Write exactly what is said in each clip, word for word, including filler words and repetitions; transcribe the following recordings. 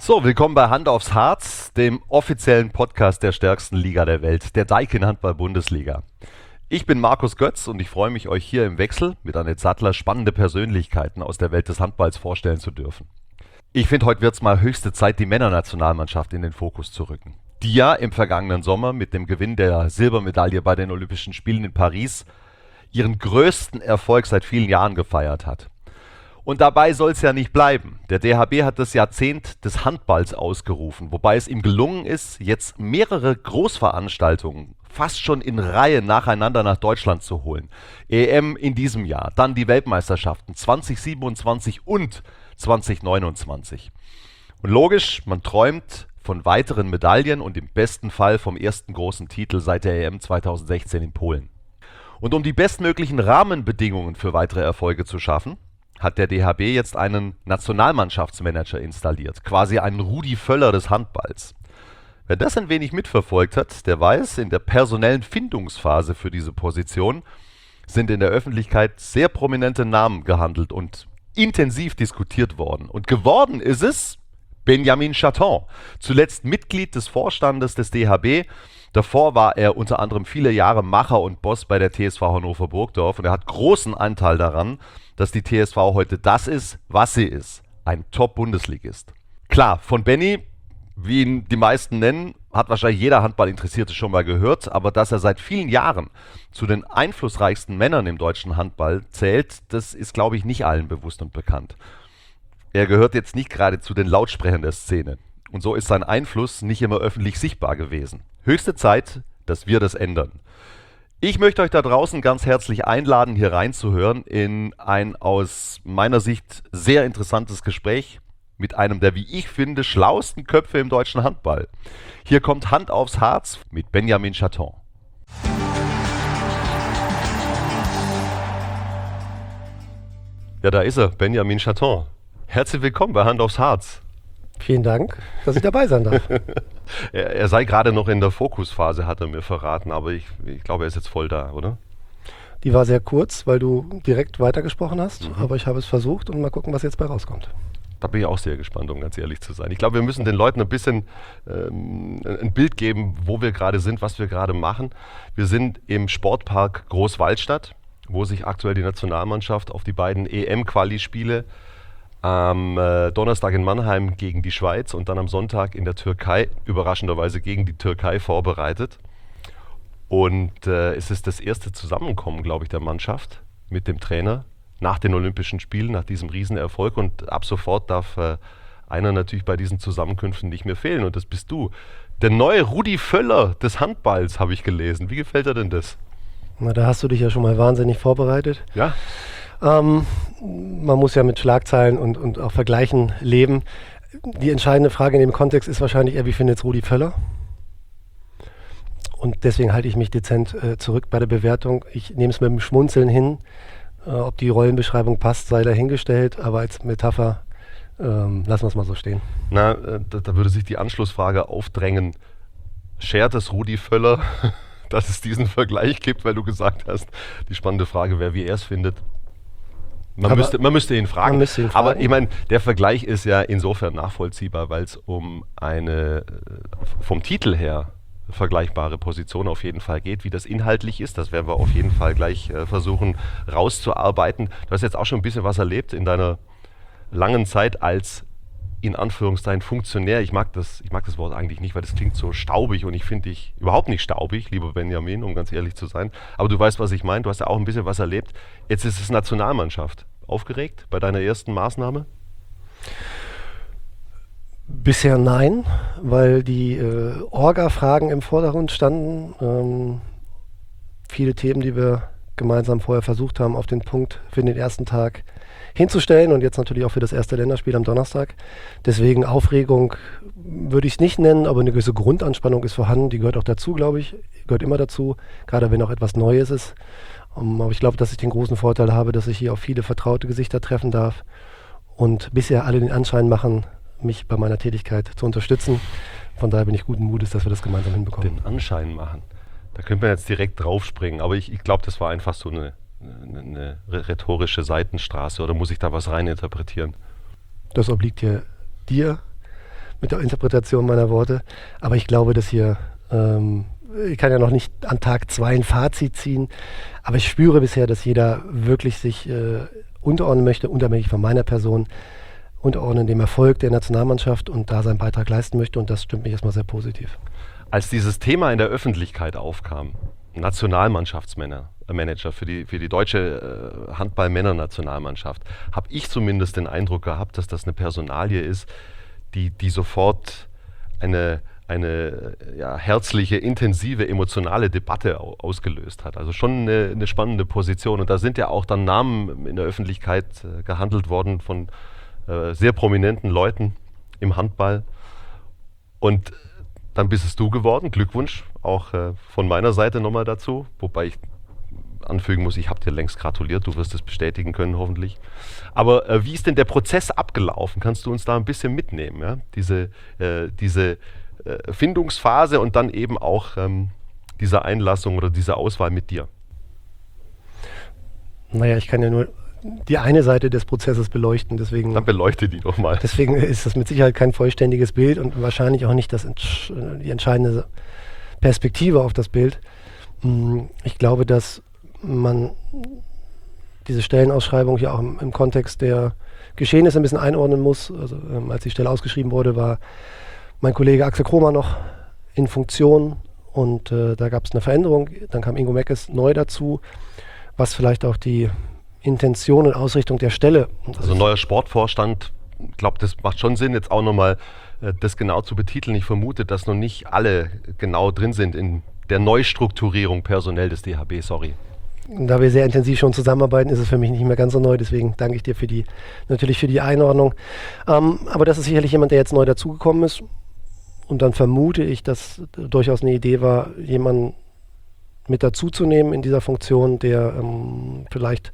So, willkommen bei Hand aufs Harz, dem offiziellen Podcast der stärksten Liga der Welt, der Daikin Handball-Bundesliga. Ich bin Markus Götz und ich freue mich, euch hier im Wechsel mit Annette Sattler spannende Persönlichkeiten aus der Welt des Handballs vorstellen zu dürfen. Ich finde, heute wird es mal höchste Zeit, die Männernationalmannschaft in den Fokus zu rücken, die ja im vergangenen Sommer mit dem Gewinn der Silbermedaille bei den Olympischen Spielen in Paris ihren größten Erfolg seit vielen Jahren gefeiert hat. Und dabei soll es ja nicht bleiben. Der D H B hat das Jahrzehnt des Handballs ausgerufen, wobei es ihm gelungen ist, jetzt mehrere Großveranstaltungen fast schon in Reihe nacheinander nach Deutschland zu holen. E M in diesem Jahr, dann die Weltmeisterschaften zwanzig siebenundzwanzig und zwanzig neunundzwanzig. Und logisch, man träumt von weiteren Medaillen und im besten Fall vom ersten großen Titel seit der E M zweitausendsechzehn in Polen. Und um die bestmöglichen Rahmenbedingungen für weitere Erfolge zu schaffen, hat der D H B jetzt einen Nationalmannschaftsmanager installiert, quasi einen Rudi Völler des Handballs. Wer das ein wenig mitverfolgt hat, der weiß, in der personellen Findungsphase für diese Position sind in der Öffentlichkeit sehr prominente Namen gehandelt und intensiv diskutiert worden. Und geworden ist es Benjamin Chatton, zuletzt Mitglied des Vorstandes des D H B. Davor war er unter anderem viele Jahre Macher und Boss bei der T S V Hannover Burgdorf und er hat großen Anteil daran, dass die T S V heute das ist, was sie ist, ein Top-Bundesligist. Klar, von Benny, wie ihn die meisten nennen, hat wahrscheinlich jeder Handballinteressierte schon mal gehört, aber dass er seit vielen Jahren zu den einflussreichsten Männern im deutschen Handball zählt, das ist, glaube ich, nicht allen bewusst und bekannt. Er gehört jetzt nicht gerade zu den Lautsprechern der Szene und so ist sein Einfluss nicht immer öffentlich sichtbar gewesen. Höchste Zeit, dass wir das ändern. Ich möchte euch da draußen ganz herzlich einladen, hier reinzuhören in ein aus meiner Sicht sehr interessantes Gespräch mit einem der, wie ich finde, schlauesten Köpfe im deutschen Handball. Hier kommt Hand aufs Harz mit Benjamin Chatton. Ja, da ist er, Benjamin Chatton. Herzlich willkommen bei Hand aufs Harz. Vielen Dank, dass ich dabei sein darf. er, er sei gerade noch in der Fokusphase, hat er mir verraten, aber ich, ich glaube, er ist jetzt voll da, oder? Die war sehr kurz, weil du direkt weitergesprochen hast, Mhm. aber ich habe es versucht und mal gucken, was jetzt bei rauskommt. Da bin ich auch sehr gespannt, um ganz ehrlich zu sein. Ich glaube, wir müssen den Leuten ein bisschen ähm, ein Bild geben, wo wir gerade sind, was wir gerade machen. Wir sind im Sportpark Großwaldstadt, wo sich aktuell die Nationalmannschaft auf die beiden E M-Quali-Spiele am äh, Donnerstag in Mannheim gegen die Schweiz und dann am Sonntag in der Türkei, überraschenderweise gegen die Türkei, vorbereitet. Und äh, es ist das erste Zusammenkommen, glaube ich, der Mannschaft mit dem Trainer nach den Olympischen Spielen, nach diesem Riesenerfolg. Und ab sofort darf äh, einer natürlich bei diesen Zusammenkünften nicht mehr fehlen. Und das bist du. Der neue Rudi Völler des Handballs, habe ich gelesen. Wie gefällt dir denn das? Na, da hast du dich ja schon mal wahnsinnig vorbereitet. Ja. Ähm, man muss ja mit Schlagzeilen und, und auch Vergleichen leben. Die entscheidende Frage in dem Kontext ist wahrscheinlich eher, wie findet es Rudi Völler? Und deswegen halte ich mich dezent äh, zurück bei der Bewertung. Ich nehme es mit dem Schmunzeln hin. Äh, ob die Rollenbeschreibung passt, sei dahingestellt. Aber als Metapher ähm, lassen wir es mal so stehen. Na, äh, da, da würde sich die Anschlussfrage aufdrängen. Schert es Rudi Völler, dass es diesen Vergleich gibt, weil du gesagt hast, die spannende Frage wäre, wie er es findet. Man müsste, man müsste ihn fragen. Man müsste ihn fragen. Aber ich meine, der Vergleich ist ja insofern nachvollziehbar, weil es um eine äh, vom Titel her vergleichbare Position auf jeden Fall geht. Wie das inhaltlich ist, das werden wir auf jeden Fall gleich äh, versuchen rauszuarbeiten. Du hast jetzt auch schon ein bisschen was erlebt in deiner langen Zeit als in Anführungszeichen Funktionär. Ich mag das, ich mag das Wort eigentlich nicht, weil das klingt so staubig und ich finde dich überhaupt nicht staubig, lieber Benjamin, um ganz ehrlich zu sein. Aber du weißt, was ich meine. Du hast ja auch ein bisschen was erlebt. Jetzt ist es Nationalmannschaft. Aufgeregt bei deiner ersten Maßnahme? Bisher nein, weil die äh, Orga-Fragen im Vordergrund standen. Ähm, viele Themen, die wir gemeinsam vorher versucht haben, auf den Punkt für den ersten Tag hinzustellen und jetzt natürlich auch für das erste Länderspiel am Donnerstag. Deswegen Aufregung würde ich es nicht nennen, aber eine gewisse Grundanspannung ist vorhanden. Die gehört auch dazu, glaube ich. Gehört immer dazu, gerade wenn auch etwas Neues ist. Um, aber ich glaube, dass ich den großen Vorteil habe, dass ich hier auf viele vertraute Gesichter treffen darf und bisher alle den Anschein machen, mich bei meiner Tätigkeit zu unterstützen. Von daher bin ich guten Mutes, dass wir das gemeinsam hinbekommen. Den Anschein machen. Da könnte man jetzt direkt draufspringen, aber ich, ich glaube, das war einfach so eine, eine, eine rhetorische Seitenstraße, oder muss ich da was reininterpretieren? Das obliegt hier dir. mit der Interpretation meiner Worte. Aber ich glaube, dass hier, ähm, ich kann ja noch nicht an Tag zwei ein Fazit ziehen, aber ich spüre bisher, dass jeder wirklich sich äh, unterordnen möchte, unabhängig von meiner Person, unterordnen dem Erfolg der Nationalmannschaft und da seinen Beitrag leisten möchte, und das stimmt mich erstmal sehr positiv. Als dieses Thema in der Öffentlichkeit aufkam, Nationalmannschaftsmänner, Manager für die, für die deutsche äh, Handball-Männer-Nationalmannschaft, habe ich zumindest den Eindruck gehabt, dass das eine Personalie ist, die, die sofort eine, eine ja, herzliche, intensive, emotionale Debatte au- ausgelöst hat. Also schon eine, eine spannende Position. Und da sind ja auch dann Namen in der Öffentlichkeit äh, gehandelt worden von äh, sehr prominenten Leuten im Handball. Und dann bist es du geworden. Glückwunsch auch äh, von meiner Seite nochmal dazu. Wobei ich anfügen muss, ich habe dir längst gratuliert. Du wirst es bestätigen können, hoffentlich. Aber äh, wie ist denn der Prozess abgelaufen? Kannst du uns da ein bisschen mitnehmen? Ja? Diese, äh, diese äh, Findungsphase und dann eben auch ähm, diese Einlassung oder diese Auswahl mit dir. Naja, ich kann ja nur die eine Seite des Prozesses beleuchten, deswegen, Dann beleuchte die doch mal. deswegen ist das mit Sicherheit kein vollständiges Bild und wahrscheinlich auch nicht das, entsch- die entscheidende Perspektive auf das Bild. Mm, Ich glaube, dass man diese Stellenausschreibung hier auch im, im Kontext der Geschehnisse ein bisschen einordnen muss. Also ähm, als die Stelle ausgeschrieben wurde, war mein Kollege Axel Kromer noch in Funktion und äh, da gab es eine Veränderung. Dann kam Ingo Meckes neu dazu, was vielleicht auch die Intention und Ausrichtung der Stelle. Also neuer Sportvorstand, ich glaube, das macht schon Sinn, jetzt auch nochmal äh, das genau zu betiteln. Ich vermute, dass noch nicht alle genau drin sind in der Neustrukturierung personell des D H B, sorry. Da wir sehr intensiv schon zusammenarbeiten, ist es für mich nicht mehr ganz so neu. Deswegen danke ich dir für die, natürlich für die Einordnung. Ähm, aber das ist sicherlich jemand, der jetzt neu dazugekommen ist. Und dann vermute ich, dass durchaus eine Idee war, jemanden mit dazuzunehmen in dieser Funktion, der ähm, vielleicht,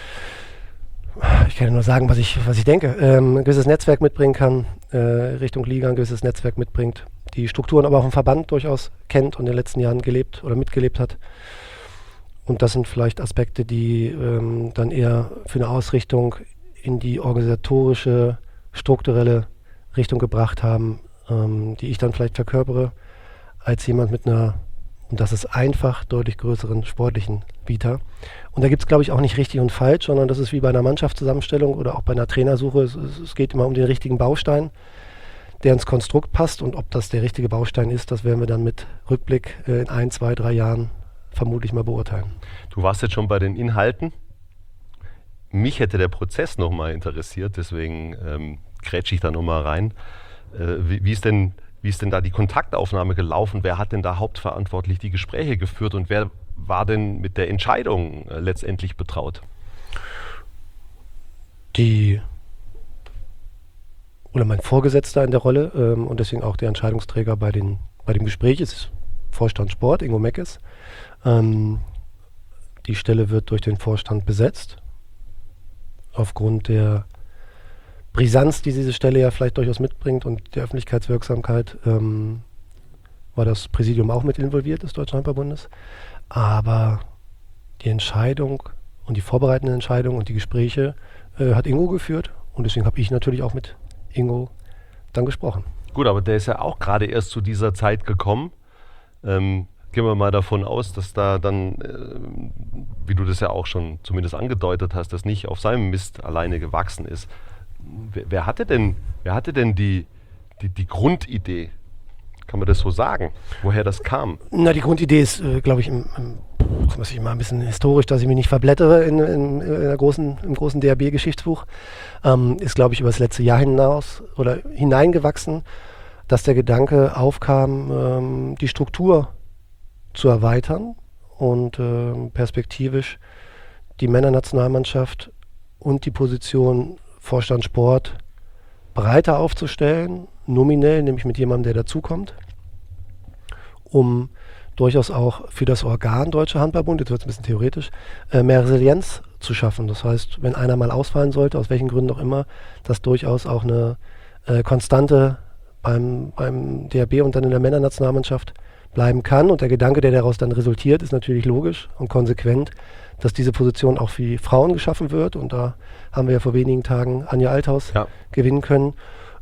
ich kann ja nur sagen, was ich, was ich denke, ähm, ein gewisses Netzwerk mitbringen kann, äh, Richtung Liga ein gewisses Netzwerk mitbringt, die Strukturen aber auch im Verband durchaus kennt und in den letzten Jahren gelebt oder mitgelebt hat. Und das sind vielleicht Aspekte, die ähm, dann eher für eine Ausrichtung in die organisatorische, strukturelle Richtung gebracht haben, ähm, die ich dann vielleicht verkörpere, als jemand mit einer, und das ist einfach, deutlich größeren sportlichen Vita. Und da gibt es, glaube ich, auch nicht richtig und falsch, sondern das ist wie bei einer Mannschaftszusammenstellung oder auch bei einer Trainersuche. Es, es, es geht immer um den richtigen Baustein, der ins Konstrukt passt. Und ob das der richtige Baustein ist, das werden wir dann mit Rückblick äh, in ein, zwei, drei Jahren vermutlich mal beurteilen. Du warst jetzt schon bei den Inhalten. Mich hätte der Prozess nochmal interessiert, deswegen ähm, grätsche ich da nochmal rein. Äh, wie, wie, ist denn, wie ist denn da die Kontaktaufnahme gelaufen? Wer hat denn da hauptverantwortlich die Gespräche geführt und wer war denn mit der Entscheidung äh, letztendlich betraut? Die oder mein Vorgesetzter in der Rolle ähm, und deswegen auch der Entscheidungsträger bei, den, bei dem Gespräch ist Vorstand Sport, Ingo Meckes. Ähm, die Stelle wird durch den Vorstand besetzt. Aufgrund der Brisanz, die diese Stelle ja vielleicht durchaus mitbringt und der Öffentlichkeitswirksamkeit, ähm, war das Präsidium auch mit involviert des Deutschen Handballbundes. Aber die Entscheidung und die vorbereitende Entscheidung und die Gespräche äh, hat Ingo geführt und deswegen habe ich natürlich auch mit Ingo dann gesprochen. Gut, aber der ist ja auch gerade erst zu dieser Zeit gekommen. Ähm, gehen wir mal davon aus, dass da dann, äh, wie du das ja auch schon zumindest angedeutet hast, das nicht auf seinem Mist alleine gewachsen ist. Wer, wer hatte denn, wer hatte denn die, die, die Grundidee? Kann man das so sagen, woher das kam? Na, die Grundidee ist, äh, glaube ich, im, im, jetzt muss ich mal ein bisschen historisch, dass ich mich nicht verblättere in, in, in der großen, im großen D H B-Geschichtsbuch, ähm, ist, glaube ich, über das letzte Jahr hinaus oder hineingewachsen, dass der Gedanke aufkam, ähm, die Struktur zu erweitern und ähm, perspektivisch die Männernationalmannschaft und die Position Vorstand Sport breiter aufzustellen, nominell, nämlich mit jemandem, der dazukommt, um durchaus auch für das Organ Deutscher Handballbund, jetzt wird es ein bisschen theoretisch, äh, mehr Resilienz zu schaffen. Das heißt, wenn einer mal ausfallen sollte, aus welchen Gründen auch immer, dass durchaus auch eine äh, Konstante beim, beim D H B und dann in der Männernationalmannschaft bleiben kann. Und der Gedanke, der daraus dann resultiert, ist natürlich logisch und konsequent, dass diese Position auch für die Frauen geschaffen wird. Und da haben wir ja vor wenigen Tagen Anja Althaus Ja. gewinnen können.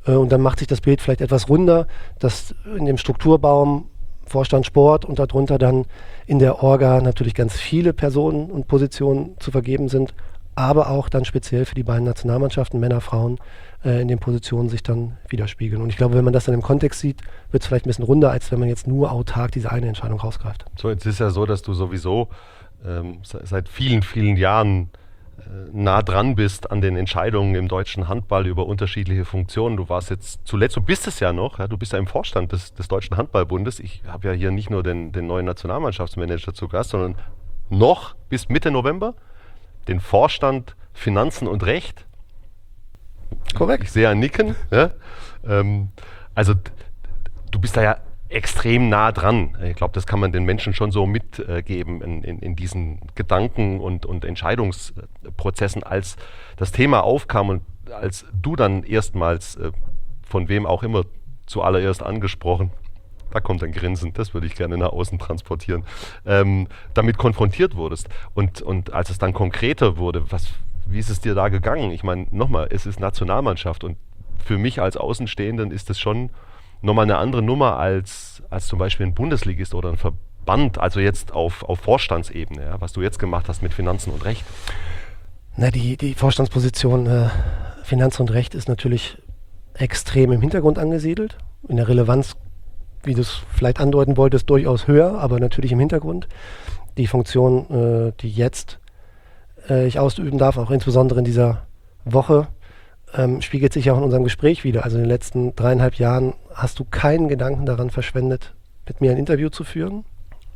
Äh, und dann macht sich das Bild vielleicht etwas runder, dass in dem Strukturbaum Vorstand Sport und darunter dann in der Orga natürlich ganz viele Personen und Positionen zu vergeben sind, aber auch dann speziell für die beiden Nationalmannschaften, Männer, Frauen, äh, in den Positionen sich dann widerspiegeln. Und ich glaube, wenn man das dann im Kontext sieht, wird es vielleicht ein bisschen runder, als wenn man jetzt nur autark diese eine Entscheidung rausgreift. So, jetzt ist ja so, dass du sowieso ähm, seit vielen, vielen Jahren äh, nah dran bist an den Entscheidungen im deutschen Handball über unterschiedliche Funktionen. Du warst jetzt zuletzt, du bist es ja noch, ja, du bist ja im Vorstand des, des Deutschen Handballbundes. Ich habe ja hier nicht nur den, den neuen Nationalmannschaftsmanager zu Gast, sondern noch bis Mitte November den Vorstand Finanzen und Recht. Korrekt. Ich sehe ein Nicken. Ja? Ähm, also d- du bist da ja extrem nah dran. Ich glaube, das kann man den Menschen schon so mitgeben äh, in, in, in diesen Gedanken und, und Entscheidungsprozessen, als das Thema aufkam und als du dann erstmals, äh, von wem auch immer, zuallererst angesprochen, da kommt ein Grinsen, das würde ich gerne nach außen transportieren, ähm, damit konfrontiert wurdest. Und, und als es dann konkreter wurde, was, wie ist es dir da gegangen? Ich meine, nochmal, es ist Nationalmannschaft und für mich als Außenstehenden ist es schon nochmal eine andere Nummer als, als zum Beispiel ein Bundesligist oder ein Verband, also jetzt auf, auf Vorstandsebene, ja, was du jetzt gemacht hast mit Finanzen und Recht. Na, die, die Vorstandsposition äh, Finanz und Recht ist natürlich extrem im Hintergrund angesiedelt. In der Relevanz, wie du es vielleicht andeuten wolltest, durchaus höher, aber natürlich im Hintergrund. Die Funktion, äh, die jetzt äh, ich ausüben darf, auch insbesondere in dieser Woche, ähm, spiegelt sich ja auch in unserem Gespräch wieder. Also in den letzten dreieinhalb Jahren hast du keinen Gedanken daran verschwendet, mit mir ein Interview zu führen.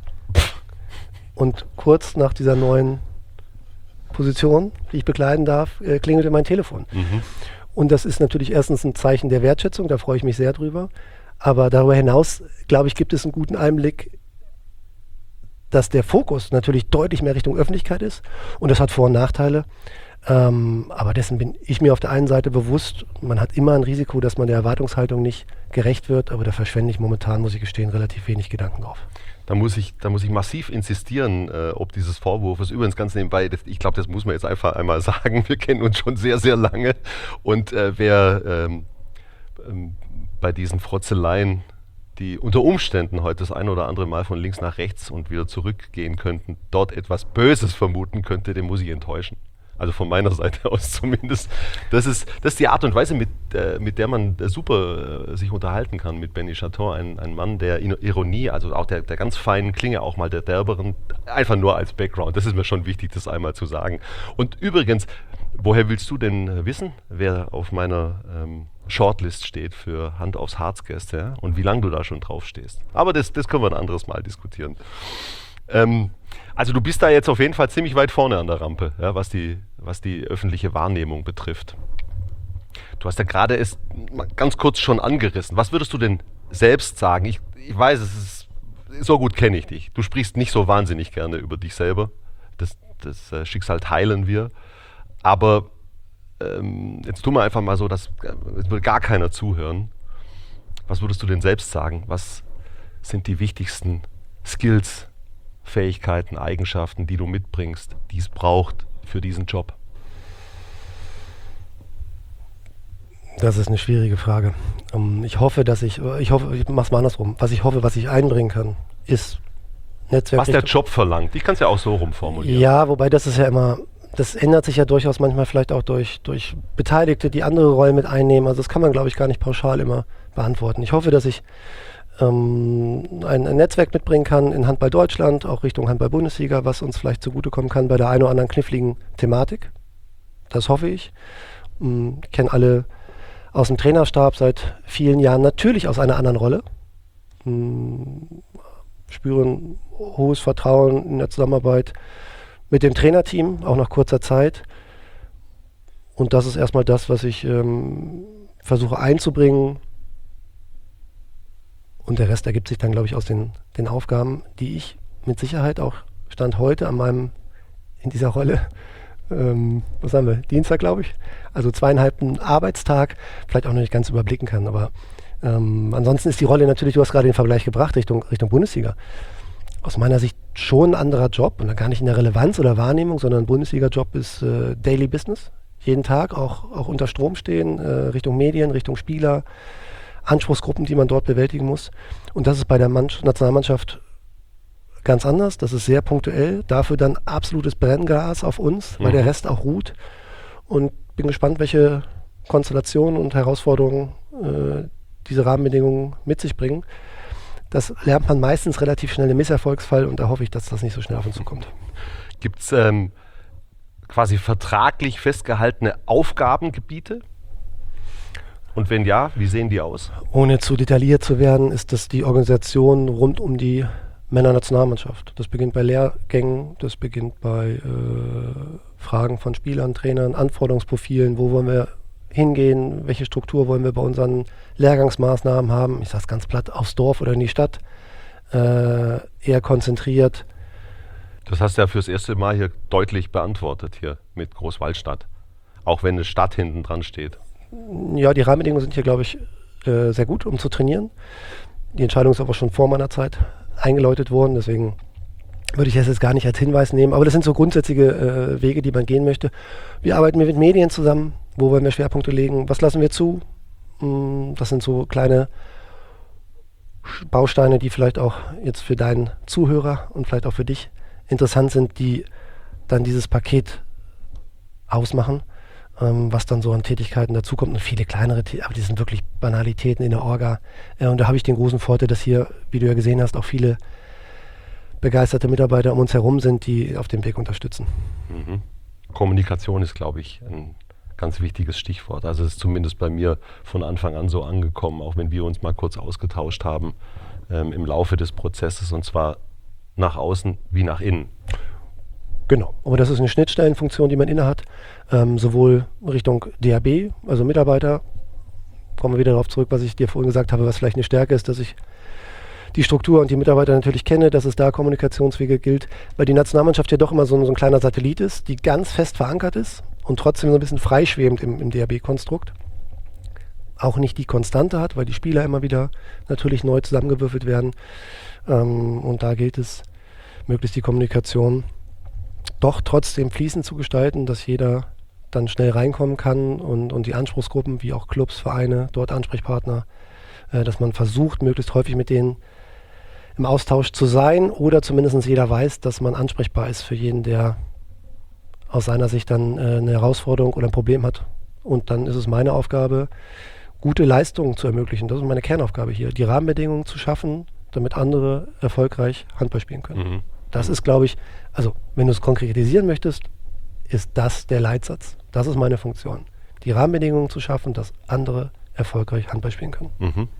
Und kurz nach dieser neuen Position, die ich bekleiden darf, äh, klingelte mein Telefon. Mhm. Und das ist natürlich erstens ein Zeichen der Wertschätzung, da freue ich mich sehr drüber. Aber darüber hinaus, glaube ich, gibt es einen guten Einblick, dass der Fokus natürlich deutlich mehr Richtung Öffentlichkeit ist. Und das hat Vor- und Nachteile. Ähm, aber dessen bin ich mir auf der einen Seite bewusst, man hat immer ein Risiko, dass man der Erwartungshaltung nicht gerecht wird, aber da verschwende ich momentan, muss ich gestehen, relativ wenig Gedanken drauf. Da muss ich, da muss ich massiv insistieren, äh, ob dieses Vorwurfs. Übrigens ganz nebenbei, das, ich glaube, das muss man jetzt einfach einmal sagen, wir kennen uns schon sehr, sehr lange und äh, wer ähm, ähm, bei diesen Frotzeleien, die unter Umständen heute das ein oder andere Mal von links nach rechts und wieder zurückgehen könnten, dort etwas Böses vermuten könnte, den muss ich enttäuschen. Also von meiner Seite aus zumindest. Das ist, das ist die Art und Weise, mit, äh, mit der man äh, super äh, sich unterhalten kann mit Benny Chaton. Ein, ein Mann der Ironie, also auch der, der ganz feinen Klinge, auch mal der derberen, einfach nur als Background. Das ist mir schon wichtig, das einmal zu sagen. Und übrigens, woher willst du denn äh, wissen, wer auf meiner ähm, Shortlist steht für Hand aufs Harz Gäste, ja? Und wie lange du da schon drauf stehst? Aber das, das können wir ein anderes Mal diskutieren. Ähm, also du bist da jetzt auf jeden Fall ziemlich weit vorne an der Rampe, ja, was die, was die öffentliche Wahrnehmung betrifft. Du hast ja gerade es ganz kurz schon angerissen. Was würdest du denn selbst sagen? Ich, ich weiß, es ist, so gut kenne ich dich. Du sprichst nicht so wahnsinnig gerne über dich selber. Das, das äh, Schicksal teilen wir. Aber ähm, jetzt tun wir einfach mal so, dass es will gar keiner zuhören. Was würdest du denn selbst sagen? Was sind die wichtigsten Skills, Fähigkeiten, Eigenschaften, die du mitbringst, die es braucht für diesen Job? Das ist eine schwierige Frage. Um, ich hoffe, dass ich, ich hoffe, ich mach's mal andersrum. Was ich hoffe, was ich einbringen kann, ist Netzwerk. Was der Job verlangt. Ich kann es ja auch so rumformulieren. Ja, wobei das ist ja immer, das ändert sich ja durchaus manchmal vielleicht auch durch, durch Beteiligte, die andere Rollen mit einnehmen. Also das kann man, glaube ich, gar nicht pauschal immer beantworten. Ich hoffe, dass ich ähm, ein, ein Netzwerk mitbringen kann in Handball Deutschland, auch Richtung Handball-Bundesliga, was uns vielleicht zugutekommen kann bei der einen oder anderen kniffligen Thematik. Das hoffe ich. Ähm, ich kenne alle aus dem Trainerstab seit vielen Jahren, natürlich aus einer anderen Rolle. Ähm, spüren hohes Vertrauen in der Zusammenarbeit mit dem Trainerteam, auch nach kurzer Zeit. Und das ist erstmal das, was ich ähm, versuche einzubringen. Und der Rest ergibt sich dann, glaube ich, aus den, den Aufgaben, die ich mit Sicherheit auch Stand heute an meinem, in dieser Rolle, ähm, was haben wir, Dienstag, glaube ich, also zweieinhalbten Arbeitstag, vielleicht auch noch nicht ganz überblicken kann. Aber ähm, ansonsten ist die Rolle natürlich, du hast gerade den Vergleich gebracht, Richtung, Richtung Bundesliga. Aus meiner Sicht schon ein anderer Job und gar nicht in der Relevanz oder Wahrnehmung, sondern ein Bundesliga-Job ist äh, Daily Business. jeden Tag auch, auch unter Strom stehen, äh, Richtung Medien, Richtung Spieler, Anspruchsgruppen, die man dort bewältigen muss. Und das ist bei der Mann- Nationalmannschaft ganz anders. Das ist sehr punktuell. Dafür dann absolutes Brenngas auf uns, weil Mhm. der Rest auch ruht. Und bin gespannt, welche Konstellationen und Herausforderungen äh, diese Rahmenbedingungen mit sich bringen. Das lernt man meistens relativ schnell im Misserfolgsfall und da hoffe ich, dass das nicht so schnell auf uns zukommt. Gibt es ähm, quasi vertraglich festgehaltene Aufgabengebiete? Und wenn ja, wie sehen die aus? Ohne zu detailliert zu werden, ist das die Organisation rund um die Männernationalmannschaft. Das beginnt bei Lehrgängen, das beginnt bei äh, Fragen von Spielern, Trainern, Anforderungsprofilen, wo wollen wir hingehen, welche Struktur wollen wir bei unseren Lehrgangsmaßnahmen haben, ich sage es ganz platt, aufs Dorf oder in die Stadt, äh, eher konzentriert. Das hast du ja fürs erste Mal hier deutlich beantwortet, hier mit Großwallstadt. Auch wenn eine Stadt hinten dran steht. Ja, die Rahmenbedingungen sind hier, glaube ich, äh, sehr gut, um zu trainieren. Die Entscheidung ist aber schon vor meiner Zeit eingeläutet worden, deswegen würde ich das jetzt gar nicht als Hinweis nehmen. Aber das sind so grundsätzliche äh, Wege, die man gehen möchte. Wie arbeiten wir mit Medien zusammen? Wo wollen wir Schwerpunkte legen? Was lassen wir zu? Mm, Das sind so kleine Bausteine, die vielleicht auch jetzt für deinen Zuhörer und vielleicht auch für dich interessant sind, die dann dieses Paket ausmachen, ähm, was dann so an Tätigkeiten dazukommt und viele kleinere, Tä- aber die sind wirklich Banalitäten in der Orga. Äh, und da habe ich den großen Vorteil, dass hier, wie du ja gesehen hast, auch viele begeisterte Mitarbeiter um uns herum sind, die auf dem Weg unterstützen. Mhm. Kommunikation ist, glaube ich, ein ganz wichtiges Stichwort. Also es ist zumindest bei mir von Anfang an so angekommen, auch wenn wir uns mal kurz ausgetauscht haben ähm, im Laufe des Prozesses, und zwar nach außen wie nach innen. Genau, aber das ist eine Schnittstellenfunktion, die man innehat, ähm, sowohl Richtung D A B, also Mitarbeiter, kommen wir wieder darauf zurück, was ich dir vorhin gesagt habe, was vielleicht eine Stärke ist, dass ich die Struktur und die Mitarbeiter natürlich kenne, dass es da Kommunikationswege gilt, weil die Nationalmannschaft ja doch immer so ein, so ein kleiner Satellit ist, die ganz fest verankert ist und trotzdem so ein bisschen freischwebend im, im D A B-Konstrukt. Auch nicht die Konstante hat, weil die Spieler immer wieder natürlich neu zusammengewürfelt werden. Ähm, und da gilt es, möglichst die Kommunikation doch trotzdem fließend zu gestalten, dass jeder dann schnell reinkommen kann und, und die Anspruchsgruppen, wie auch Clubs, Vereine, dort Ansprechpartner, äh, dass man versucht, möglichst häufig mit denen im Austausch zu sein oder zumindest jeder weiß, dass man ansprechbar ist für jeden, der aus seiner Sicht dann äh, eine Herausforderung oder ein Problem hat. Und dann ist es meine Aufgabe, gute Leistungen zu ermöglichen. Das ist meine Kernaufgabe hier, die Rahmenbedingungen zu schaffen, damit andere erfolgreich Handball spielen können. Mhm. Das ist, glaube ich, also wenn du es konkretisieren möchtest, ist das der Leitsatz. Das ist meine Funktion. Die Rahmenbedingungen zu schaffen, dass andere erfolgreich Handball spielen können. Mhm.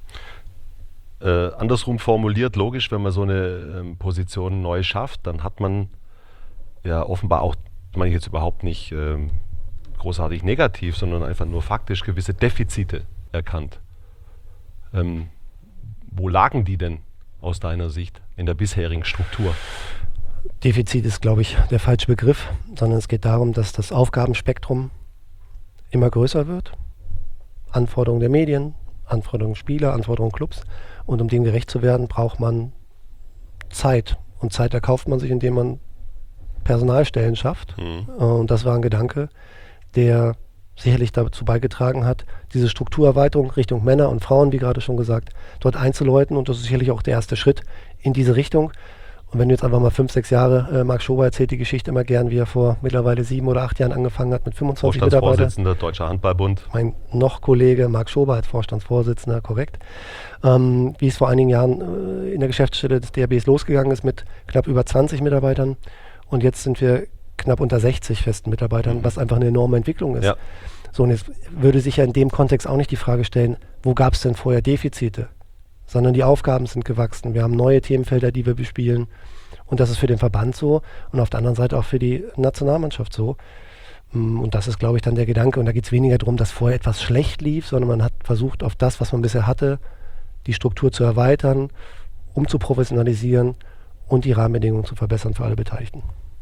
Äh, andersrum formuliert, logisch, wenn man so eine ähm, Position neu schafft, dann hat man ja offenbar auch, das meine ich jetzt überhaupt nicht ähm, großartig negativ, sondern einfach nur faktisch gewisse Defizite erkannt. Ähm, wo lagen die denn aus deiner Sicht in der bisherigen Struktur? Defizit ist, glaube ich, der falsche Begriff, sondern es geht darum, dass das Aufgabenspektrum immer größer wird. Anforderungen der Medien, Anforderungen Spieler, Anforderungen Clubs. Und um dem gerecht zu werden, braucht man Zeit. Und Zeit erkauft man sich, indem man Personalstellen schafft. Mhm. Und das war ein Gedanke, der sicherlich dazu beigetragen hat, diese Strukturerweiterung Richtung Männer und Frauen, wie gerade schon gesagt, dort einzuläuten. Und das ist sicherlich auch der erste Schritt in diese Richtung. Und wenn du jetzt einfach mal fünf, sechs Jahre, äh, Marc Schober erzählt die Geschichte immer gern, wie er vor mittlerweile sieben oder acht Jahren angefangen hat mit fünfundzwanzig Mitarbeitern. Vorstandsvorsitzender Deutscher Handballbund. Mein noch Kollege Marc Schober als Vorstandsvorsitzender, korrekt. Ähm, wie es vor einigen Jahren äh, in der Geschäftsstelle des D R Bs losgegangen ist mit knapp über zwanzig Mitarbeitern. Und jetzt sind wir knapp unter sechzig festen Mitarbeitern, Mhm. was einfach eine enorme Entwicklung ist. Ja. So, und jetzt würde sich ja in dem Kontext auch nicht die Frage stellen, wo gab es denn vorher Defizite? Sondern die Aufgaben sind gewachsen. Wir haben neue Themenfelder, die wir bespielen. Und das ist für den Verband so und auf der anderen Seite auch für die Nationalmannschaft so. Und das ist, glaube ich, dann der Gedanke. Und da geht es weniger darum, dass vorher etwas schlecht lief, sondern man hat versucht, auf das, was man bisher hatte, die Struktur zu erweitern, um zu professionalisieren und die Rahmenbedingungen zu verbessern für alle Beteiligten.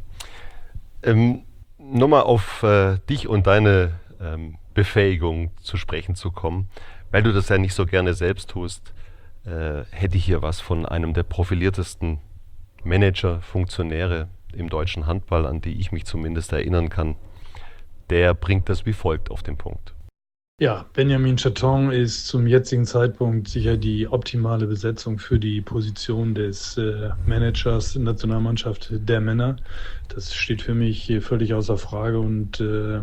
Ähm, Nochmal auf äh, dich und deine ähm, Befähigung zu sprechen zu kommen, weil du das ja nicht so gerne selbst tust, äh, hätte ich hier was von einem der profiliertesten Manager, Funktionäre im deutschen Handball, an die ich mich zumindest erinnern kann. der bringt das wie folgt auf den Punkt. Ja, Benjamin Charton ist zum jetzigen Zeitpunkt sicher die optimale Besetzung für die Position des äh, Managers Nationalmannschaft der Männer. Das steht für mich völlig außer Frage und äh,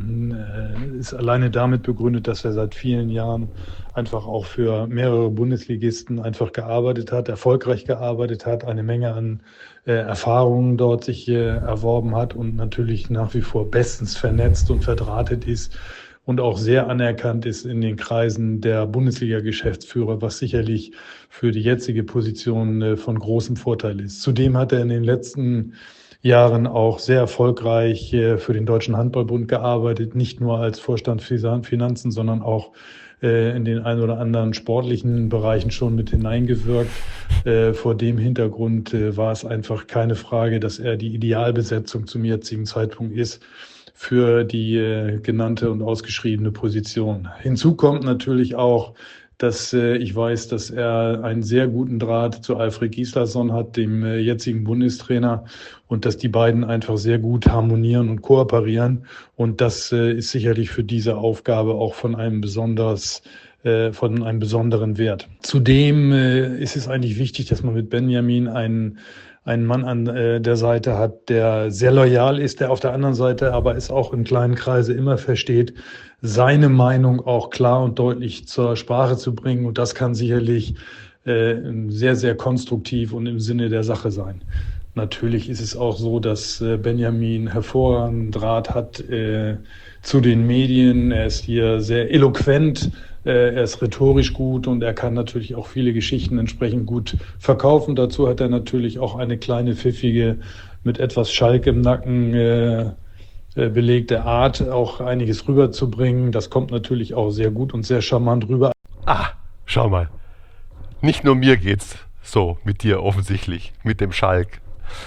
ist alleine damit begründet, dass er seit vielen Jahren einfach auch für mehrere Bundesligisten einfach gearbeitet hat, erfolgreich gearbeitet hat, eine Menge an äh, Erfahrungen dort sich äh, erworben hat und natürlich nach wie vor bestens vernetzt und verdrahtet ist. Und auch sehr anerkannt ist in den Kreisen der Bundesliga-Geschäftsführer, was sicherlich für die jetzige Position von großem Vorteil ist. Zudem hat er in den letzten Jahren auch sehr erfolgreich für den Deutschen Handballbund gearbeitet, nicht nur als Vorstand für Finanzen, sondern auch in den ein oder anderen sportlichen Bereichen schon mit hineingewirkt. Vor dem Hintergrund war es einfach keine Frage, dass er die Idealbesetzung zum jetzigen Zeitpunkt ist für die äh, genannte und ausgeschriebene Position. Hinzu kommt natürlich auch, dass äh, ich weiß, dass er einen sehr guten Draht zu Alfred Gislason hat, dem äh, jetzigen Bundestrainer, und dass die beiden einfach sehr gut harmonieren und kooperieren. Und das äh, ist sicherlich für diese Aufgabe auch von einem besonders äh, von einem besonderen Wert. Zudem äh, ist es eigentlich wichtig, dass man mit Benjamin einen einen Mann an äh, der Seite hat, der sehr loyal ist, der auf der anderen Seite aber es auch in kleinen Kreise immer versteht, seine Meinung auch klar und deutlich zur Sprache zu bringen. Und das kann sicherlich äh, sehr, sehr konstruktiv und im Sinne der Sache sein. Natürlich ist es auch so, dass äh, Benjamin hervorragenden Draht hat äh, zu den Medien. Er ist hier sehr eloquent. Er ist rhetorisch gut und er kann natürlich auch viele Geschichten entsprechend gut verkaufen. Dazu hat er natürlich auch eine kleine, pfiffige, mit etwas Schalk im Nacken äh, belegte Art, auch einiges rüberzubringen. Das kommt natürlich auch sehr gut und sehr charmant rüber. Ah, schau mal. Nicht nur mir geht's so mit dir offensichtlich, mit dem Schalk.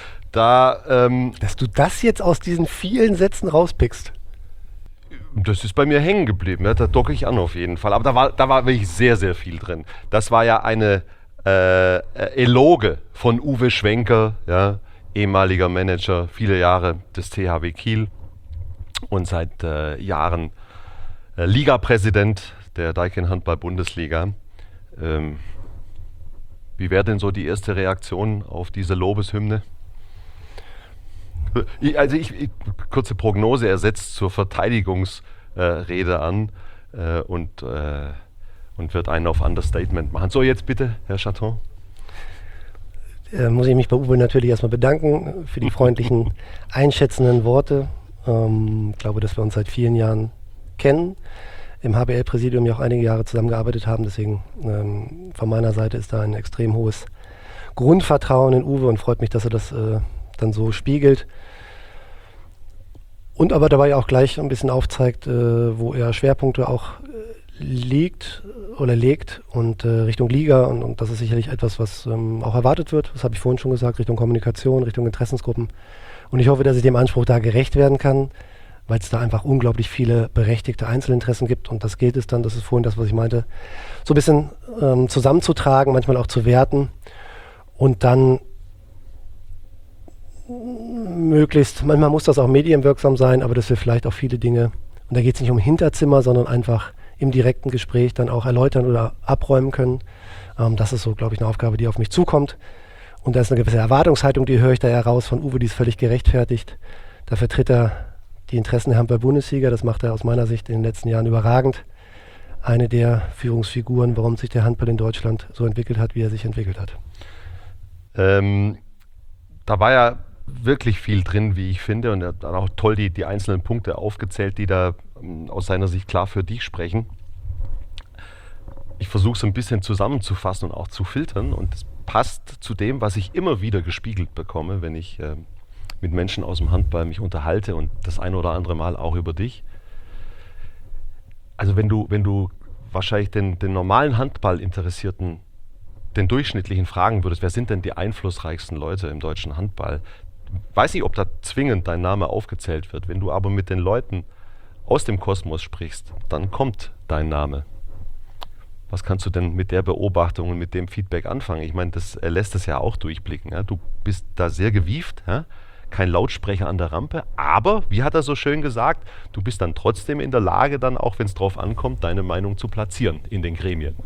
Da, ähm, Dass du das jetzt aus diesen vielen Sätzen rauspickst. Das ist bei mir hängen geblieben, ja, da docke ich an auf jeden Fall. Aber da war, da war wirklich sehr, sehr viel drin. Das war ja eine äh, Eloge von Uwe Schwenker, ja, ehemaliger Manager, viele Jahre des T H W Kiel und seit äh, Jahren äh, Ligapräsident der Daikin Handball Bundesliga. Ähm, wie wäre denn so die erste Reaktion auf diese Lobeshymne? Ich, also ich, ich, kurze Prognose, er setzt zur Verteidigungsrede äh, an äh, und, äh, und wird einen auf Understatement machen. So, jetzt bitte, Herr Charton. Äh, muss ich mich bei Uwe natürlich erstmal bedanken für die freundlichen, einschätzenden Worte. Ähm, ich glaube, dass wir uns seit vielen Jahren kennen, im H B L-Präsidium ja auch einige Jahre zusammengearbeitet haben. Deswegen ähm, von meiner Seite ist da ein extrem hohes Grundvertrauen in Uwe und freut mich, dass er das äh, dann so spiegelt. Und aber dabei auch gleich ein bisschen aufzeigt, äh, wo er Schwerpunkte auch äh, liegt oder legt und äh, Richtung Liga. Und, und das ist sicherlich etwas, was ähm, auch erwartet wird. Das habe ich vorhin schon gesagt, Richtung Kommunikation, Richtung Interessensgruppen. Und ich hoffe, dass ich dem Anspruch da gerecht werden kann, weil es da einfach unglaublich viele berechtigte Einzelinteressen gibt. Und das gilt es dann, das ist vorhin das, was ich meinte, so ein bisschen ähm, zusammenzutragen, manchmal auch zu werten und dann möglichst, manchmal muss das auch medienwirksam sein, aber dass wir vielleicht auch viele Dinge, und da geht es nicht um Hinterzimmer, sondern einfach im direkten Gespräch dann auch erläutern oder abräumen können. Ähm, das ist so, glaube ich, eine Aufgabe, die auf mich zukommt. Und da ist eine gewisse Erwartungshaltung, die höre ich da heraus von Uwe, die ist völlig gerechtfertigt. Da vertritt er die Interessen der Handball-Bundesliga, das macht er aus meiner Sicht in den letzten Jahren überragend. Eine der Führungsfiguren, warum sich der Handball in Deutschland so entwickelt hat, wie er sich entwickelt hat. Ähm, da war ja wirklich viel drin, wie ich finde, und er hat auch toll die, die einzelnen Punkte aufgezählt, die da ähm, aus seiner Sicht klar für dich sprechen. Ich versuche es ein bisschen zusammenzufassen und auch zu filtern, und es passt zu dem, was ich immer wieder gespiegelt bekomme, wenn ich äh, mit Menschen aus dem Handball mich unterhalte, und das ein oder andere Mal auch über dich. Also wenn du, wenn du wahrscheinlich den, den normalen Handballinteressierten, den durchschnittlichen fragen würdest, wer sind denn die einflussreichsten Leute im deutschen Handball, weiß nicht, ob da zwingend dein Name aufgezählt wird. Wenn du aber mit den Leuten aus dem Kosmos sprichst, dann kommt dein Name. Was kannst du denn mit der Beobachtung und mit dem Feedback anfangen? Ich meine, das lässt es ja auch durchblicken. Ja? Du bist da sehr gewieft, ja? kein Lautsprecher an der Rampe, aber, wie hat er so schön gesagt, du bist dann trotzdem in der Lage, dann auch, wenn es drauf ankommt, deine Meinung zu platzieren in den Gremien.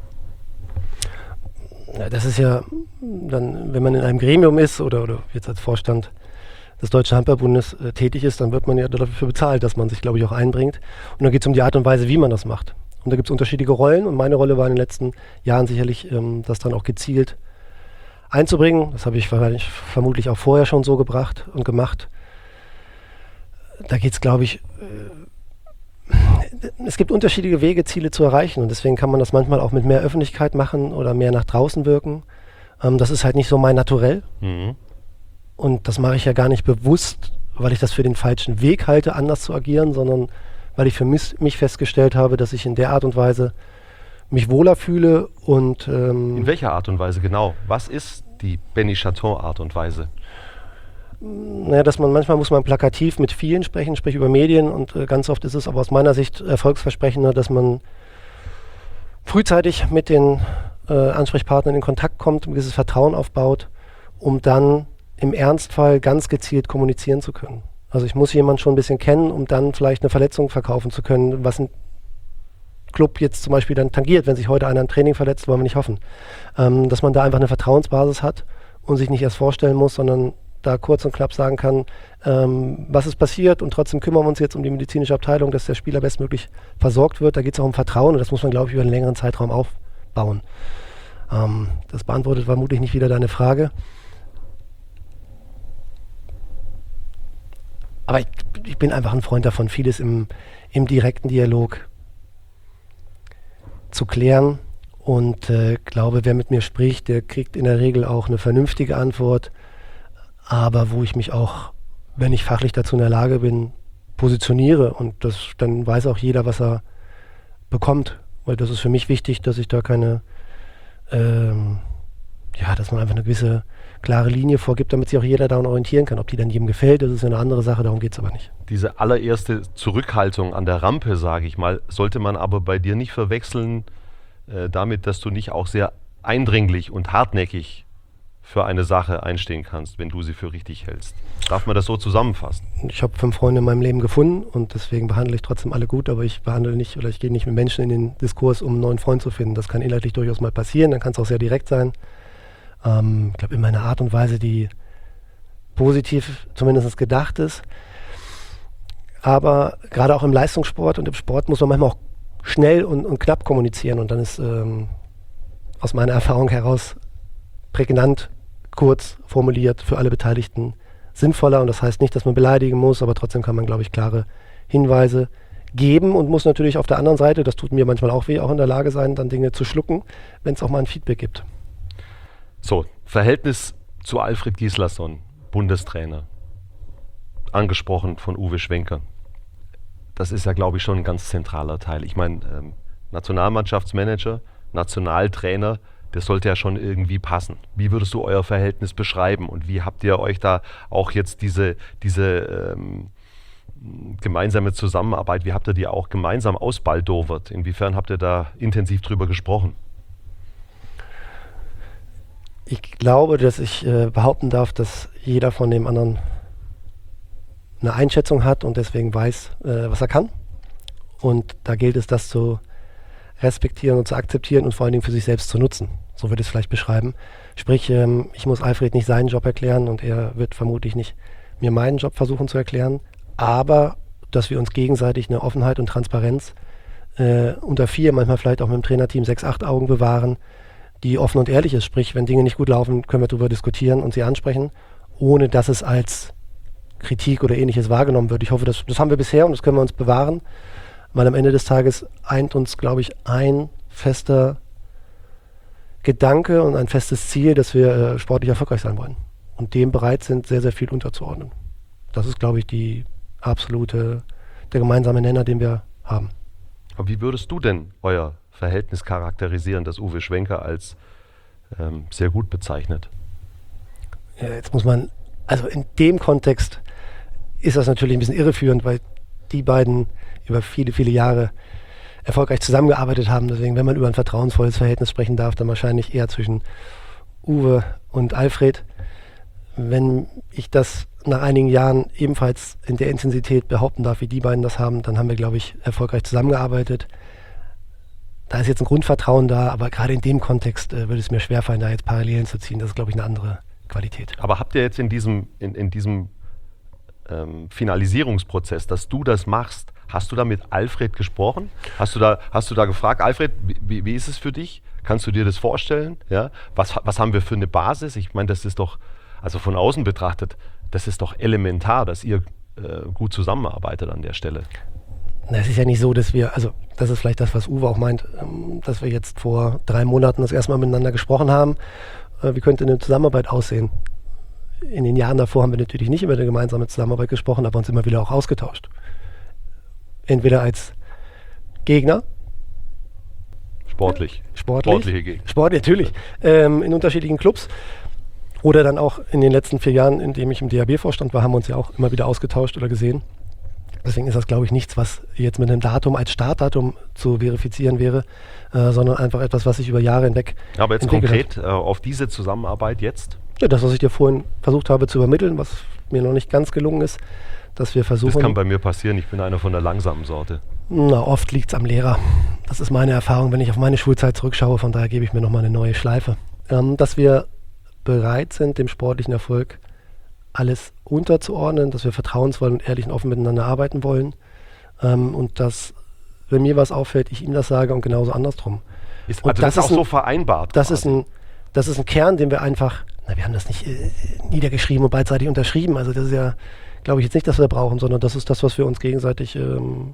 Ja, das ist ja dann, wenn man in einem Gremium ist oder, oder jetzt als Vorstand des Deutschen Handballbundes äh, tätig ist, dann wird man ja dafür bezahlt, dass man sich, glaube ich, auch einbringt. Und dann geht es um die Art und Weise, wie man das macht. Und da gibt es unterschiedliche Rollen und meine Rolle war in den letzten Jahren sicherlich, ähm, das dann auch gezielt einzubringen. Das habe ich vermutlich auch vorher schon so gebracht und gemacht. Da geht es, glaube ich, äh, es gibt unterschiedliche Wege, Ziele zu erreichen und deswegen kann man das manchmal auch mit mehr Öffentlichkeit machen oder mehr nach draußen wirken. Ähm, das ist halt nicht so mein Naturell. Mhm. Und das mache ich ja gar nicht bewusst, weil ich das für den falschen Weg halte, anders zu agieren, sondern weil ich für mich, mich festgestellt habe, dass ich in der Art und Weise mich wohler fühle und... Ähm, in welcher Art und Weise genau? Was ist die Benny Chaton Art und Weise? Naja, dass man manchmal muss man plakativ mit vielen sprechen, sprich über Medien und äh, ganz oft ist es aber aus meiner Sicht erfolgsversprechender, dass man frühzeitig mit den äh, Ansprechpartnern in Kontakt kommt, ein gewisses Vertrauen aufbaut, um dann im Ernstfall ganz gezielt kommunizieren zu können. Also ich muss jemanden schon ein bisschen kennen, um dann vielleicht eine Verletzung verkaufen zu können, was ein Club jetzt zum Beispiel dann tangiert, wenn sich heute einer im Training verletzt, wollen wir nicht hoffen. Ähm, dass man da einfach eine Vertrauensbasis hat und sich nicht erst vorstellen muss, sondern da kurz und knapp sagen kann, ähm, was ist passiert und trotzdem kümmern wir uns jetzt um die medizinische Abteilung, dass der Spieler bestmöglich versorgt wird. Da geht es auch um Vertrauen und das muss man, glaube ich, über einen längeren Zeitraum aufbauen. Ähm, das beantwortet vermutlich nicht wieder deine Frage. Aber ich, ich bin einfach ein Freund davon, vieles im, im direkten Dialog zu klären und äh, glaube, wer mit mir spricht, der kriegt in der Regel auch eine vernünftige Antwort, aber wo ich mich auch, wenn ich fachlich dazu in der Lage bin, positioniere und das, dann weiß auch jeder, was er bekommt, weil das ist für mich wichtig, dass ich da keine, ähm, ja, dass man einfach eine gewisse klare Linie vorgibt, damit sich auch jeder daran orientieren kann. Ob die dann jedem gefällt, das ist eine andere Sache, darum geht es aber nicht. Diese allererste Zurückhaltung an der Rampe, sage ich mal, sollte man aber bei dir nicht verwechseln äh, damit, dass du nicht auch sehr eindringlich und hartnäckig für eine Sache einstehen kannst, wenn du sie für richtig hältst. Darf man das so zusammenfassen? Ich habe fünf Freunde in meinem Leben gefunden und deswegen behandle ich trotzdem alle gut, aber ich behandle nicht oder ich gehe nicht mit Menschen in den Diskurs, um einen neuen Freund zu finden. Das kann inhaltlich durchaus mal passieren, dann kann es auch sehr direkt sein. Ähm, ich glaube, in meiner Art und Weise, die positiv zumindest gedacht ist. Aber gerade auch im Leistungssport und im Sport muss man manchmal auch schnell und, und knapp kommunizieren und dann ist ähm, aus meiner Erfahrung heraus prägnant, kurz formuliert, für alle Beteiligten sinnvoller und das heißt nicht, dass man beleidigen muss, aber trotzdem kann man, glaube ich, klare Hinweise geben und muss natürlich auf der anderen Seite, das tut mir manchmal auch weh, auch in der Lage sein, dann Dinge zu schlucken, wenn es auch mal ein Feedback gibt. So, Verhältnis zu Alfred Gislason, Bundestrainer, angesprochen von Uwe Schwenker. Das ist ja, glaube ich, schon ein ganz zentraler Teil. Ich meine, ähm, Nationalmannschaftsmanager, Nationaltrainer, das sollte ja schon irgendwie passen. Wie würdest du euer Verhältnis beschreiben und wie habt ihr euch da auch jetzt diese, diese ähm, gemeinsame Zusammenarbeit, wie habt ihr die auch gemeinsam ausbaldowert? Inwiefern habt ihr da intensiv drüber gesprochen? Ich glaube, dass ich äh, behaupten darf, dass jeder von dem anderen eine Einschätzung hat und deswegen weiß, äh, was er kann. Und da gilt es, das zu respektieren und zu akzeptieren und vor allen Dingen für sich selbst zu nutzen. So würde ich es vielleicht beschreiben. Sprich, ähm, ich muss Alfred nicht seinen Job erklären und er wird vermutlich nicht mir meinen Job versuchen zu erklären, aber dass wir uns gegenseitig eine Offenheit und Transparenz äh, unter vier, manchmal vielleicht auch mit dem Trainerteam sechs, acht Augen bewahren, die offen und ehrlich ist. Sprich, wenn Dinge nicht gut laufen, können wir darüber diskutieren und sie ansprechen, ohne dass es als Kritik oder ähnliches wahrgenommen wird. Ich hoffe, das, das haben wir bisher und das können wir uns bewahren, weil am Ende des Tages eint uns, glaube ich, ein fester Gedanke und ein festes Ziel, dass wir äh, sportlich erfolgreich sein wollen und dem bereit sind, sehr, sehr viel unterzuordnen. Das ist, glaube ich, die absolute, der gemeinsame Nenner, den wir haben. Aber wie würdest du denn euer Verhältnis charakterisieren, das Uwe Schwenker als ähm, sehr gut bezeichnet? Ja, jetzt muss man, also in dem Kontext ist das natürlich ein bisschen irreführend, weil die beiden über viele, viele Jahre erfolgreich zusammengearbeitet haben. Deswegen, wenn man über ein vertrauensvolles Verhältnis sprechen darf, dann wahrscheinlich eher zwischen Uwe und Alfred. Wenn ich das nach einigen Jahren ebenfalls in der Intensität behaupten darf, wie die beiden das haben, dann haben wir, glaube ich, erfolgreich zusammengearbeitet. Da ist jetzt ein Grundvertrauen da, aber gerade in dem Kontext äh, würde es mir schwerfallen, da jetzt Parallelen zu ziehen. Das ist, glaube ich, eine andere Qualität. Aber habt ihr jetzt in diesem, in, in diesem ähm, Finalisierungsprozess, dass du das machst, hast du da mit Alfred gesprochen? Hast du da, hast du da gefragt, Alfred, wie, wie ist es für dich? Kannst du dir das vorstellen? Ja? Was, was haben wir für eine Basis? Ich meine, das ist doch, also von außen betrachtet, das ist doch elementar, dass ihr äh, gut zusammenarbeitet an der Stelle. Na, es ist ja nicht so, dass wir, also das ist vielleicht das, was Uwe auch meint, ähm, dass wir jetzt vor drei Monaten das erste Mal miteinander gesprochen haben. Äh, wie könnte eine Zusammenarbeit aussehen? In den Jahren davor haben wir natürlich nicht über eine gemeinsame Zusammenarbeit gesprochen, aber uns immer wieder auch ausgetauscht. Entweder als Gegner, Sportlich. Sportlich. Sportliche Gegner. Sport, natürlich. Ähm, in unterschiedlichen Clubs. Oder dann auch in den letzten vier Jahren, in dem ich im D H B-Vorstand war, haben wir uns ja auch immer wieder ausgetauscht oder gesehen. Deswegen ist das, glaube ich, nichts, was jetzt mit einem Datum als Startdatum zu verifizieren wäre, äh, sondern einfach etwas, was sich über Jahre hinweg Aber jetzt entwickelt konkret äh, auf diese Zusammenarbeit jetzt? Ja, das, was ich dir vorhin versucht habe zu übermitteln, was mir noch nicht ganz gelungen ist, dass wir versuchen... Das kann bei mir passieren, ich bin einer von der langsamen Sorte. Na, oft liegt es am Lehrer. Das ist meine Erfahrung, wenn ich auf meine Schulzeit zurückschaue. Von daher gebe ich mir nochmal eine neue Schleife. Ähm, dass wir bereit sind, dem sportlichen Erfolg alles unterzuordnen, dass wir vertrauensvoll und ehrlich und offen miteinander arbeiten wollen. Ähm, und dass, wenn mir was auffällt, ich ihm das sage und genauso andersrum. Ist, und also das, das ist auch ein, so vereinbart. Das quasi. ist, ein, das ist ein Kern, den wir einfach, na, wir haben das nicht äh, niedergeschrieben und beidseitig unterschrieben. Also das ist ja, glaube ich, jetzt nicht, dass wir brauchen, sondern das ist das, was wir uns gegenseitig ähm,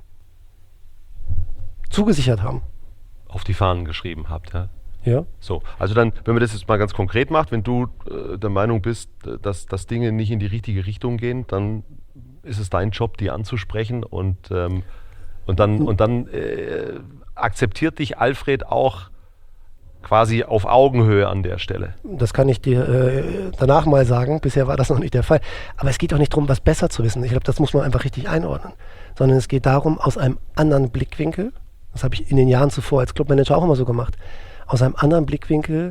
zugesichert haben. Auf die Fahnen geschrieben habt, ja? Ja. So, also dann, wenn man das jetzt mal ganz konkret macht, wenn du äh, der Meinung bist, dass, dass Dinge nicht in die richtige Richtung gehen, dann ist es dein Job, die anzusprechen und, ähm, und dann, und dann äh, akzeptiert dich Alfred auch quasi auf Augenhöhe an der Stelle. Das kann ich dir äh, danach mal sagen. Bisher war das noch nicht der Fall. Aber es geht auch nicht darum, was besser zu wissen. Ich glaube, das muss man einfach richtig einordnen. Sondern es geht darum, aus einem anderen Blickwinkel, das habe ich in den Jahren zuvor als Clubmanager auch immer so gemacht, aus einem anderen Blickwinkel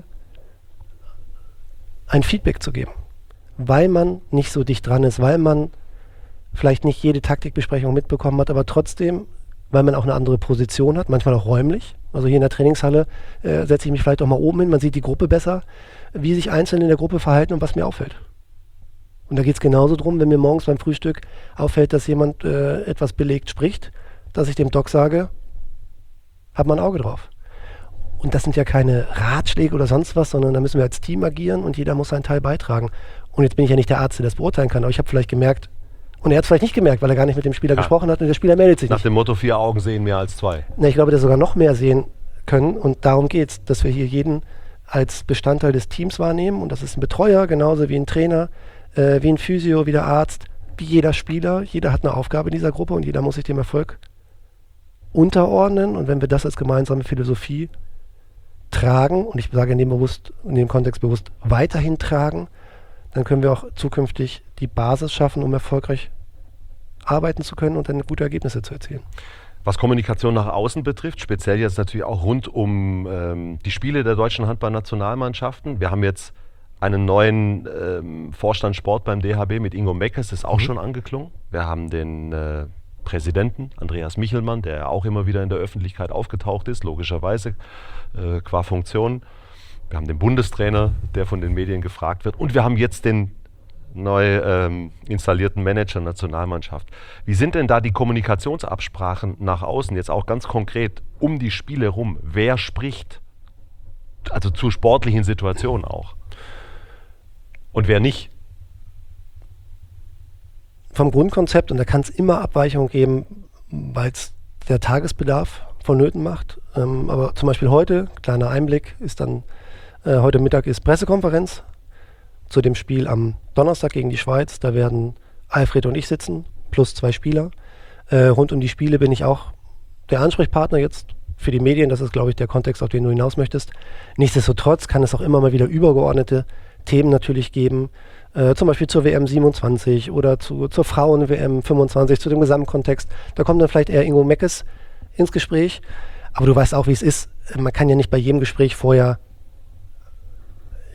ein Feedback zu geben. Weil man nicht so dicht dran ist, weil man vielleicht nicht jede Taktikbesprechung mitbekommen hat, aber trotzdem, weil man auch eine andere Position hat, manchmal auch räumlich. Also hier in der Trainingshalle äh, setze ich mich vielleicht auch mal oben hin, man sieht die Gruppe besser, wie sich Einzelne in der Gruppe verhalten und was mir auffällt. Und da geht es genauso drum, wenn mir morgens beim Frühstück auffällt, dass jemand äh, etwas belegt spricht, dass ich dem Doc sage, hab mal ein Auge drauf. Und das sind ja keine Ratschläge oder sonst was, sondern da müssen wir als Team agieren und jeder muss seinen Teil beitragen. Und jetzt bin ich ja nicht der Arzt, der das beurteilen kann, aber ich habe vielleicht gemerkt, und er hat es vielleicht nicht gemerkt, weil er gar nicht mit dem Spieler Ja. gesprochen hat und der Spieler meldet sich Nach nicht. dem Motto, vier Augen sehen mehr als zwei. Na, ich glaube, dass wir sogar noch mehr sehen können und darum geht es, dass wir hier jeden als Bestandteil des Teams wahrnehmen und das ist ein Betreuer, genauso wie ein Trainer, äh, wie ein Physio, wie der Arzt, wie jeder Spieler. Jeder hat eine Aufgabe in dieser Gruppe und jeder muss sich dem Erfolg unterordnen und wenn wir das als gemeinsame Philosophie tragen, und ich sage in dem, bewusst, in dem Kontext bewusst weiterhin tragen, dann können wir auch zukünftig die Basis schaffen, um erfolgreich arbeiten zu können und dann gute Ergebnisse zu erzielen. Was Kommunikation nach außen betrifft, speziell jetzt natürlich auch rund um ähm, die Spiele der deutschen Handball-Nationalmannschaften. Wir haben jetzt einen neuen ähm, Vorstand Sport beim D H B mit Ingo Meckes, das ist auch mhm. schon angeklungen. Wir haben den äh, Präsidenten Andreas Michelmann, der ja auch immer wieder in der Öffentlichkeit aufgetaucht ist, logischerweise äh, qua Funktion. Wir haben den Bundestrainer, der von den Medien gefragt wird. Und wir haben jetzt den neu ähm, installierten Manager Nationalmannschaft. Wie sind denn da die Kommunikationsabsprachen nach außen, jetzt auch ganz konkret um die Spiele rum? Wer spricht? Also zur sportlichen Situation auch. Und wer nicht? Vom Grundkonzept, und da kann es immer Abweichungen geben, weil es der Tagesbedarf vonnöten macht. Ähm, aber zum Beispiel heute, kleiner Einblick, ist dann, äh, heute Mittag ist Pressekonferenz zu dem Spiel am Donnerstag gegen die Schweiz. Da werden Alfred und ich sitzen, plus zwei Spieler. Äh, rund um die Spiele bin ich auch der Ansprechpartner jetzt für die Medien. Das ist, glaube ich, der Kontext, auf den du hinaus möchtest. Nichtsdestotrotz kann es auch immer mal wieder übergeordnete Themen natürlich geben, äh, zum Beispiel zur W M siebenundzwanzig oder zu, zur Frauen-W M fünfundzwanzig, zu dem Gesamtkontext. Da kommt dann vielleicht eher Ingo Meckes ins Gespräch. Aber du weißt auch, wie es ist. Man kann ja nicht bei jedem Gespräch vorher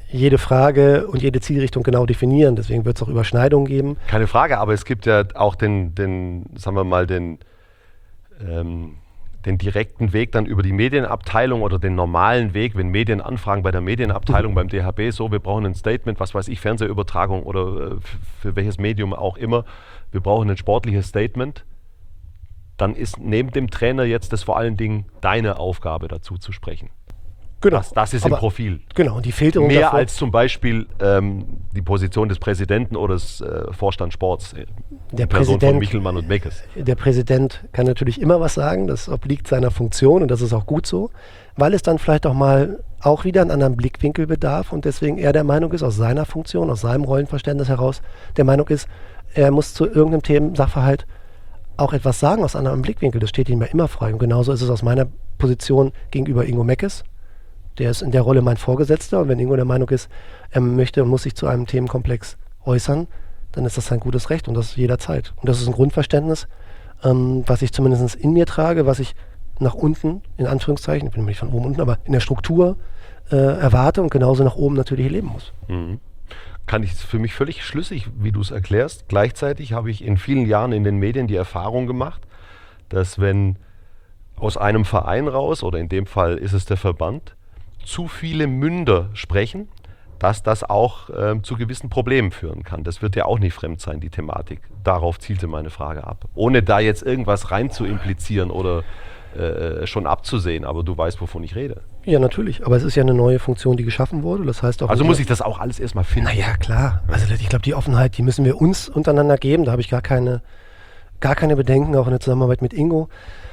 jede Frage und jede Zielrichtung genau definieren. Deswegen wird es auch Überschneidungen geben. Keine Frage, aber es gibt ja auch den, den sagen wir mal, den, ähm, den direkten Weg dann über die Medienabteilung oder den normalen Weg, wenn Medien anfragen bei der Medienabteilung, mhm. beim D H B, so, wir brauchen ein Statement, was weiß ich, Fernsehübertragung oder äh, für welches Medium auch immer, wir brauchen ein sportliches Statement. Dann ist neben dem Trainer jetzt das vor allen Dingen deine Aufgabe, dazu zu sprechen. Genau. Das, das ist Aber, im Profil. Genau, und die Filterung Mehr davor, als zum Beispiel ähm, die Position des Präsidenten oder des äh, Vorstands Sports. Äh, der Person Präsident, von Michelmann und Meckes. Der Präsident kann natürlich immer was sagen, das obliegt seiner Funktion und das ist auch gut so, weil es dann vielleicht auch mal auch wieder einen anderen Blickwinkel bedarf und deswegen er der Meinung ist, aus seiner Funktion, aus seinem Rollenverständnis heraus, der Meinung ist, er muss zu irgendeinem Themen, Sachverhalt auch etwas sagen aus einem anderen Blickwinkel. Das steht ihm ja immer frei. Und genauso ist es aus meiner Position gegenüber Ingo Meckes. Der ist in der Rolle mein Vorgesetzter. Und wenn Ingo der Meinung ist, er möchte und muss sich zu einem Themenkomplex äußern, dann ist das sein gutes Recht und das jederzeit. Und das ist ein Grundverständnis, ähm, was ich zumindest in mir trage, was ich nach unten, in Anführungszeichen, ich bin nicht von oben unten, aber in der Struktur äh, erwarte und genauso nach oben natürlich leben muss. Mhm. Kann ich für mich völlig schlüssig, wie du es erklärst. Gleichzeitig habe ich in vielen Jahren in den Medien die Erfahrung gemacht, dass wenn aus einem Verein raus, oder in dem Fall ist es der Verband, zu viele Münder sprechen, dass das auch äh, zu gewissen Problemen führen kann. Das wird ja auch nicht fremd sein, die Thematik. Darauf zielte meine Frage ab. Ohne da jetzt irgendwas rein zu implizieren oder äh, schon abzusehen, aber du weißt, wovon ich rede. Ja, natürlich. Aber es ist ja eine neue Funktion, die geschaffen wurde. Das heißt auch. Also muss ich das auch alles erstmal finden. Naja, klar. Also ich glaube, die Offenheit, die müssen wir uns untereinander geben. Da habe ich gar keine, gar keine Bedenken, auch in der Zusammenarbeit mit Ingo.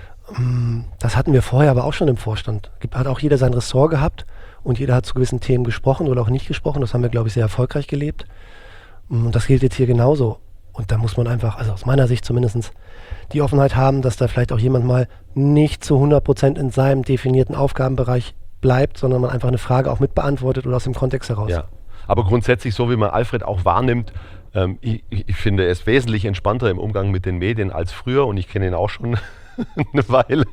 Das hatten wir vorher aber auch schon im Vorstand. Hat auch jeder sein Ressort gehabt und jeder hat zu gewissen Themen gesprochen oder auch nicht gesprochen. Das haben wir, glaube ich, sehr erfolgreich gelebt. Und das gilt jetzt hier genauso. Und da muss man einfach, also aus meiner Sicht zumindest, die Offenheit haben, dass da vielleicht auch jemand mal nicht zu hundert Prozent in seinem definierten Aufgabenbereich bleibt, sondern man einfach eine Frage auch mit beantwortet oder aus dem Kontext heraus. Ja, aber grundsätzlich, so wie man Alfred auch wahrnimmt, ähm, ich, ich finde es wesentlich entspannter im Umgang mit den Medien als früher und ich kenne ihn auch schon eine Weile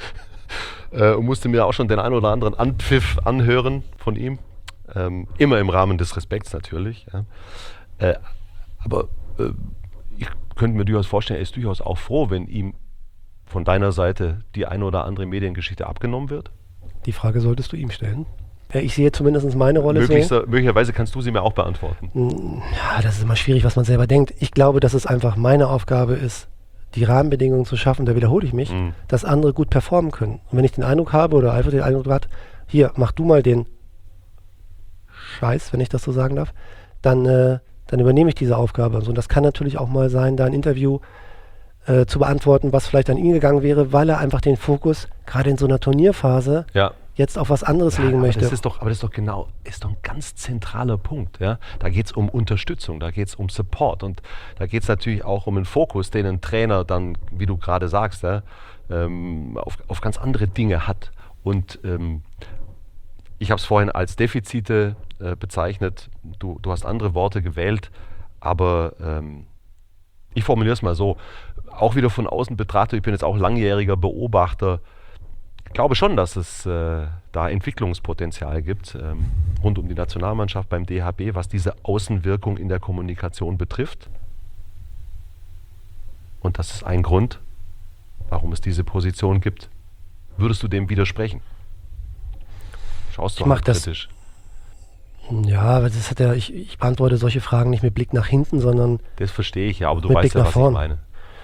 äh, und musste mir auch schon den einen oder anderen Anpfiff anhören von ihm, ähm, immer im Rahmen des Respekts natürlich. Ja. Äh, aber äh, ich könnte mir durchaus vorstellen, er ist durchaus auch froh, wenn ihm von deiner Seite die eine oder andere Mediengeschichte abgenommen wird. Die Frage solltest du ihm stellen. Ja, ich sehe zumindest meine Rolle so. Möglicherweise kannst du sie mir auch beantworten. Ja, das ist immer schwierig, was man selber denkt. Ich glaube, dass es einfach meine Aufgabe ist, die Rahmenbedingungen zu schaffen, da wiederhole ich mich, mhm. dass andere gut performen können. Und wenn ich den Eindruck habe oder einfach den Eindruck hat, hier, mach du mal den Scheiß, wenn ich das so sagen darf, dann, äh, dann übernehme ich diese Aufgabe. Und das kann natürlich auch mal sein, da ein Interview äh, zu beantworten, was vielleicht an ihn gegangen wäre, weil er einfach den Fokus, gerade in so einer Turnierphase, ja. jetzt auf was anderes ja, legen aber möchte. Das ist doch, aber das ist doch genau, ist doch ein ganz zentraler Punkt. Ja? Da geht es um Unterstützung, da geht es um Support und da geht es natürlich auch um einen Fokus, den ein Trainer dann, wie du gerade sagst, ja, ähm, auf, auf ganz andere Dinge hat. Und ähm, ich habe es vorhin als Defizite äh, bezeichnet, du, du hast andere Worte gewählt, aber ähm, ich formuliere es mal so, auch wieder von außen betrachtet, ich bin jetzt auch langjähriger Beobachter, ich glaube schon, dass es äh, da Entwicklungspotenzial gibt ähm, rund um die Nationalmannschaft beim D H B, was diese Außenwirkung in der Kommunikation betrifft. Und das ist ein Grund, warum es diese Position gibt. Würdest du dem widersprechen? Schaust du halt kritisch? Ja, aber das hat ja, ich, ich beantworte solche Fragen nicht mit Blick nach hinten, sondern das verstehe ich ja, aber du mit weißt Blick ja, nach was vorn. ich meine.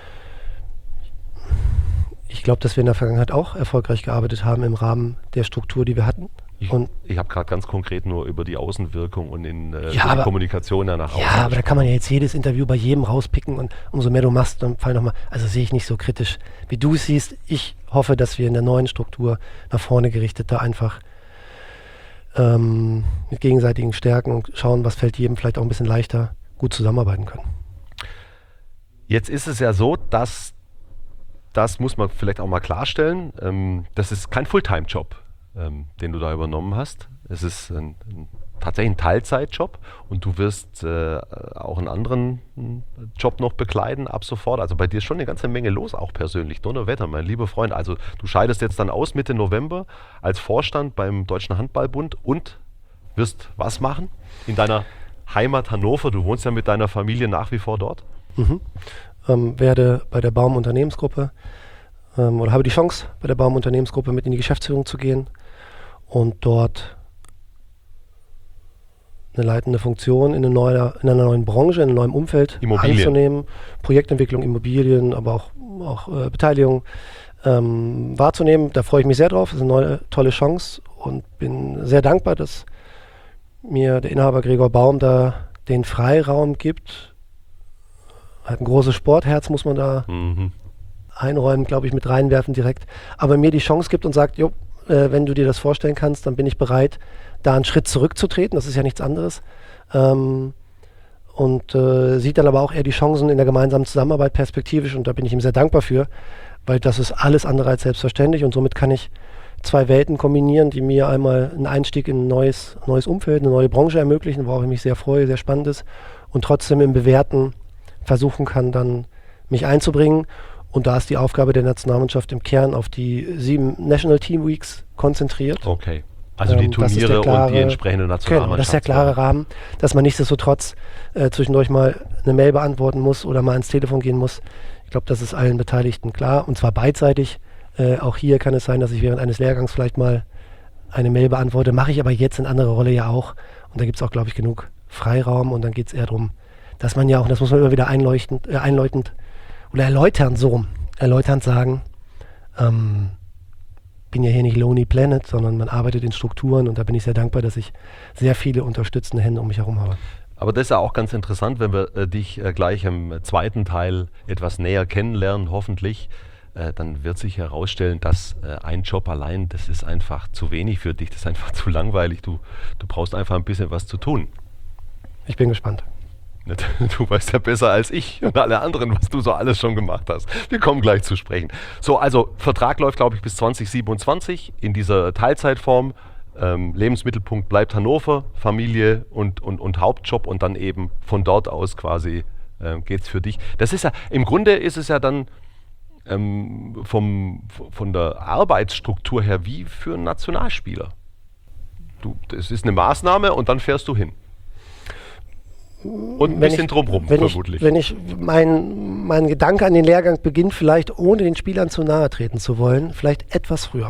Ich glaube, dass wir in der Vergangenheit auch erfolgreich gearbeitet haben im Rahmen der Struktur, die wir hatten. Ich, und ich habe gerade ganz konkret nur über die Außenwirkung und in äh, ja, die aber, Kommunikation danach Ja, aber da kann man ja jetzt jedes Interview bei jedem rauspicken und umso mehr du machst, dann fallen nochmal, also sehe ich nicht so kritisch, wie du es siehst. Ich hoffe, dass wir in der neuen Struktur nach vorne gerichtet da einfach ähm, mit gegenseitigen Stärken und schauen, was fällt jedem vielleicht auch ein bisschen leichter, gut zusammenarbeiten können. Jetzt ist es ja so, dass das muss man vielleicht auch mal klarstellen. Ähm, das ist kein Fulltime-Job, ähm, den du da übernommen hast. Es ist ein, ein, tatsächlich ein Teilzeitjob und du wirst äh, auch einen anderen Job noch bekleiden ab sofort. Also bei dir ist schon eine ganze Menge los, auch persönlich. Donnerwetter, mein lieber Freund. Also du scheidest jetzt dann aus Mitte November als Vorstand beim Deutschen Handballbund und wirst was machen in deiner Heimat Hannover? Du wohnst ja mit deiner Familie nach wie vor dort. Mhm. Ähm, werde bei der Baum Unternehmensgruppe ähm, oder habe die Chance, bei der Baum Unternehmensgruppe mit in die Geschäftsführung zu gehen und dort eine leitende Funktion in, eine neue, in einer neuen Branche, in einem neuen Umfeld Immobilien. anzunehmen. Projektentwicklung, Immobilien, aber auch, auch äh, Beteiligung ähm, wahrzunehmen. Da freue ich mich sehr drauf. Das ist eine neue, tolle Chance und bin sehr dankbar, dass mir der Inhaber Gregor Baum da den Freiraum gibt. Hat ein großes Sportherz, muss man da Mhm. einräumen, glaube ich, mit reinwerfen direkt. Aber mir die Chance gibt und sagt, jo, äh, wenn du dir das vorstellen kannst, dann bin ich bereit, da einen Schritt zurückzutreten. Das ist ja nichts anderes. Ähm, und äh, sieht dann aber auch eher die Chancen in der gemeinsamen Zusammenarbeit perspektivisch und da bin ich ihm sehr dankbar für, weil das ist alles andere als selbstverständlich und somit kann ich zwei Welten kombinieren, die mir einmal einen Einstieg in ein neues, neues Umfeld, eine neue Branche ermöglichen, worauf ich mich sehr freue, sehr spannend ist und trotzdem im Bewährten versuchen kann, dann mich einzubringen. Und da ist die Aufgabe der Nationalmannschaft im Kern auf die sieben National Team Weeks konzentriert. Okay. Also die Ähm, das ist der Turniere klare- und die entsprechende Nationalmannschaft. Genau, das ist der klare Rahmen, dass man nichtsdestotrotz äh, zwischendurch mal eine Mail beantworten muss oder mal ans Telefon gehen muss. Ich glaube, das ist allen Beteiligten klar und zwar beidseitig. Äh, auch hier kann es sein, dass ich während eines Lehrgangs vielleicht mal eine Mail beantworte, mache ich aber jetzt in anderer Rolle ja auch. Und da gibt es auch, glaube ich, genug Freiraum und dann geht es eher darum, dass man ja auch, das muss man immer wieder einleuchtend, äh, einläutend oder erläutern, so rum, erläuternd sagen, ähm, bin ja hier nicht Lonely Planet, sondern man arbeitet in Strukturen und da bin ich sehr dankbar, dass ich sehr viele unterstützende Hände um mich herum habe. Aber das ist ja auch ganz interessant, wenn wir äh, dich äh, gleich im zweiten Teil etwas näher kennenlernen, hoffentlich. Äh, dann wird sich herausstellen, dass äh, ein Job allein, das ist einfach zu wenig für dich, das ist einfach zu langweilig. Du, du brauchst einfach ein bisschen was zu tun. Ich bin gespannt. Du weißt ja besser als ich und alle anderen, was du so alles schon gemacht hast. Wir kommen gleich zu sprechen. So, also Vertrag läuft, glaube ich, bis zwanzig siebenundzwanzig in dieser Teilzeitform. Ähm, Lebensmittelpunkt bleibt Hannover, Familie und, und, und Hauptjob und dann eben von dort aus quasi äh, geht es für dich. Das ist ja, im Grunde ist es ja dann ähm, vom, von der Arbeitsstruktur her wie für einen Nationalspieler. Du, das ist eine Maßnahme und dann fährst du hin. Und ein Wenn bisschen ich- drumrum wenn vermutlich. Ich, wenn ich, mein, mein Gedanke an den Lehrgang beginnt vielleicht, ohne den Spielern zu nahe treten zu wollen, vielleicht etwas früher.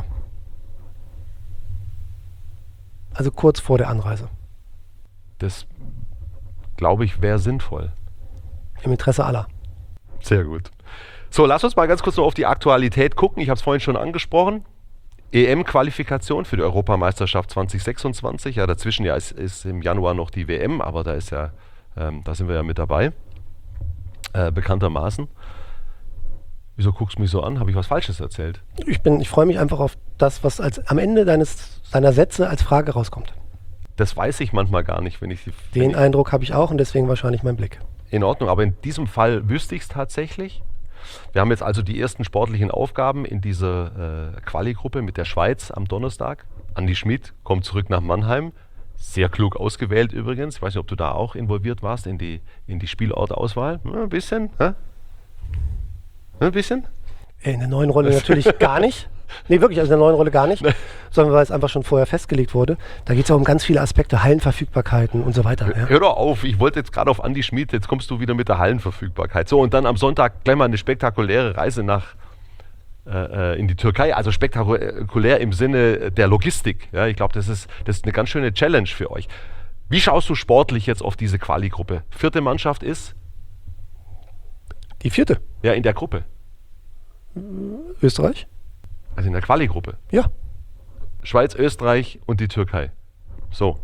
Also kurz vor der Anreise. Das, glaube ich, wäre sinnvoll. Im Interesse aller. Sehr gut. So, lass uns mal ganz kurz noch auf die Aktualität gucken. Ich habe es vorhin schon angesprochen. E M-Qualifikation für die Europameisterschaft zwanzig sechsundzwanzig. Ja, dazwischen ja ist, ist im Januar noch die W M, aber da ist ja, ähm, da sind wir ja mit dabei. Äh, bekanntermaßen. Wieso guckst du mich so an? Habe ich was Falsches erzählt? Ich, bin, ich freue mich einfach auf das, was als, am Ende deines, deiner Sätze als Frage rauskommt. Das weiß ich manchmal gar nicht, wenn ich die. wenn Den ich, Eindruck habe ich auch und deswegen wahrscheinlich mein Blick. In Ordnung, aber in diesem Fall wüsste ich es tatsächlich. Wir haben jetzt also die ersten sportlichen Aufgaben in dieser äh, Quali-Gruppe mit der Schweiz am Donnerstag. Andi Schmid kommt zurück nach Mannheim. Sehr klug ausgewählt übrigens. Ich weiß nicht, ob du da auch involviert warst in die, in die Spielortauswahl. Ja, ein bisschen. Hä? Ein bisschen? In der neuen Rolle natürlich gar nicht. Nee, wirklich, also in der neuen Rolle gar nicht. Sondern weil es einfach schon vorher festgelegt wurde. Da geht es auch um ganz viele Aspekte, Hallenverfügbarkeiten und so weiter. Ja. Hör doch auf, ich wollte jetzt gerade auf Andi Schmid, jetzt kommst du wieder mit der Hallenverfügbarkeit. So, und dann am Sonntag gleich mal eine spektakuläre Reise nach äh, in die Türkei. Also spektakulär im Sinne der Logistik. Ja, ich glaube, das ist, das ist eine ganz schöne Challenge für euch. Wie schaust du sportlich jetzt auf diese Quali-Gruppe? Vierte Mannschaft ist? Die vierte, Ja, in der Gruppe. Österreich? Also in der Quali-Gruppe. Ja. Schweiz, Österreich und die Türkei. So.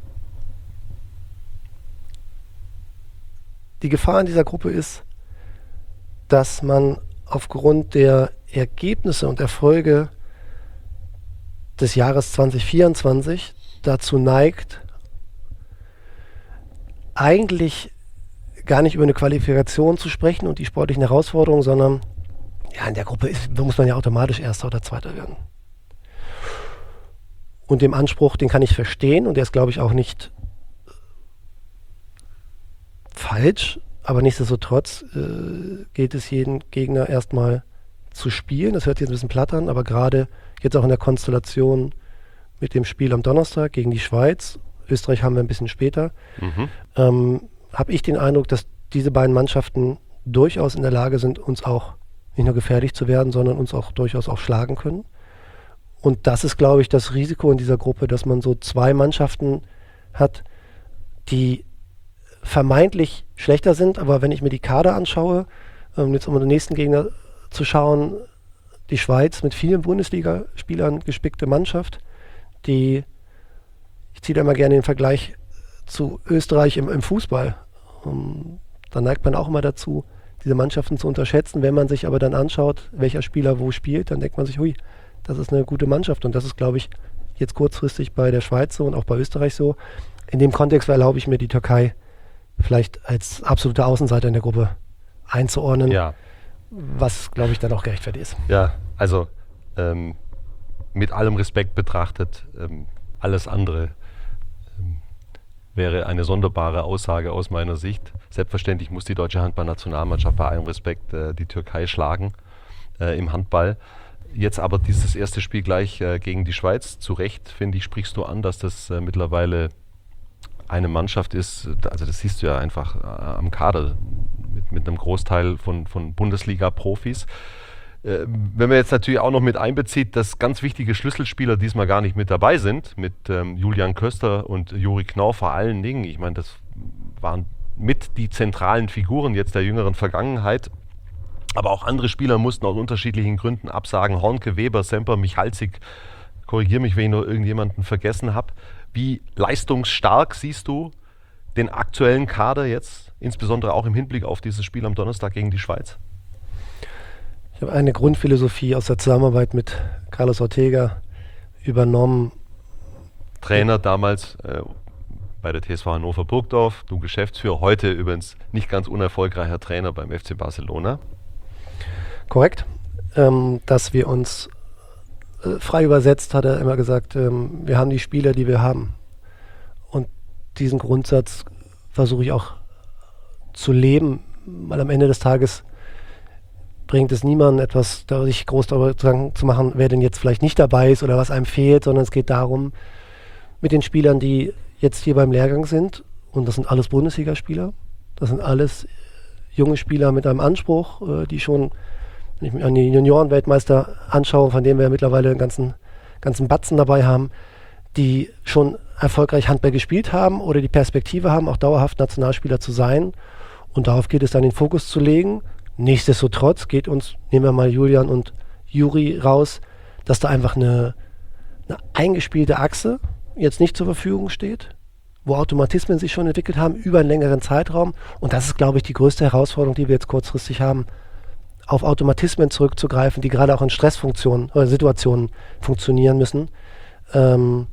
Die Gefahr in dieser Gruppe ist, dass man aufgrund der Ergebnisse und Erfolge des Jahres zwanzig vierundzwanzig dazu neigt, eigentlich gar nicht über eine Qualifikation zu sprechen und die sportlichen Herausforderungen, sondern ja, in der Gruppe ist, muss man ja automatisch Erster oder Zweiter werden. Und dem Anspruch, den kann ich verstehen und der ist, glaube ich, auch nicht falsch, aber nichtsdestotrotz äh, gilt es jeden Gegner erstmal zu spielen. Das hört sich jetzt ein bisschen platt an, aber gerade jetzt auch in der Konstellation mit dem Spiel am Donnerstag gegen die Schweiz Österreich haben wir ein bisschen später, Mhm. ähm, habe ich den Eindruck, dass diese beiden Mannschaften durchaus in der Lage sind, uns auch nicht nur gefährlich zu werden, sondern uns auch durchaus auch schlagen können. Und das ist, glaube ich, das Risiko in dieser Gruppe, dass man so zwei Mannschaften hat, die vermeintlich schlechter sind, aber wenn ich mir die Kader anschaue, ähm, jetzt um den nächsten Gegner zu schauen, die Schweiz mit vielen Bundesligaspielern gespickte Mannschaft, die, ich ziehe da immer gerne den Vergleich zu Österreich im, im Fußball. Um, da neigt man auch immer dazu, diese Mannschaften zu unterschätzen. Wenn man sich aber dann anschaut, welcher Spieler wo spielt, dann denkt man sich, hui, das ist eine gute Mannschaft. Und das ist, glaube ich, jetzt kurzfristig bei der Schweiz so und auch bei Österreich so. In dem Kontext erlaube ich mir die Türkei vielleicht als absoluter Außenseiter in der Gruppe einzuordnen, Ja. was, glaube ich, dann auch gerechtfertigt ist. Ja, also ähm, mit allem Respekt betrachtet, ähm, alles andere ähm, wäre eine sonderbare Aussage aus meiner Sicht. Selbstverständlich muss die deutsche Handballnationalmannschaft bei allem Respekt äh, die Türkei schlagen äh, im Handball. Jetzt aber dieses erste Spiel gleich äh, gegen die Schweiz. Zu Recht, finde ich, sprichst du an, dass das äh, mittlerweile eine Mannschaft ist, also das siehst du ja einfach äh, am Kader mit, mit einem Großteil von, von Bundesliga-Profis. Äh, wenn man jetzt natürlich auch noch mit einbezieht, dass ganz wichtige Schlüsselspieler diesmal gar nicht mit dabei sind, mit ähm, Julian Köster und Juri Knorr vor allen Dingen. Ich meine, das waren mit die zentralen Figuren jetzt der jüngeren Vergangenheit. Aber auch andere Spieler mussten aus unterschiedlichen Gründen absagen. Hornke, Weber, Semper, Michalzik. Korrigiere mich, wenn ich noch irgendjemanden vergessen habe. Wie leistungsstark siehst du den aktuellen Kader jetzt, insbesondere auch im Hinblick auf dieses Spiel am Donnerstag gegen die Schweiz? Ich habe eine Grundphilosophie aus der Zusammenarbeit mit Carlos Ortega übernommen. Trainer damals äh, bei der T S V Hannover Burgdorf, du Geschäftsführer, heute übrigens nicht ganz unerfolgreicher Trainer beim F C Barcelona. Korrekt. Ähm, dass wir uns äh, frei übersetzt, hat er immer gesagt, ähm, wir haben die Spieler, die wir haben. Und diesen Grundsatz versuche ich auch zu leben, weil am Ende des Tages bringt es niemandem etwas, da sich groß darüber zu machen, wer denn jetzt vielleicht nicht dabei ist oder was einem fehlt, sondern es geht darum, mit den Spielern, die jetzt hier beim Lehrgang sind, und das sind alles Bundesligaspieler, das sind alles junge Spieler mit einem Anspruch, äh, die schon, wenn ich mir an die Junioren-Weltmeister anschaue, von denen wir ja mittlerweile einen ganzen, ganzen Batzen dabei haben, die schon erfolgreich Handball gespielt haben oder die Perspektive haben, auch dauerhaft Nationalspieler zu sein. Und darauf geht es dann, den Fokus zu legen. Nichtsdestotrotz geht uns, nehmen wir mal Julian und Juri raus, dass da einfach eine, eine eingespielte Achse jetzt nicht zur Verfügung steht, wo Automatismen sich schon entwickelt haben über einen längeren Zeitraum. Und das ist, glaube ich, die größte Herausforderung, die wir jetzt kurzfristig haben, auf Automatismen zurückzugreifen, die gerade auch in Stressfunktionen oder Situationen funktionieren müssen. Ähm,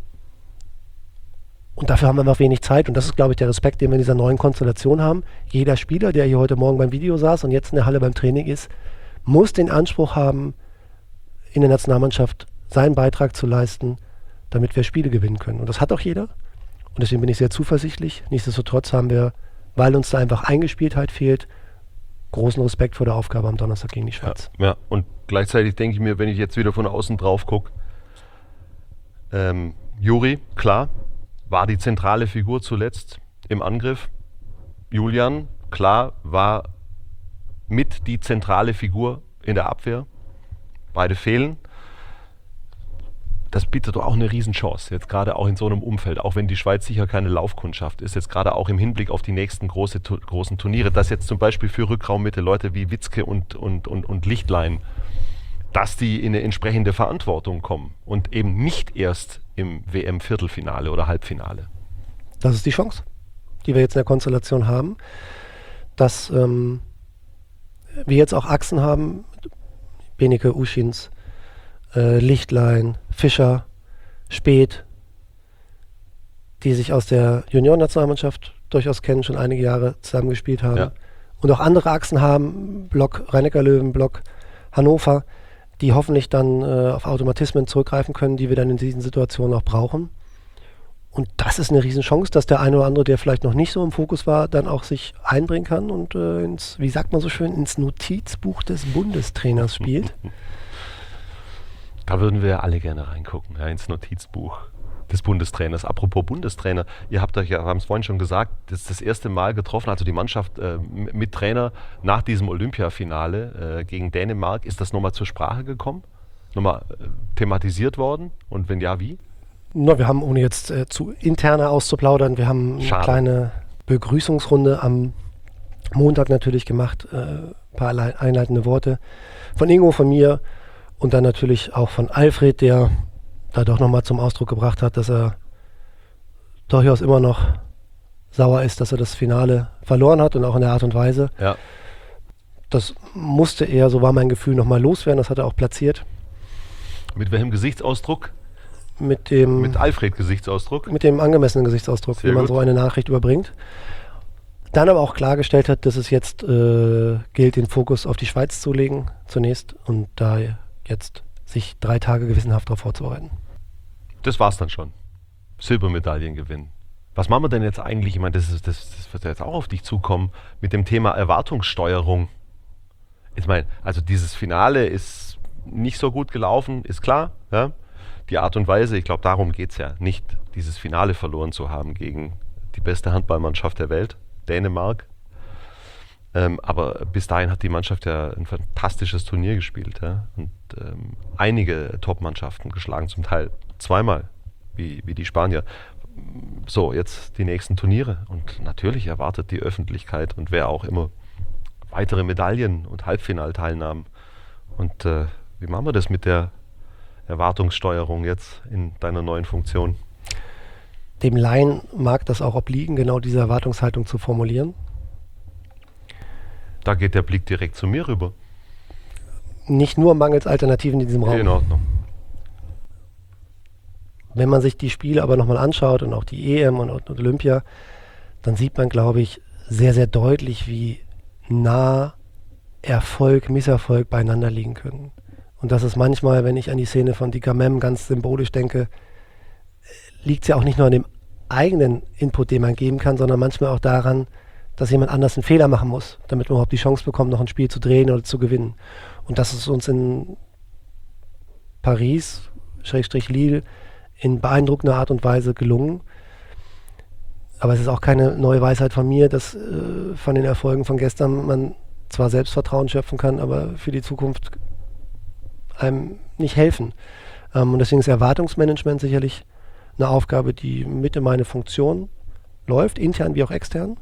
und dafür haben wir einfach wenig Zeit. Und das ist, glaube ich, der Respekt, den wir in dieser neuen Konstellation haben. Jeder Spieler, der hier heute Morgen beim Video saß und jetzt in der Halle beim Training ist, muss den Anspruch haben, in der Nationalmannschaft seinen Beitrag zu leisten, damit wir Spiele gewinnen können. Und das hat auch jeder. Und deswegen bin ich sehr zuversichtlich. Nichtsdestotrotz haben wir, weil uns da einfach Eingespieltheit fehlt, großen Respekt vor der Aufgabe am Donnerstag gegen die Schweiz. Ja, ja. Und gleichzeitig denke ich mir, wenn ich jetzt wieder von außen drauf gucke, ähm, Juri, klar, war die zentrale Figur zuletzt im Angriff. Julian, klar, war mit die zentrale Figur in der Abwehr. Beide fehlen. Das bietet doch auch eine Riesenchance, jetzt gerade auch in so einem Umfeld, auch wenn die Schweiz sicher keine Laufkundschaft ist, jetzt gerade auch im Hinblick auf die nächsten große, großen Turniere, dass jetzt zum Beispiel für Rückraummitte Leute wie Witzke und, und, und, und Lichtlein, dass die in eine entsprechende Verantwortung kommen und eben nicht erst im W M-Viertelfinale oder Halbfinale. Das ist die Chance, die wir jetzt in der Konstellation haben, dass ähm, wir jetzt auch Achsen haben, Beneke, Uschins, äh, Lichtlein, Fischer, Speth, die sich aus der Junioren-Nationalmannschaft durchaus kennen, schon einige Jahre zusammengespielt haben. Ja. Und auch andere Achsen haben, Block Rhein-Neckar-Löwen, Block Hannover, die hoffentlich dann äh, auf Automatismen zurückgreifen können, die wir dann in diesen Situationen auch brauchen. Und das ist eine Riesenchance, dass der eine oder andere, der vielleicht noch nicht so im Fokus war, dann auch sich einbringen kann und äh, ins, wie sagt man so schön, ins Notizbuch des Bundestrainers spielt. Da würden wir alle gerne reingucken, ja, ins Notizbuch des Bundestrainers. Apropos Bundestrainer, ihr habt euch ja, wir haben es vorhin schon gesagt, das ist das erste Mal getroffen, also die Mannschaft äh, mit Trainer nach diesem Olympiafinale äh, gegen Dänemark. Ist das nochmal zur Sprache gekommen? Nochmal äh, thematisiert worden? Und wenn ja, wie? No, wir haben, ohne jetzt äh, zu interner auszuplaudern, wir haben eine Schade. kleine Begrüßungsrunde am Montag natürlich gemacht, äh, ein paar einleitende Worte von Ingo, von mir und dann natürlich auch von Alfred, der da doch nochmal zum Ausdruck gebracht hat, dass er durchaus immer noch sauer ist, dass er das Finale verloren hat und auch in der Art und Weise. Ja. Das musste er, so war mein Gefühl, nochmal loswerden, das hat er auch platziert. Mit welchem Gesichtsausdruck? Mit dem, Mit Alfred-Gesichtsausdruck? mit dem angemessenen Gesichtsausdruck, Sehr wie man gut. so eine Nachricht überbringt. Dann aber auch klargestellt hat, dass es jetzt äh, gilt, den Fokus auf die Schweiz zu legen, zunächst, und da jetzt sich drei Tage gewissenhaft darauf vorzubereiten. Das war's dann schon. Silbermedaillen gewinnen. Was machen wir denn jetzt eigentlich? Ich meine, das, ist, das, das wird ja jetzt auch auf dich zukommen mit dem Thema Erwartungssteuerung. Ich meine, also dieses Finale ist nicht so gut gelaufen, ist klar. Ja? Die Art und Weise, ich glaube, darum geht es ja nicht, dieses Finale verloren zu haben gegen die beste Handballmannschaft der Welt, Dänemark. Ähm, aber bis dahin hat die Mannschaft ja ein fantastisches Turnier gespielt, ja? Und ähm, einige Top-Mannschaften geschlagen, zum Teil zweimal, wie, wie die Spanier. So, jetzt die nächsten Turniere und natürlich erwartet die Öffentlichkeit und wer auch immer weitere Medaillen und Halbfinalteilnahmen. Und äh, wie machen wir das mit der Erwartungssteuerung jetzt in deiner neuen Funktion? Dem Laien mag das auch obliegen, genau diese Erwartungshaltung zu formulieren. Da geht der Blick direkt zu mir rüber. Nicht nur mangels Alternativen in diesem Raum. In Ordnung. Wenn man sich die Spiele aber nochmal anschaut und auch die E M und, und Olympia, dann sieht man, glaube ich, sehr, sehr deutlich, wie nah Erfolg, Misserfolg beieinander liegen können. Und das ist manchmal, wenn ich an die Szene von Dika Mem ganz symbolisch denke, liegt es ja auch nicht nur an dem eigenen Input, den man geben kann, sondern manchmal auch daran, dass jemand anders einen Fehler machen muss, damit man überhaupt die Chance bekommt, noch ein Spiel zu drehen oder zu gewinnen. Und das ist uns in Paris, Schrägstrich Lille, in beeindruckender Art und Weise gelungen. Aber es ist auch keine neue Weisheit von mir, dass äh, von den Erfolgen von gestern man zwar Selbstvertrauen schöpfen kann, aber für die Zukunft einem nicht helfen. Ähm, und deswegen ist Erwartungsmanagement sicherlich eine Aufgabe, die mit in meine Funktion läuft, intern wie auch extern.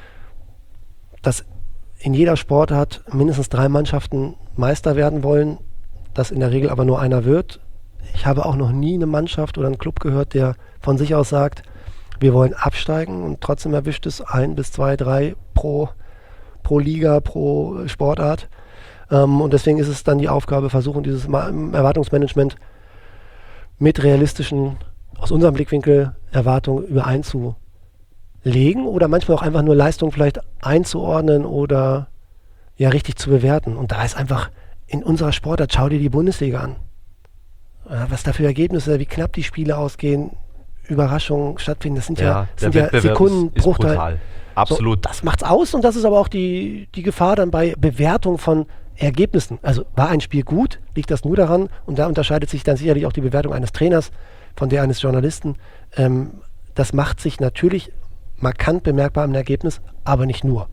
Dass in jeder Sportart mindestens drei Mannschaften Meister werden wollen, dass in der Regel aber nur einer wird. Ich habe auch noch nie eine Mannschaft oder einen Club gehört, der von sich aus sagt, wir wollen absteigen und trotzdem erwischt es ein bis zwei, drei pro, pro Liga, pro Sportart. Ähm, und deswegen ist es dann die Aufgabe, versuchen, dieses Ma- Erwartungsmanagement mit realistischen, aus unserem Blickwinkel, Erwartungen übereinzulegen oder manchmal auch einfach nur Leistung vielleicht einzuordnen oder ja richtig zu bewerten. Und da ist einfach in unserer Sportart, schau dir die Bundesliga an. Ja, was da für Ergebnisse, wie knapp die Spiele ausgehen, Überraschungen stattfinden, das sind ja, Ja, das sind der ja Wettbewerb Sekunden, ist, ist Bruchteil. brutal. Absolut. So, das macht's aus und das ist aber auch die, die Gefahr dann bei Bewertung von Ergebnissen. Also war ein Spiel gut, liegt das nur daran und da unterscheidet sich dann sicherlich auch die Bewertung eines Trainers von der eines Journalisten. Ähm, das macht sich natürlich markant bemerkbar im Ergebnis, aber nicht nur.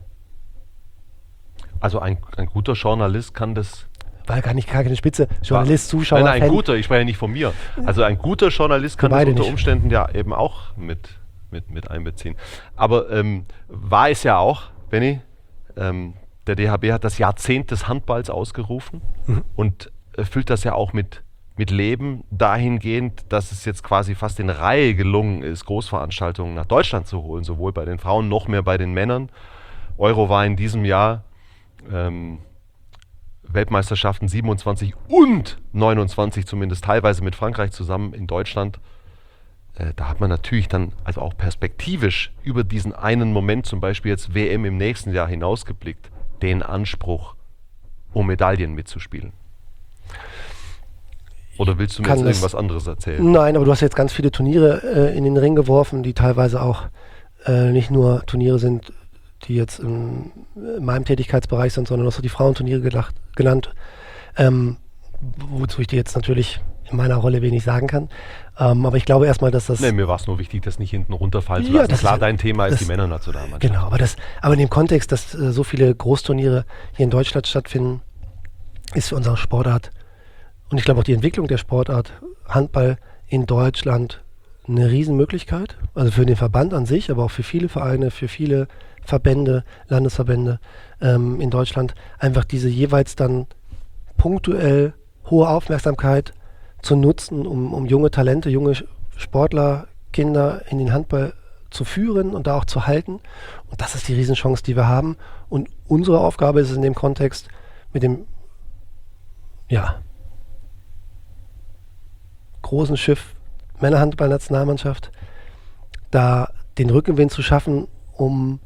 Also ein, ein guter Journalist kann das... War gar nicht gar keine Spitze. Journalist, Zuschauer, Nein, nein, ein Fan. guter, ich spreche ja nicht von mir. Also ein guter Journalist kann Wir das beide unter nicht. Umständen ja eben auch mit, mit, mit einbeziehen. Aber ähm, war es ja auch, Benni, ähm, der D H B hat das Jahrzehnt des Handballs ausgerufen Mhm. und äh, füllt das ja auch mit, mit Leben dahingehend, dass es jetzt quasi fast in Reihe gelungen ist, Großveranstaltungen nach Deutschland zu holen, sowohl bei den Frauen noch mehr bei den Männern. Euro war in diesem Jahr ähm, Weltmeisterschaften siebenundzwanzig und neunundzwanzig zumindest teilweise mit Frankreich zusammen in Deutschland. Äh, da hat man natürlich dann also auch perspektivisch über diesen einen Moment, zum Beispiel jetzt W M im nächsten Jahr hinausgeblickt, den Anspruch, um Medaillen mitzuspielen. Oder willst du mir Kann jetzt das- irgendwas anderes erzählen? Nein, aber du hast jetzt ganz viele Turniere äh, in den Ring geworfen, die teilweise auch äh, nicht nur Turniere sind, die jetzt in, in meinem Tätigkeitsbereich sind, sondern du hast die Frauenturniere gedacht, genannt, ähm, wozu ich dir jetzt natürlich in meiner Rolle wenig sagen kann. Ähm, aber ich glaube erstmal, dass das... Nee, mir war es nur wichtig, das nicht hinten runterfallen zu Ja, lassen. das Klar, ist- dein Thema ist das- die Männernationalmannschaft. Genau, aber, das, aber in dem Kontext, dass äh, so viele Großturniere hier in Deutschland stattfinden, ist für unsere Sportart und ich glaube auch die Entwicklung der Sportart Handball in Deutschland eine Riesenmöglichkeit. Also für den Verband an sich, aber auch für viele Vereine, für viele Verbände, Landesverbände ähm, in Deutschland, einfach diese jeweils dann punktuell hohe Aufmerksamkeit zu nutzen, um, um junge Talente, junge Sportler, Kinder in den Handball zu führen und da auch zu halten. Und das ist die Riesenchance, die wir haben. Und unsere Aufgabe ist es in dem Kontext mit dem ja, großen Schiff Männerhandball-Nationalmannschaft, da den Rückenwind zu schaffen, um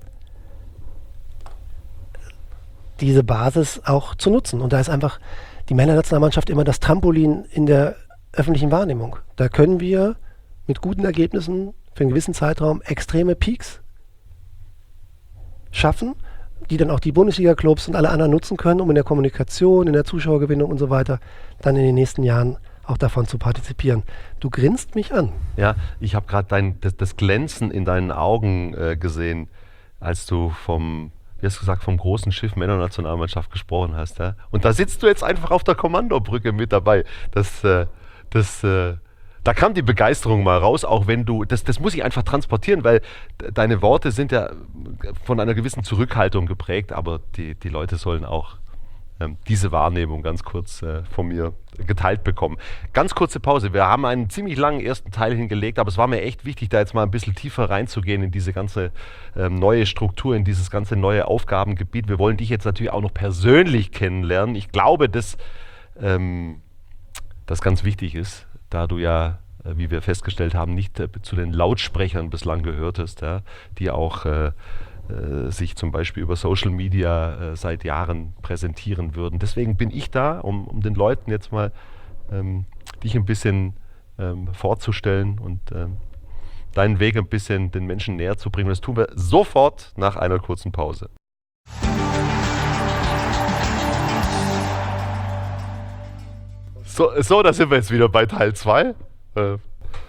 diese Basis auch zu nutzen. Und da ist einfach die Männernationalmannschaft immer das Trampolin in der öffentlichen Wahrnehmung. Da können wir mit guten Ergebnissen für einen gewissen Zeitraum extreme Peaks schaffen, die dann auch die Bundesliga-Clubs und alle anderen nutzen können, um in der Kommunikation, in der Zuschauergewinnung und so weiter dann in den nächsten Jahren auch davon zu partizipieren. Du grinst mich an. Ja, ich habe gerade dein das, das Glänzen in deinen Augen äh, gesehen, als du vom, wie hast du gesagt, vom großen Schiff Männernationalmannschaft gesprochen hast. Ja? Und da sitzt du jetzt einfach auf der Kommandobrücke mit dabei. Das, äh, das, äh, da kam die Begeisterung mal raus, auch wenn du, das, das muss ich einfach transportieren, weil de- deine Worte sind ja von einer gewissen Zurückhaltung geprägt, aber die, die Leute sollen auch ähm, diese Wahrnehmung ganz kurz äh, von mir geteilt bekommen. Ganz kurze Pause. Wir haben einen ziemlich langen ersten Teil hingelegt, aber es war mir echt wichtig, da jetzt mal ein bisschen tiefer reinzugehen in diese ganze ähm, neue Struktur, in dieses ganze neue Aufgabengebiet. Wir wollen dich jetzt natürlich auch noch persönlich kennenlernen. Ich glaube, dass ähm, das ganz wichtig ist, da du ja, äh, wie wir festgestellt haben, nicht äh, zu den Lautsprechern bislang gehörtest, ja, die auch äh, äh, sich zum Beispiel über Social Media äh, seit Jahren präsentieren würden. Deswegen bin ich da, um, um den Leuten jetzt mal ähm, dich ein bisschen ähm, vorzustellen und ähm, deinen Weg ein bisschen den Menschen näher zu bringen. Und das tun wir sofort nach einer kurzen Pause. So, so, da sind wir jetzt wieder bei Teil zwei. Äh,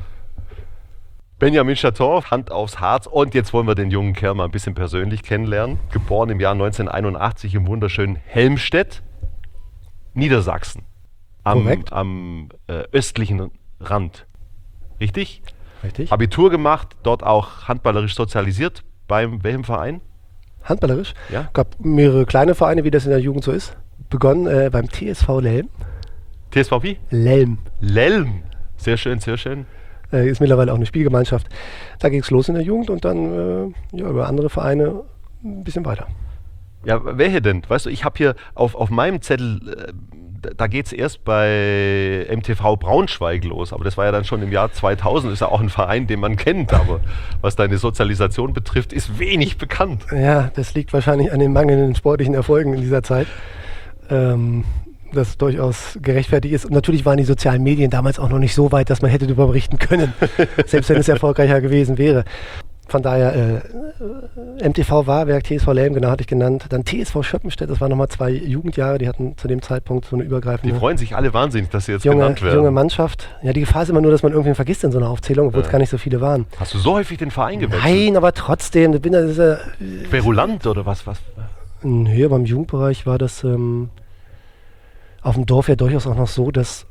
Benjamin Chaton, Hand aufs Herz. Und jetzt wollen wir den jungen Kerl mal ein bisschen persönlich kennenlernen. Geboren im Jahr neunzehnhunderteinundachtzig im wunderschönen Helmstedt, Niedersachsen. Am, Korrekt. am äh, östlichen Rand. Richtig? Richtig. Abitur gemacht, dort auch handballerisch sozialisiert. Beim welchem Verein? Handballerisch. Ja. Gab mehrere kleine Vereine, wie das in der Jugend so ist. Begonnen äh, beim T S V Lelm. T S V wie? Lelm. Lelm. Sehr schön, sehr schön. Äh, ist mittlerweile auch eine Spielgemeinschaft. Da ging es los in der Jugend und dann äh, ja, über andere Vereine ein bisschen weiter. Ja, welche denn? Weißt du, ich habe hier auf, auf meinem Zettel, äh, da- da geht es erst bei M T V Braunschweig los, aber das war ja dann schon im Jahr zweitausend, ist ja auch ein Verein, den man kennt, aber was deine Sozialisation betrifft, ist wenig bekannt. Ja, das liegt wahrscheinlich an den mangelnden sportlichen Erfolgen in dieser Zeit. Ähm, das durchaus gerechtfertigt ist. Und natürlich waren die sozialen Medien damals auch noch nicht so weit, dass man hätte darüber berichten können, selbst wenn es erfolgreicher gewesen wäre. Von daher, äh, M T V Warwerk, T S V Lelm, genau hatte ich genannt. Dann T S V Schöppenstedt, das waren nochmal zwei Jugendjahre, die hatten zu dem Zeitpunkt so eine Die übergreifende freuen sich alle wahnsinnig, dass sie jetzt junge, genannt werden. junge Mannschaft. Ja, die Gefahr ist immer nur, dass man irgendwen vergisst in so einer Aufzählung, obwohl es Ja. gar nicht so viele waren. Hast du so häufig den Verein gewechselt? Nein, aber trotzdem, ich bin da, das ist ja, Querulant oder was? was? hier beim Jugendbereich war das ähm, auf dem Dorf ja durchaus auch noch so, dass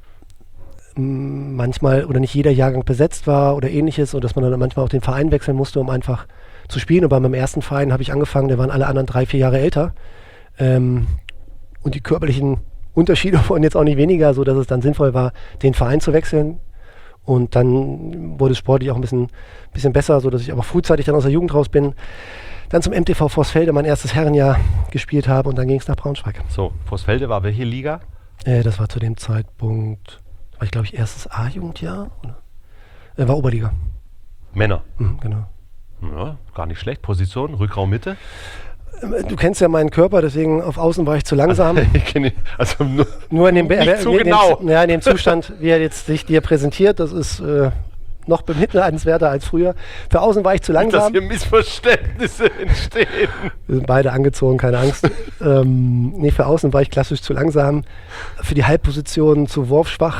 ähm, manchmal oder nicht jeder Jahrgang besetzt war oder ähnliches und dass man dann manchmal auch den Verein wechseln musste, um einfach zu spielen. Und bei meinem ersten Verein habe ich angefangen, da waren alle anderen drei, vier Jahre älter. Ähm, und die körperlichen Unterschiede wurden jetzt auch nicht weniger, so dass es dann sinnvoll war, den Verein zu wechseln. Und dann wurde es sportlich auch ein bisschen, bisschen besser, so dass ich aber frühzeitig dann aus der Jugend raus bin. Dann zum M T V Vorsfelde mein erstes Herrenjahr gespielt habe und dann ging es nach Braunschweig. So, Vorsfelde war welche Liga? Äh, das war zu dem Zeitpunkt, war ich glaube ich erstes A-Jugendjahr? Oder? Äh, war Oberliga. Männer. Mhm, genau. Ja, gar nicht schlecht. Position, Rückraum, Mitte. Ähm, Du kennst ja meinen Körper, deswegen auf Außen war ich zu langsam. Ich kenne- also nur, Nur in dem, nicht äh, so in dem, genau. ja, in dem Zustand, wie er jetzt sich dir präsentiert, das ist äh, noch bemitleidenswerter als früher. Für Außen war ich zu dass langsam. hier Missverständnisse entstehen. Wir sind beide angezogen, keine Angst. ähm, nee, für Außen war ich klassisch zu langsam. Für die Halbposition zu wurfschwach,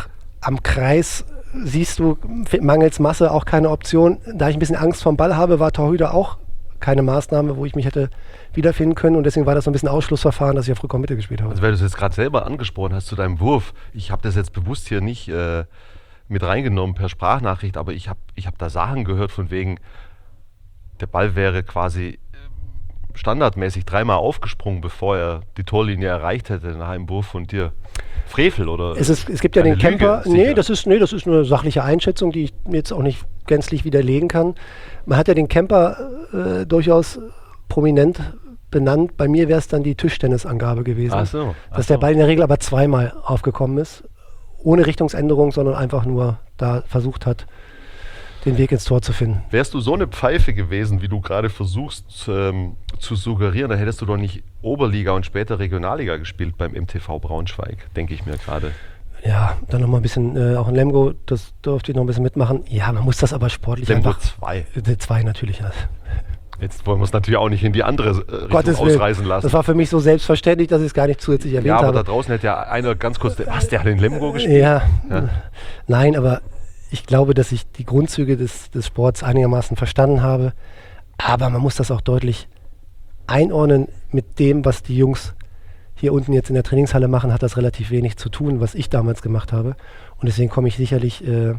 am Kreis siehst du mangels Masse auch keine Option. Da ich ein bisschen Angst vom Ball habe, war Torhüter auch keine Maßnahme, wo ich mich hätte wiederfinden können. Und deswegen war das so ein bisschen Ausschlussverfahren, dass ich auf Rückraum Mitte gespielt habe. Also weil du es jetzt gerade selber angesprochen hast zu deinem Wurf, ich habe das jetzt bewusst hier nicht äh, mit reingenommen per Sprachnachricht, aber ich habe ich hab da Sachen gehört von wegen, der Ball wäre quasi standardmäßig dreimal aufgesprungen, bevor er die Torlinie erreicht hätte nach einem Wurf von dir. Frevel oder? Es, ist, es gibt ja den Camper. Nee das, ist, nee, das ist eine sachliche Einschätzung, die ich jetzt auch nicht gänzlich widerlegen kann. Man hat ja den Camper äh, durchaus prominent benannt. Bei mir wäre es dann die Tischtennisangabe gewesen. Ach so, ach dass so. der Ball in der Regel aber zweimal aufgekommen ist. Ohne Richtungsänderung, sondern einfach nur da versucht hat, den Weg ins Tor zu finden. Wärst du so eine Pfeife gewesen, wie du gerade versuchst ähm, zu suggerieren, dann hättest du doch nicht Oberliga und später Regionalliga gespielt beim M T V Braunschweig, denke ich mir gerade. Ja, dann noch mal ein bisschen, äh, auch in Lemgo, das durfte ich noch ein bisschen mitmachen. Ja, man muss das aber sportlich Lemgo einfach... zwei. Äh, zwei natürlich, ja. Jetzt wollen wir es natürlich auch nicht in die andere äh, Richtung Gottes Willen. ausreißen lassen. Das war für mich so selbstverständlich, dass ich es gar nicht zusätzlich erwähnt ja, aber habe. da draußen hätte ja einer ganz kurz, was, der hat in Lemgo gespielt? Ja, Ja. Nein, aber ich glaube, dass ich die Grundzüge des, des Sports einigermaßen verstanden habe. Aber man muss das auch deutlich einordnen mit dem, was die Jungs hier unten jetzt in der Trainingshalle machen, hat das relativ wenig zu tun, was ich damals gemacht habe. Und deswegen komme ich sicherlich, äh,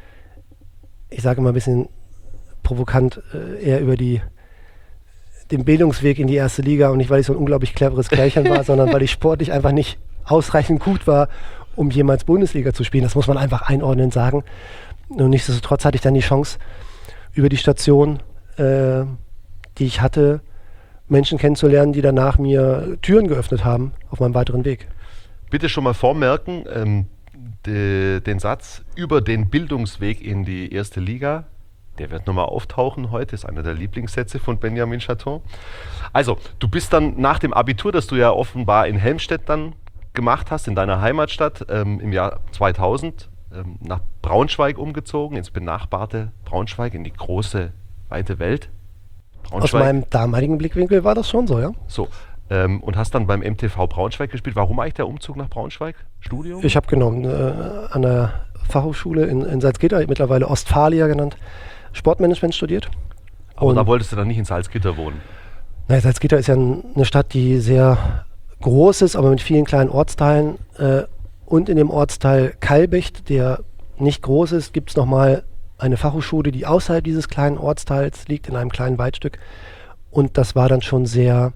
ich sage mal ein bisschen provokant, äh, eher über die, den Bildungsweg in die erste Liga und nicht, weil ich so ein unglaublich cleveres Kerlchen war, sondern weil ich sportlich einfach nicht ausreichend gut war, um jemals Bundesliga zu spielen. Das muss man einfach einordnen sagen. Und nichtsdestotrotz hatte ich dann die Chance, über die Station, äh, die ich hatte, Menschen kennenzulernen, die danach mir Türen geöffnet haben auf meinem weiteren Weg. Bitte schon mal vormerken, ähm, de, den Satz über den Bildungsweg in die erste Liga, der wird nochmal auftauchen heute, ist einer der Lieblingssätze von Benjamin Chaton. Also, du bist dann nach dem Abitur, das du ja offenbar in Helmstedt dann gemacht hast, in deiner Heimatstadt, ähm, im Jahr zweitausend, ähm, nach Braunschweig umgezogen, ins benachbarte Braunschweig, in die große, weite Welt. Aus meinem damaligen Blickwinkel war das schon so, ja. So, ähm, und hast dann beim M T V Braunschweig gespielt. Warum eigentlich der Umzug nach Braunschweig? Studium? Ich habe genommen äh, an der Fachhochschule in, in Salzgitter, mittlerweile Ostfalia genannt, Sportmanagement studiert. Aber und da wolltest du dann nicht in Salzgitter wohnen? Na, Salzgitter ist ja n, eine Stadt, die sehr groß ist, aber mit vielen kleinen Ortsteilen. Äh, und in dem Ortsteil Kalbecht, der nicht groß ist, gibt es nochmal eine Fachhochschule, die außerhalb dieses kleinen Ortsteils liegt, in einem kleinen Waldstück. Und das war dann schon sehr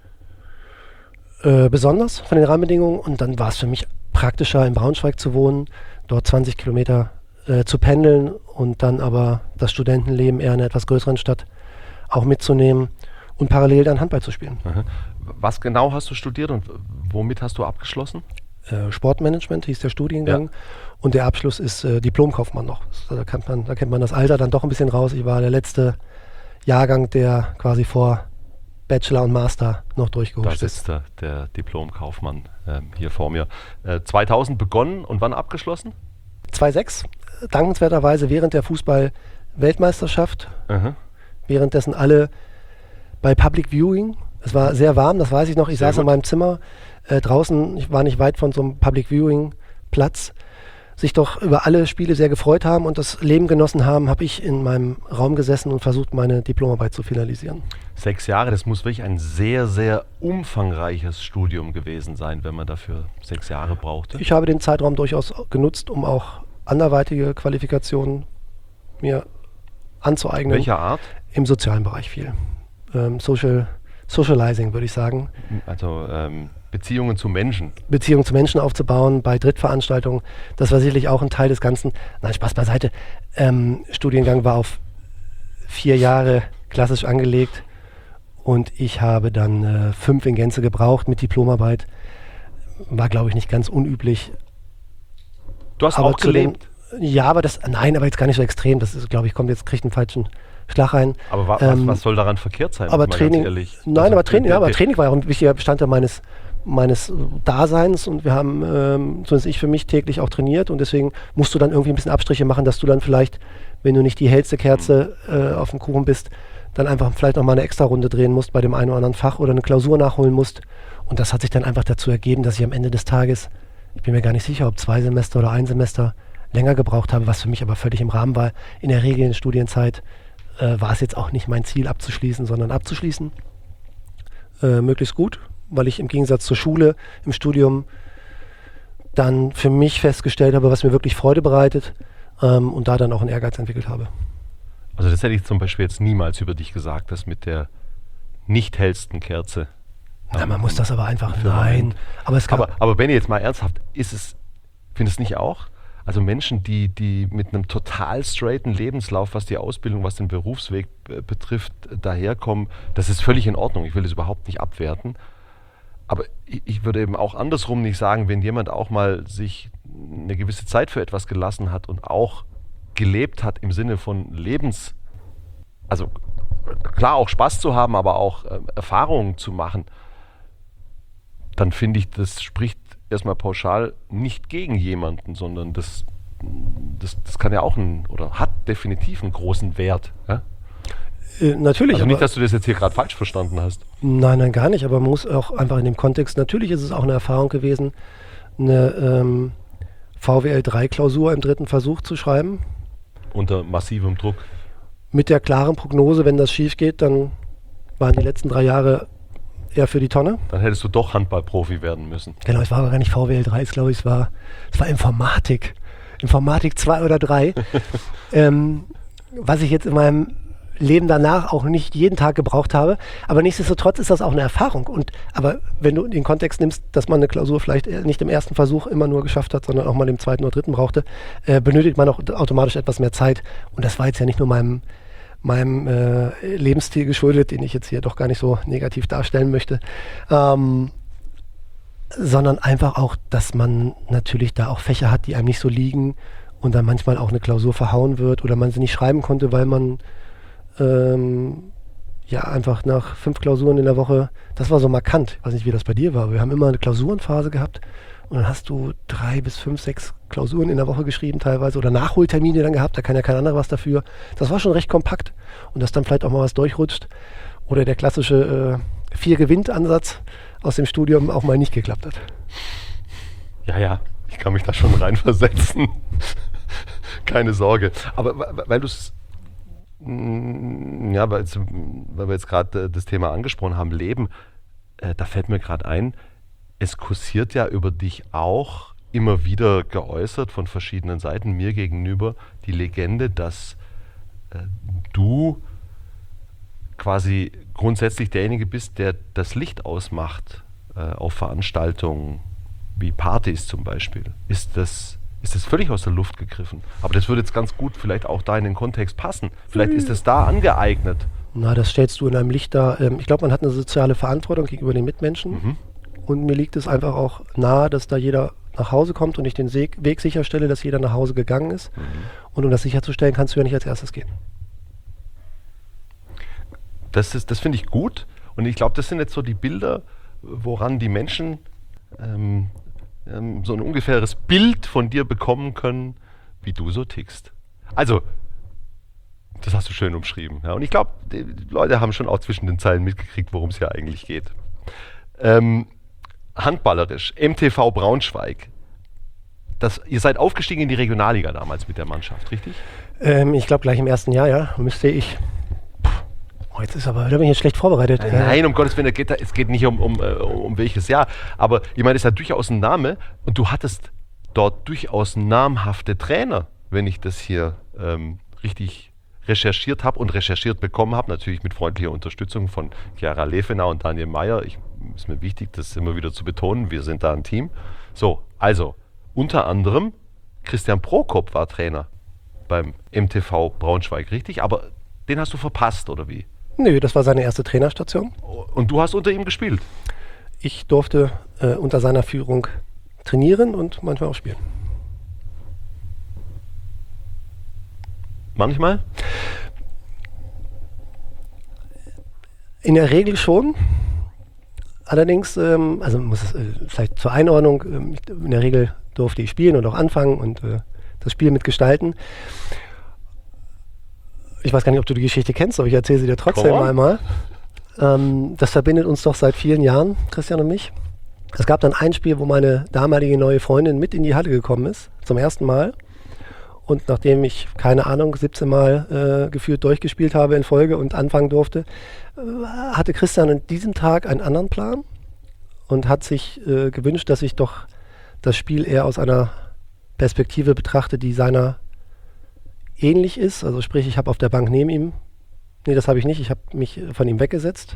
äh, besonders von den Rahmenbedingungen. Und dann war es für mich praktischer, in Braunschweig zu wohnen, dort zwanzig Kilometer äh, zu pendeln und dann aber das Studentenleben eher in einer etwas größeren Stadt auch mitzunehmen und parallel dann Handball zu spielen. Aha. Was genau hast du studiert und womit hast du abgeschlossen? Äh, Sportmanagement hieß der Studiengang. Ja. Und der Abschluss ist äh, Diplomkaufmann noch. Da kennt, man, da kennt man das Alter dann doch ein bisschen raus. Ich war der letzte Jahrgang, der quasi vor Bachelor und Master noch durchgerutscht ist. Da sitzt der, der Diplomkaufmann ähm, hier vor mir. Äh, zweitausend begonnen und wann abgeschlossen? zweitausendsechs, dankenswerterweise während der Fußball-Weltmeisterschaft. Aha. Währenddessen alle bei Public Viewing. Es war sehr warm, das weiß ich noch. Ich Sehr saß gut. in meinem Zimmer äh, draußen, ich war nicht weit von so einem Public Viewing Platz, sich doch über alle Spiele sehr gefreut haben und das Leben genossen haben, habe ich in meinem Raum gesessen und versucht, meine Diplomarbeit zu finalisieren. Sechs Jahre, das muss wirklich ein sehr, sehr umfangreiches Studium gewesen sein, wenn man dafür sechs Jahre brauchte. Ich habe den Zeitraum durchaus genutzt, um auch anderweitige Qualifikationen mir anzueignen. Welcher Art? Im sozialen Bereich viel. Ähm, Social, Socializing, würde ich sagen. Also ähm, Beziehungen zu Menschen. Beziehungen zu Menschen aufzubauen bei Drittveranstaltungen. Das war sicherlich auch ein Teil des Ganzen. Nein, Spaß beiseite. Ähm, Studiengang war auf vier Jahre klassisch angelegt und ich habe dann äh, fünf in Gänze gebraucht mit Diplomarbeit. War, glaube ich, nicht ganz unüblich. Du hast Aber auch zu den- gelebt. Ja, aber das, nein, aber jetzt gar nicht so extrem. Das ist, glaube ich, kommt jetzt, kriegt einen falschen Schlag rein. Aber wa Ähm, was, was soll daran verkehrt sein? aber mal Training, Ganz ehrlich? nein, Also, aber Training, der- ja, aber der- Training war ja auch ein wichtiger Bestandteil meines, meines äh, Daseins und wir haben, ähm, zumindest ich für mich, täglich auch trainiert und deswegen musst du dann irgendwie ein bisschen Abstriche machen, dass du dann vielleicht, wenn du nicht die hellste Kerze äh, auf dem Kuchen bist, dann einfach vielleicht noch mal eine extra Runde drehen musst bei dem einen oder anderen Fach oder eine Klausur nachholen musst und das hat sich dann einfach dazu ergeben, dass ich am Ende des Tages, ich bin mir gar nicht sicher, ob zwei Semester oder ein Semester, länger gebraucht habe, was für mich aber völlig im Rahmen war. In der Regel in Studienzeit äh, war es jetzt auch nicht mein Ziel abzuschließen, sondern abzuschließen. Äh, möglichst gut, weil ich im Gegensatz zur Schule im Studium dann für mich festgestellt habe, was mir wirklich Freude bereitet ähm, und da dann auch einen Ehrgeiz entwickelt habe. Also das hätte ich zum Beispiel jetzt niemals über dich gesagt, das mit der nicht hellsten Kerze. Na, man muss das aber einfach, nein. Aber, es aber, aber Benni, jetzt mal ernsthaft, ist es, findest du nicht auch? Also Menschen, die, die mit einem total straighten Lebenslauf, was die Ausbildung, was den Berufsweg äh, betrifft, daherkommen, das ist völlig in Ordnung. Ich will das überhaupt nicht abwerten. Aber ich, ich würde eben auch andersrum nicht sagen, wenn jemand auch mal sich eine gewisse Zeit für etwas gelassen hat und auch gelebt hat im Sinne von Lebens, also klar auch Spaß zu haben, aber auch äh, Erfahrungen zu machen, dann finde ich, das spricht erstmal pauschal nicht gegen jemanden, sondern das, das, das kann ja auch einen, oder hat definitiv einen großen Wert. Ja? Äh, natürlich. Also nicht, dass du das jetzt hier gerade falsch verstanden hast. Nein, nein, gar nicht, aber man muss auch einfach in dem Kontext, natürlich ist es auch eine Erfahrung gewesen, eine ähm, V W L drei Klausur im dritten Versuch zu schreiben. Unter massivem Druck. Mit der klaren Prognose, wenn das schief geht, dann waren die letzten drei Jahre eher für die Tonne. Dann hättest du doch Handballprofi werden müssen. Genau, es war aber gar nicht V W L drei, es glaube ich, es war, es war Informatik. Informatik zwei oder drei. ähm, was ich jetzt in meinem Leben danach auch nicht jeden Tag gebraucht habe. Aber nichtsdestotrotz ist das auch eine Erfahrung. Und, aber wenn du den Kontext nimmst, dass man eine Klausur vielleicht nicht im ersten Versuch immer nur geschafft hat, sondern auch mal im zweiten oder dritten brauchte, äh, benötigt man auch automatisch etwas mehr Zeit. Und das war jetzt ja nicht nur meinem, meinem äh, Lebensstil geschuldet, den ich jetzt hier doch gar nicht so negativ darstellen möchte, ähm, sondern einfach auch, dass man natürlich da auch Fächer hat, die einem nicht so liegen und dann manchmal auch eine Klausur verhauen wird oder man sie nicht schreiben konnte, weil man Ähm, ja, einfach nach fünf Klausuren in der Woche, das war so markant. Ich weiß nicht, wie das bei dir war, aber wir haben immer eine Klausurenphase gehabt und dann hast du drei bis fünf, sechs Klausuren in der Woche geschrieben teilweise oder Nachholtermine dann gehabt, da kann ja kein anderer was dafür. Das war schon recht kompakt und dass dann vielleicht auch mal was durchrutscht oder der klassische äh, Vier-Gewinnt-Ansatz aus dem Studium auch mal nicht geklappt hat. Ja, ja, ich kann mich da schon reinversetzen. Keine Sorge. Aber weil du es Ja, weil, jetzt, weil wir jetzt gerade äh, das Thema angesprochen haben, Leben, äh, da fällt mir gerade ein, es kursiert ja über dich auch immer wieder geäußert von verschiedenen Seiten mir gegenüber die Legende, dass äh, du quasi grundsätzlich derjenige bist, der das Licht ausmacht äh, auf Veranstaltungen wie Partys zum Beispiel. Ist das Ist das völlig aus der Luft gegriffen? Aber das würde jetzt ganz gut vielleicht auch da in den Kontext passen. Vielleicht ist es da angeeignet. Na, das stellst du in einem Licht dar. Ich glaube, man hat eine soziale Verantwortung gegenüber den Mitmenschen. Mhm. Und mir liegt es einfach auch nahe, dass da jeder nach Hause kommt und ich den Weg sicherstelle, dass jeder nach Hause gegangen ist. Mhm. Und um das sicherzustellen, kannst du ja nicht als erstes gehen. Das, ist, das finde ich gut. Und ich glaube, das sind jetzt so die Bilder, woran die Menschen ähm, so ein ungefähres Bild von dir bekommen können, wie du so tickst. Also, das hast du schön umschrieben. Ja? Und ich glaube, die Leute haben schon auch zwischen den Zeilen mitgekriegt, worum es hier eigentlich geht. Ähm, handballerisch, M T V Braunschweig. Das, ihr seid aufgestiegen in die Regionalliga damals mit der Mannschaft, richtig? Ähm, ich glaube gleich im ersten Jahr, ja. Müsste ich... Oh, jetzt ist aber, da bin ich jetzt schlecht vorbereitet. Nein, um Gottes Willen, geht, es geht nicht um, um, um welches Jahr. Aber ich meine, es ist ja durchaus ein Name und du hattest dort durchaus namhafte Trainer, wenn ich das hier ähm, richtig recherchiert habe und recherchiert bekommen habe. Natürlich mit freundlicher Unterstützung von Chiara Lefenau und Daniel Meyer. Ich, ist mir wichtig, das immer wieder zu betonen. Wir sind da ein Team. So, also, unter anderem Christian Prokop war Trainer beim M T V Braunschweig, richtig? Aber den hast du verpasst, oder wie? Nö, das war seine erste Trainerstation. Und du hast unter ihm gespielt? Ich durfte äh, unter seiner Führung trainieren und manchmal auch spielen. Manchmal? In der Regel schon. Allerdings, ähm, also muss es äh, vielleicht zur Einordnung, ähm, in der Regel durfte ich spielen und auch anfangen und äh, das Spiel mitgestalten. Ich weiß gar nicht, ob du die Geschichte kennst, aber ich erzähle sie dir trotzdem einmal. Ähm, das verbindet uns doch seit vielen Jahren, Christian und mich. Es gab dann ein Spiel, wo meine damalige neue Freundin mit in die Halle gekommen ist, zum ersten Mal. und nachdem ich, keine Ahnung, siebzehn Mal äh, gefühlt durchgespielt habe in Folge und anfangen durfte, äh, hatte Christian an diesem Tag einen anderen Plan und hat sich äh, gewünscht, dass ich doch das Spiel eher aus einer Perspektive betrachte, die seiner ähnlich ist. Also sprich, ich habe auf der Bank neben ihm, nee, das habe ich nicht, ich habe mich von ihm weggesetzt,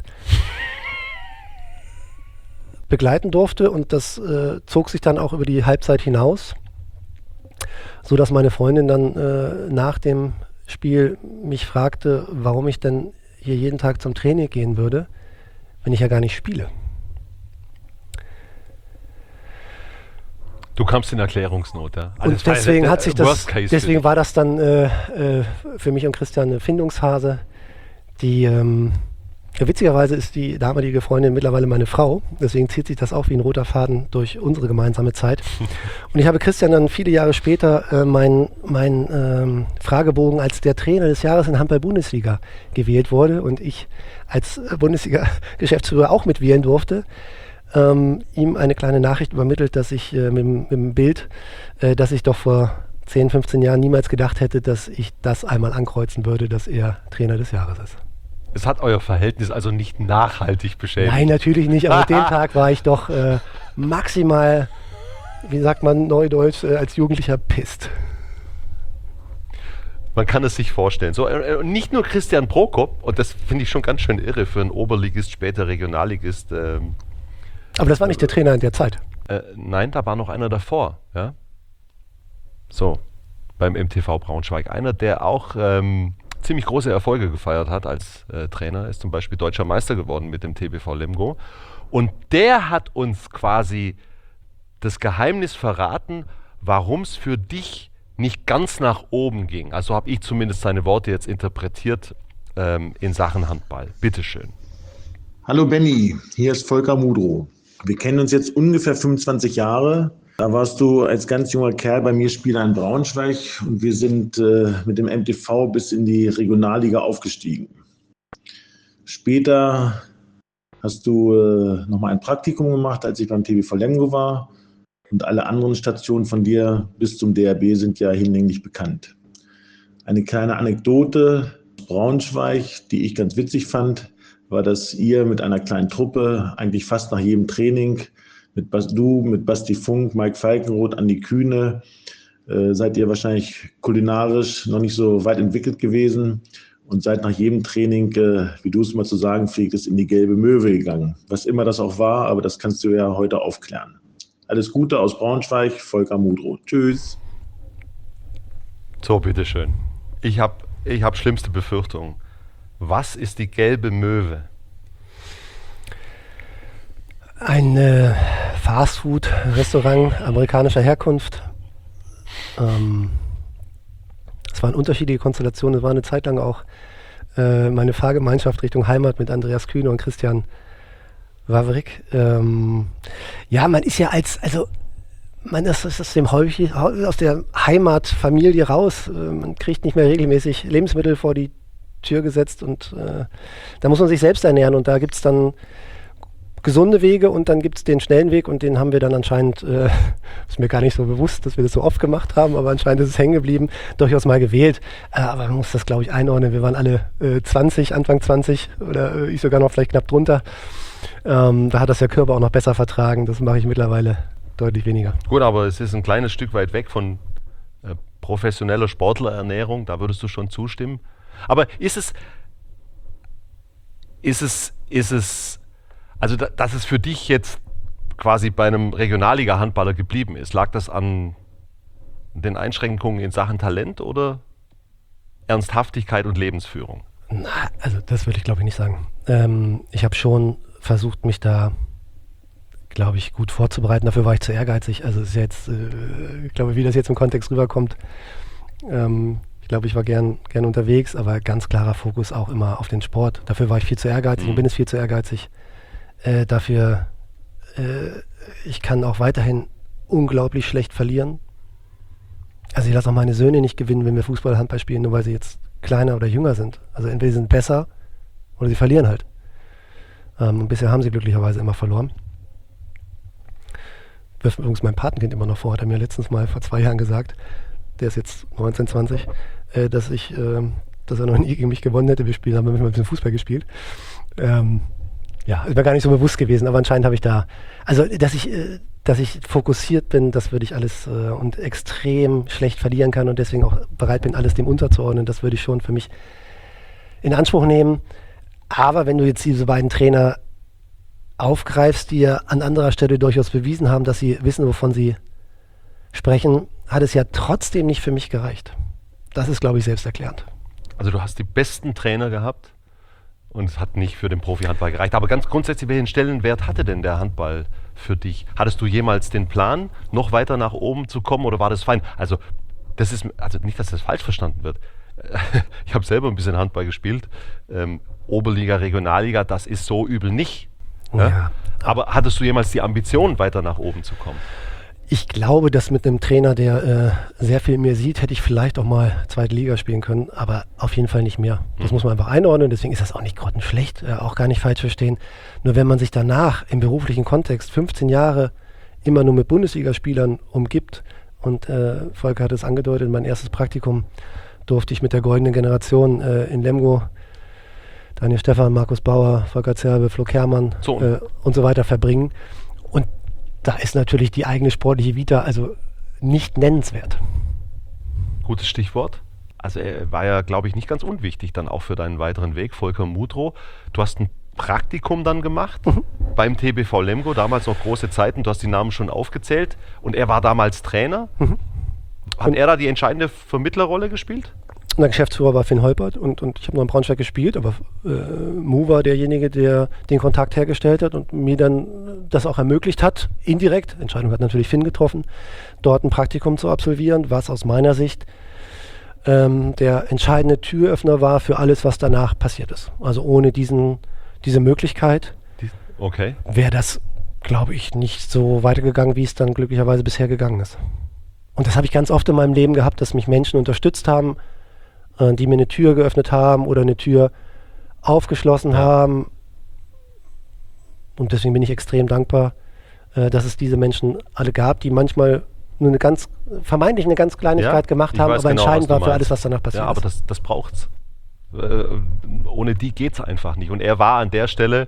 begleiten durfte und das äh, zog sich dann auch über die Halbzeit hinaus, so dass meine Freundin dann äh, nach dem Spiel mich fragte, warum ich denn hier jeden Tag zum Training gehen würde, wenn ich ja gar nicht spiele. Du kamst in Erklärungsnot, ja? Also und deswegen hat sich das, deswegen war das dann äh, äh, für mich und Christian eine Findungsphase, die ähm, ja, witzigerweise ist die damalige Freundin mittlerweile meine Frau, deswegen zieht sich das auch wie ein roter Faden durch unsere gemeinsame Zeit. Und ich habe Christian dann viele Jahre später äh, meinen mein, ähm, Fragebogen als der Trainer des Jahres in Handball-Bundesliga gewählt wurde und ich als äh, Bundesliga-Geschäftsführer auch mitwählen durfte, ähm, ihm eine kleine Nachricht übermittelt, dass ich äh, mit, mit dem Bild, äh, dass ich doch vor zehn, fünfzehn Jahren niemals gedacht hätte, dass ich das einmal ankreuzen würde, dass er Trainer des Jahres ist. Es hat euer Verhältnis also nicht nachhaltig beschädigt. Nein, natürlich nicht, aber den Tag war ich doch äh, maximal, wie sagt man neudeutsch, äh, als Jugendlicher pisst. Man kann es sich vorstellen. So, äh, nicht nur Christian Prokop, und das finde ich schon ganz schön irre für einen Oberligist, später Regionalligist. Ähm, aber das war nicht der Trainer in der Zeit. Äh, nein, da war noch einer davor. Ja? So, beim M T V Braunschweig. Einer, der auch ähm, ziemlich große Erfolge gefeiert hat als äh, Trainer, ist zum Beispiel deutscher Meister geworden mit dem T B V Lemgo. Und der hat uns quasi das Geheimnis verraten, warum es für dich nicht ganz nach oben ging. Also habe ich zumindest seine Worte jetzt interpretiert ähm, in Sachen Handball. Bitteschön. Hallo Benny, hier ist Volker Mudrow. Wir kennen uns jetzt ungefähr fünfundzwanzig Jahre. Da warst du als ganz junger Kerl bei mir Spieler in Braunschweig und wir sind äh, mit dem M T V bis in die Regionalliga aufgestiegen. Später hast du äh, nochmal ein Praktikum gemacht, als ich beim T B V Lemgo war, und alle anderen Stationen von dir bis zum D R B sind ja hinlänglich bekannt. Eine kleine Anekdote aus Braunschweig, die ich ganz witzig fand, war, dass ihr mit einer kleinen Truppe eigentlich fast nach jedem Training mit Bas, du, mit Basti Funk, Mike Falkenroth, Andi Kühne, äh, seid ihr wahrscheinlich kulinarisch noch nicht so weit entwickelt gewesen und seid nach jedem Training, äh, wie du es mal zu sagen pflegst, in die gelbe Möwe gegangen. Was immer das auch war, aber das kannst du ja heute aufklären. Alles Gute aus Braunschweig, Volker Mudrow. Tschüss. So, bitteschön. Ich habe ich hab schlimmste Befürchtungen. Was ist die gelbe Möwe? Ein äh, Fastfood-Restaurant amerikanischer Herkunft. Ähm, es waren unterschiedliche Konstellationen. Es war eine Zeit lang auch äh, meine Fahrgemeinschaft Richtung Heimat mit Andreas Kühne und Christian Wawrik. Ähm, ja, man ist ja als, also man ist aus dem häufig, aus der Heimatfamilie raus. Äh, man kriegt nicht mehr regelmäßig Lebensmittel vor die Tür gesetzt und äh, da muss man sich selbst ernähren und da gibt es dann gesunde Wege und dann gibt es den schnellen Weg und den haben wir dann anscheinend, äh, ist mir gar nicht so bewusst, dass wir das so oft gemacht haben, aber anscheinend ist es hängen geblieben, durchaus mal gewählt. Äh, aber man muss das, glaube ich, einordnen. Wir waren alle äh, zwanzig, Anfang zwanzig oder äh, ich sogar noch vielleicht knapp drunter. Ähm, da hat das der Körper auch noch besser vertragen. Das mache ich mittlerweile deutlich weniger. Gut, aber es ist ein kleines Stück weit weg von äh, professioneller Sportlerernährung, da würdest du schon zustimmen. Aber ist es, ist es, ist es, also da, dass es für dich jetzt quasi bei einem Regionalliga-Handballer geblieben ist, lag das an den Einschränkungen in Sachen Talent oder Ernsthaftigkeit und Lebensführung? Na, also das würde ich glaube ich nicht sagen. Ähm, ich habe schon versucht, mich da, glaube ich, gut vorzubereiten. Dafür war ich zu ehrgeizig. Also es ist jetzt, äh, ich glaube, wie das jetzt im Kontext rüberkommt, ähm, ich glaube, ich war gern, gern unterwegs, aber ganz klarer Fokus auch immer auf den Sport. Dafür war ich viel zu ehrgeizig mhm. und bin es viel zu ehrgeizig. Äh, dafür, äh, ich kann auch weiterhin unglaublich schlecht verlieren. Also ich lasse auch meine Söhne nicht gewinnen, wenn wir Fußball, Handball spielen, nur weil sie jetzt kleiner oder jünger sind. Also entweder sie sind besser oder sie verlieren halt. Ähm, und bisher haben sie glücklicherweise immer verloren. Wirft übrigens mein Patenkind immer noch vor, hat er mir letztens mal vor zwei Jahren gesagt. der ist jetzt neunzehn, zwanzig, äh, dass ich, äh, dass er noch nie gegen mich gewonnen hätte. Wir spielen, haben manchmal ein bisschen Fußball gespielt. Ähm, ja, ist mir gar nicht so bewusst gewesen, aber anscheinend habe ich da, also dass ich, äh, dass ich fokussiert bin, das würde ich alles äh, und extrem schlecht verlieren kann und deswegen auch bereit bin, alles dem unterzuordnen, das würde ich schon für mich in Anspruch nehmen. Aber wenn du jetzt diese beiden Trainer aufgreifst, die ja an anderer Stelle durchaus bewiesen haben, dass sie wissen, wovon sie sprechen, hat es ja trotzdem nicht für mich gereicht. Das ist, glaube ich, selbsterklärend. Also du hast die besten Trainer gehabt und es hat nicht für den Profi-Handball gereicht. Aber ganz grundsätzlich, welchen Stellenwert hatte denn der Handball für dich? Hattest du jemals den Plan, noch weiter nach oben zu kommen oder war das fein? Also das ist, also nicht, dass das falsch verstanden wird. Ich habe selber ein bisschen Handball gespielt. Ähm, Oberliga, Regionalliga, das ist so übel nicht. Ja? Ja. Aber hattest du jemals die Ambition, weiter nach oben zu kommen? Ich glaube, dass mit einem Trainer, der äh, sehr viel mehr sieht, hätte ich vielleicht auch mal zweite Liga spielen können, aber auf jeden Fall nicht mehr. Das mhm. muss man einfach einordnen, deswegen ist das auch nicht grottenschlecht, äh, auch gar nicht falsch verstehen. Nur wenn man sich danach im beruflichen Kontext fünfzehn Jahre immer nur mit Bundesligaspielern umgibt und äh, Volker hat es angedeutet, mein erstes Praktikum durfte ich mit der goldenen Generation äh, in Lemgo, Daniel Stephan, Markus Bauer, Volker Zerbe, Flo Kermann so. äh, und so weiter verbringen. Und da ist natürlich die eigene sportliche Vita also nicht nennenswert. Gutes Stichwort. Also er war ja, glaube ich, nicht ganz unwichtig dann auch für deinen weiteren Weg, Volker Mudro. Du hast ein Praktikum dann gemacht mhm. beim T B V Lemgo, damals noch große Zeiten, du hast die Namen schon aufgezählt und er war damals Trainer. Mhm. Hat und er da die entscheidende Vermittlerrolle gespielt? Der Geschäftsführer war Finn Holpert und, und ich habe noch in Braunschweig gespielt, aber äh, Mu war derjenige, der den Kontakt hergestellt hat und mir dann das auch ermöglicht hat, indirekt, Entscheidung hat natürlich Finn getroffen, dort ein Praktikum zu absolvieren, was aus meiner Sicht ähm, der entscheidende Türöffner war für alles, was danach passiert ist. Also ohne diesen, diese Möglichkeit okay. wäre das, glaube ich, nicht so weitergegangen, wie es dann glücklicherweise bisher gegangen ist. Und das habe ich ganz oft in meinem Leben gehabt, dass mich Menschen unterstützt haben, die mir eine Tür geöffnet haben oder eine Tür aufgeschlossen ja. haben. Und deswegen bin ich extrem dankbar, äh, dass es diese Menschen alle gab, die manchmal nur eine ganz, vermeintlich eine ganz Kleinigkeit ja, gemacht haben, aber genau, entscheidend war für alles, was danach passiert ist. Ja, aber das, das braucht's. Äh, ohne die geht's einfach nicht. Und er war an der Stelle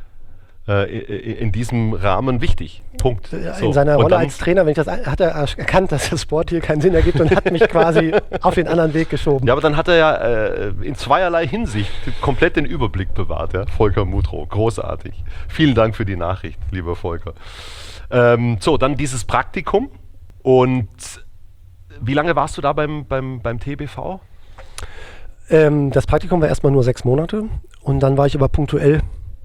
in diesem Rahmen wichtig. Punkt. In so. seiner Rolle als Trainer, wenn ich das hat er erkannt, dass das Sport hier keinen Sinn ergibt und hat mich quasi auf den anderen Weg geschoben. Ja, aber dann hat er ja äh, in zweierlei Hinsicht komplett den Überblick bewahrt, ja? Volker Mudro. Großartig. Vielen Dank für die Nachricht, lieber Volker. Ähm, so, dann dieses Praktikum. Und wie lange warst du da beim, beim, beim T B V? Ähm, das Praktikum war erstmal nur sechs Monate und dann war ich aber punktuell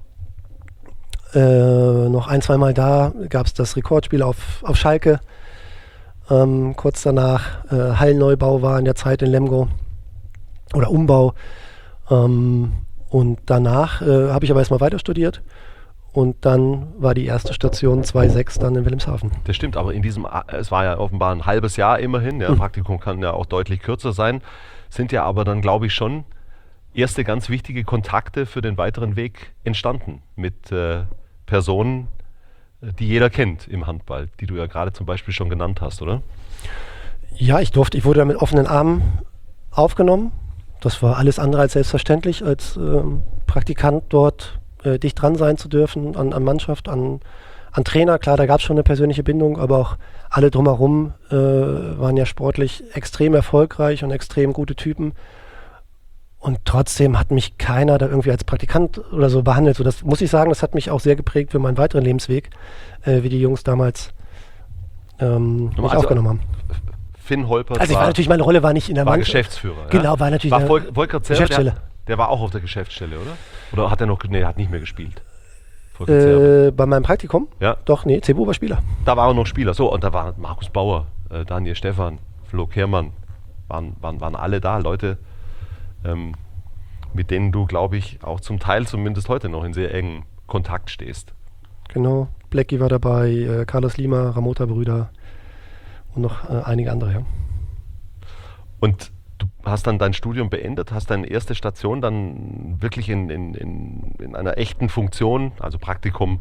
Äh, noch ein, zwei Mal da, gab es das Rekordspiel auf, auf Schalke. Ähm, kurz danach äh, Hallenneubau war in der Zeit in Lemgo oder Umbau. Ähm, und danach äh, habe ich aber erstmal weiter studiert und dann war die erste Station zwei Komma sechs dann in Wilhelmshaven. Das stimmt, aber in diesem, es war ja offenbar ein halbes Jahr immerhin, ja, mhm. Praktikum kann ja auch deutlich kürzer sein, sind ja aber dann, glaube ich, schon erste ganz wichtige Kontakte für den weiteren Weg entstanden mit äh, Personen, die jeder kennt im Handball, die du ja gerade zum Beispiel schon genannt hast, oder? Ja, ich durfte, ich wurde da mit offenen Armen aufgenommen. Das war alles andere als selbstverständlich, als ähm, Praktikant dort äh, dicht dran sein zu dürfen, an, an Mannschaft, an, an Trainer. Klar, da gab es schon eine persönliche Bindung, aber auch alle drumherum äh, waren ja sportlich extrem erfolgreich und extrem gute Typen. Und trotzdem hat mich keiner da irgendwie als Praktikant oder so behandelt. So, das muss ich sagen, das hat mich auch sehr geprägt für meinen weiteren Lebensweg, äh, wie die Jungs damals ähm, mich also aufgenommen haben. Finn Holpert also ich war, war natürlich, meine Rolle war nicht in der war Mannschaft. Geschäftsführer. Genau, ja? war natürlich war der Vol- Volker Zerbe, Geschäftsstelle. Der, der war auch auf der Geschäftsstelle, oder? Oder hat er noch, nee, er hat nicht mehr gespielt. Äh, bei meinem Praktikum? Ja. Doch, nee, Cebu war Spieler. Da war er noch Spieler. So, und da war Markus Bauer, äh, Daniel Stephan, Flo Kermann, waren, waren, waren alle da, Leute, ähm, mit denen du, glaube ich, auch zum Teil zumindest heute noch in sehr engem Kontakt stehst. Genau, Blackie war dabei, äh, Carlos Lima, Ramota-Brüder und noch äh, einige andere, ja. Und du hast dann dein Studium beendet, hast deine erste Station dann wirklich in, in, in, in einer echten Funktion, also Praktikum,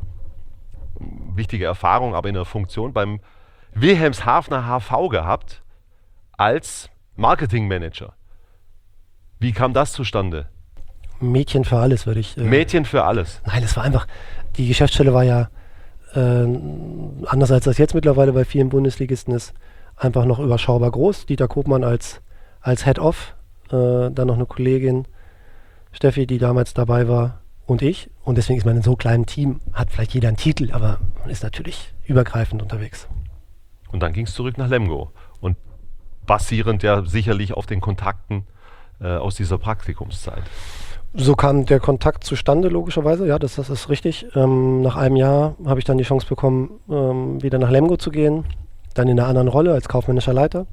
wichtige Erfahrung, aber in einer Funktion beim Wilhelmshavener H V gehabt. als Marketingmanager. Wie kam das zustande? Mädchen für alles, würde ich... Äh, Mädchen für alles? Nein, es war einfach... Die Geschäftsstelle war ja, äh, anders als das jetzt mittlerweile bei vielen Bundesligisten ist, einfach noch überschaubar groß. Dieter Koopmann als, als Head-Off, äh, dann noch eine Kollegin, Steffi, die damals dabei war, und ich. Und deswegen ist man in so einem kleinen Team, hat vielleicht jeder einen Titel, aber man ist natürlich übergreifend unterwegs. Und dann ging es zurück nach Lemgo. Und basierend ja sicherlich auf den Kontakten äh, aus dieser Praktikumszeit. So kam der Kontakt zustande, logischerweise. Ja, das, das ist richtig. Ähm, nach einem Jahr habe ich dann die Chance bekommen, ähm, wieder nach Lemgo zu gehen. Dann in einer anderen Rolle als kaufmännischer Leiter.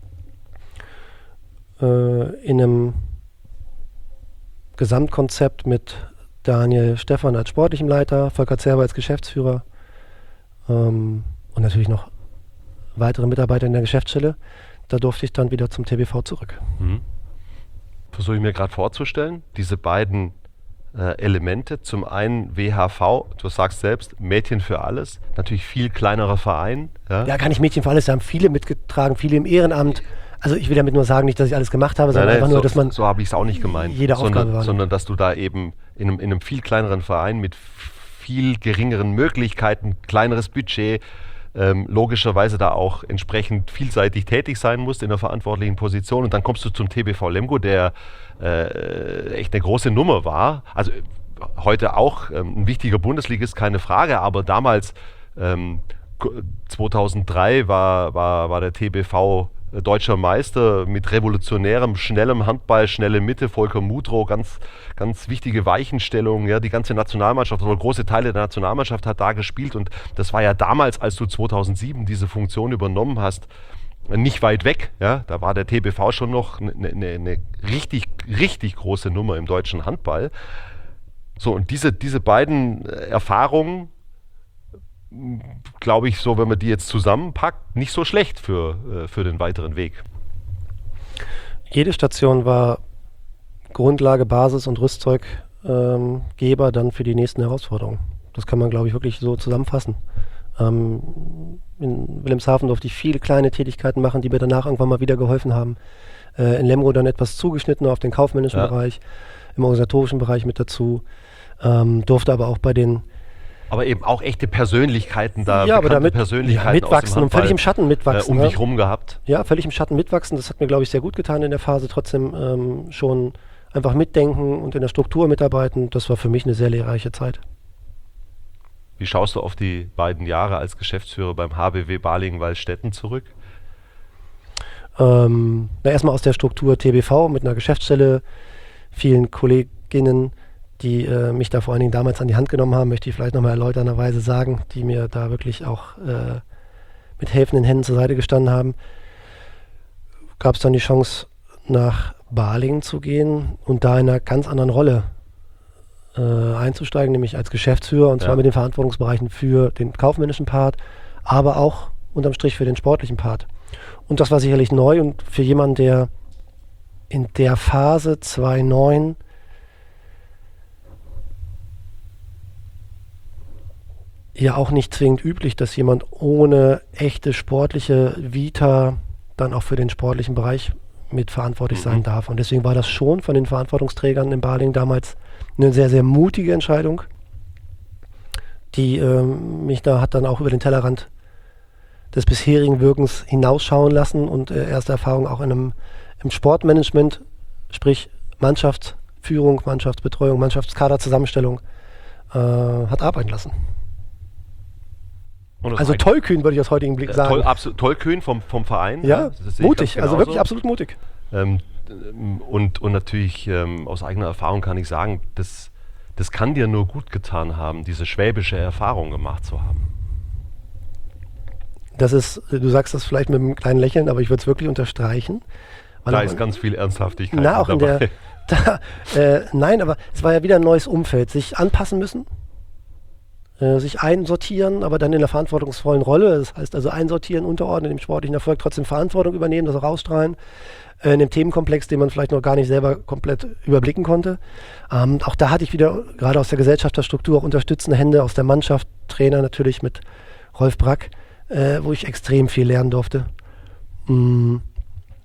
Äh, in einem Gesamtkonzept mit Daniel Stephan als sportlichem Leiter, Volker Zerber als Geschäftsführer ähm, und natürlich noch weitere Mitarbeiter in der Geschäftsstelle. Da durfte ich dann wieder zum T B V zurück. Mhm. Versuche ich mir gerade vorzustellen, diese beiden äh, Elemente. Zum einen W H V, du sagst selbst, Mädchen für alles, natürlich viel kleinerer Verein. Ja, Ja, gar nicht Mädchen für alles, da haben viele mitgetragen, viele im Ehrenamt. Also ich will damit nur sagen, nicht, dass ich alles gemacht habe, sondern Nein, nein, einfach so, nur, dass man... so habe ich es auch nicht gemeint. jede Aufgabe sondern, wahrnimmt. sondern dass du da eben in einem, in einem viel kleineren Verein mit viel geringeren Möglichkeiten, kleineres Budget, ähm, logischerweise da auch entsprechend vielseitig tätig sein musst in der verantwortlichen Position. Und dann kommst du zum T B V Lemgo, der äh, echt eine große Nummer war. Also äh, heute auch ähm, ein wichtiger Bundesligist, keine Frage, aber damals ähm, zweitausenddrei war, war, war der T B V deutscher Meister mit revolutionärem, schnellem Handball, schnelle Mitte, Volker Mudrow, ganz, ganz wichtige Weichenstellung. Ja, die ganze Nationalmannschaft oder große Teile der Nationalmannschaft hat da gespielt und das war ja damals, als du zweitausendsieben diese Funktion übernommen hast, nicht weit weg. Ja, da war der T B V schon noch eine, eine, eine richtig, richtig große Nummer im deutschen Handball. So, und diese, diese beiden Erfahrungen, glaube ich, so, wenn man die jetzt zusammenpackt, nicht so schlecht für, äh, für den weiteren Weg. Jede Station war Grundlage, Basis und Rüstzeuggeber ähm, dann für die nächsten Herausforderungen. Das kann man, glaube ich, wirklich so zusammenfassen. Ähm, in Wilhelmshaven durfte ich viele kleine Tätigkeiten machen, die mir danach irgendwann mal wieder geholfen haben. Äh, in Lemgo dann etwas zugeschnitten auf den kaufmännischen ja. Bereich, im organisatorischen Bereich mit dazu. Ähm, durfte aber auch bei den Aber eben auch echte Persönlichkeiten da, ja, aber damit Persönlichkeiten ja, mitwachsen und völlig im Schatten mitwachsen. Äh, um ne? dich rum gehabt. Ja, völlig im Schatten mitwachsen. Das hat mir, glaube ich, sehr gut getan in der Phase. Trotzdem ähm, schon einfach mitdenken und in der Struktur mitarbeiten. Das war für mich eine sehr lehrreiche Zeit. Wie schaust du auf die beiden Jahre als Geschäftsführer beim H B W Balingen-Wallstätten zurück? Ähm, na, erstmal aus der Struktur T B V mit einer Geschäftsstelle, vielen Kolleginnen, die äh, mich da vor allen Dingen damals an die Hand genommen haben, möchte ich vielleicht nochmal erläuternderweise sagen, die mir da wirklich auch äh, mit helfenden Händen zur Seite gestanden haben. Gab es dann die Chance, nach Balingen zu gehen und da in einer ganz anderen Rolle äh, einzusteigen, nämlich als Geschäftsführer, und zwar ja. mit den Verantwortungsbereichen für den kaufmännischen Part, aber auch unterm Strich für den sportlichen Part. Und das war sicherlich neu und für jemanden, der in der Phase zweitausendneun ja auch nicht zwingend üblich, dass jemand ohne echte sportliche Vita dann auch für den sportlichen Bereich mitverantwortlich mhm. sein darf. Und deswegen war das schon von den Verantwortungsträgern in Balingen damals eine sehr, sehr mutige Entscheidung, die ähm, mich da hat dann auch über den Tellerrand des bisherigen Wirkens hinausschauen lassen und äh, erste Erfahrung auch in einem im Sportmanagement, sprich Mannschaftsführung, Mannschaftsbetreuung, Mannschaftskaderzusammenstellung äh, hat arbeiten lassen. Also tollkühn, würde ich aus heutigem Blick sagen. Toll, absolut, tollkühn vom, vom Verein. Ja, mutig, also wirklich absolut mutig. Ähm, und, und natürlich ähm, aus eigener Erfahrung kann ich sagen, das, das kann dir nur gut getan haben, diese schwäbische Erfahrung gemacht zu haben. Das ist, du sagst das vielleicht mit einem kleinen Lächeln, aber ich würde es wirklich unterstreichen. Da ist ganz viel Ernsthaftigkeit na, auch dabei. In der, da, äh, nein, aber es war ja wieder ein neues Umfeld. Sich anpassen müssen, äh, sich einsortieren, aber dann in einer verantwortungsvollen Rolle. Das heißt also einsortieren, unterordnen, dem sportlichen Erfolg trotzdem Verantwortung übernehmen, das auch rausstrahlen. Äh, in dem Themenkomplex, den man vielleicht noch gar nicht selber komplett überblicken konnte. Ähm, auch da hatte ich wieder, gerade aus der Gesellschafterstruktur, auch unterstützende Hände aus der Mannschaft, Trainer natürlich mit Rolf Brack, Äh, wo ich extrem viel lernen durfte. Mm.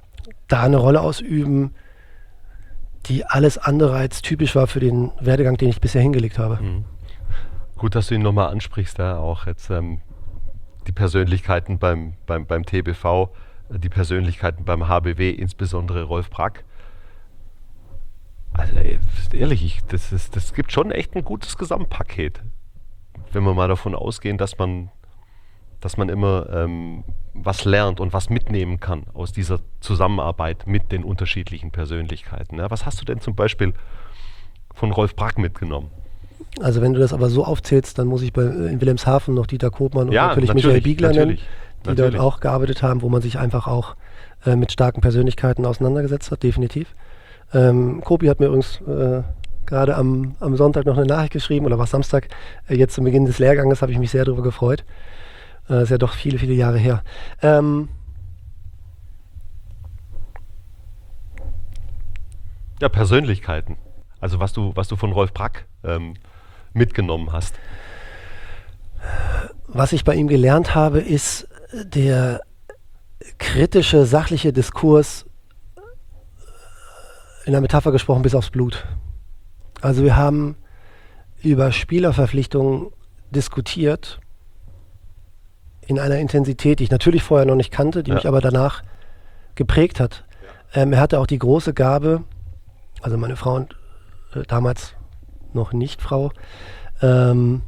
da eine Rolle ausüben, die alles andere als typisch war für den Werdegang, den ich bisher hingelegt habe. Mhm. Gut, dass du ihn nochmal ansprichst, ja, auch jetzt ähm, die Persönlichkeiten beim, beim, beim T B V, äh, die Persönlichkeiten beim H B W, insbesondere Rolf Brack. Also ey, ehrlich, ich, das, ist, das gibt schon echt ein gutes Gesamtpaket, wenn wir mal davon ausgehen, dass man, dass man immer ähm, was lernt und was mitnehmen kann aus dieser Zusammenarbeit mit den unterschiedlichen Persönlichkeiten. Ja, was hast du denn zum Beispiel von Rolf Brack mitgenommen? Also wenn du das aber so aufzählst, dann muss ich bei, in Wilhelmshaven noch Dieter Koopmann und Ja, natürlich, natürlich, Michael Biegler nennen, natürlich, die natürlich. dort auch gearbeitet haben, wo man sich einfach auch äh, mit starken Persönlichkeiten auseinandergesetzt hat, definitiv. Ähm, Kopi hat mir übrigens äh, gerade am, am Sonntag noch eine Nachricht geschrieben, oder war es Samstag, äh, jetzt zum Beginn des Lehrganges, habe ich mich sehr darüber gefreut. Äh, ist ja doch viele, viele Jahre her. Ähm, Ja, Persönlichkeiten. Also was du, was du von Rolf Brack ähm, mitgenommen hast. Was ich bei ihm gelernt habe, ist der kritische, sachliche Diskurs, in der Metapher gesprochen, bis aufs Blut. Also wir haben über Spielerverpflichtungen diskutiert in einer Intensität, die ich natürlich vorher noch nicht kannte, die Ja. mich aber danach geprägt hat. Ähm, er hatte auch die große Gabe, also meine Frau und äh, damals noch nicht Frau, ähm,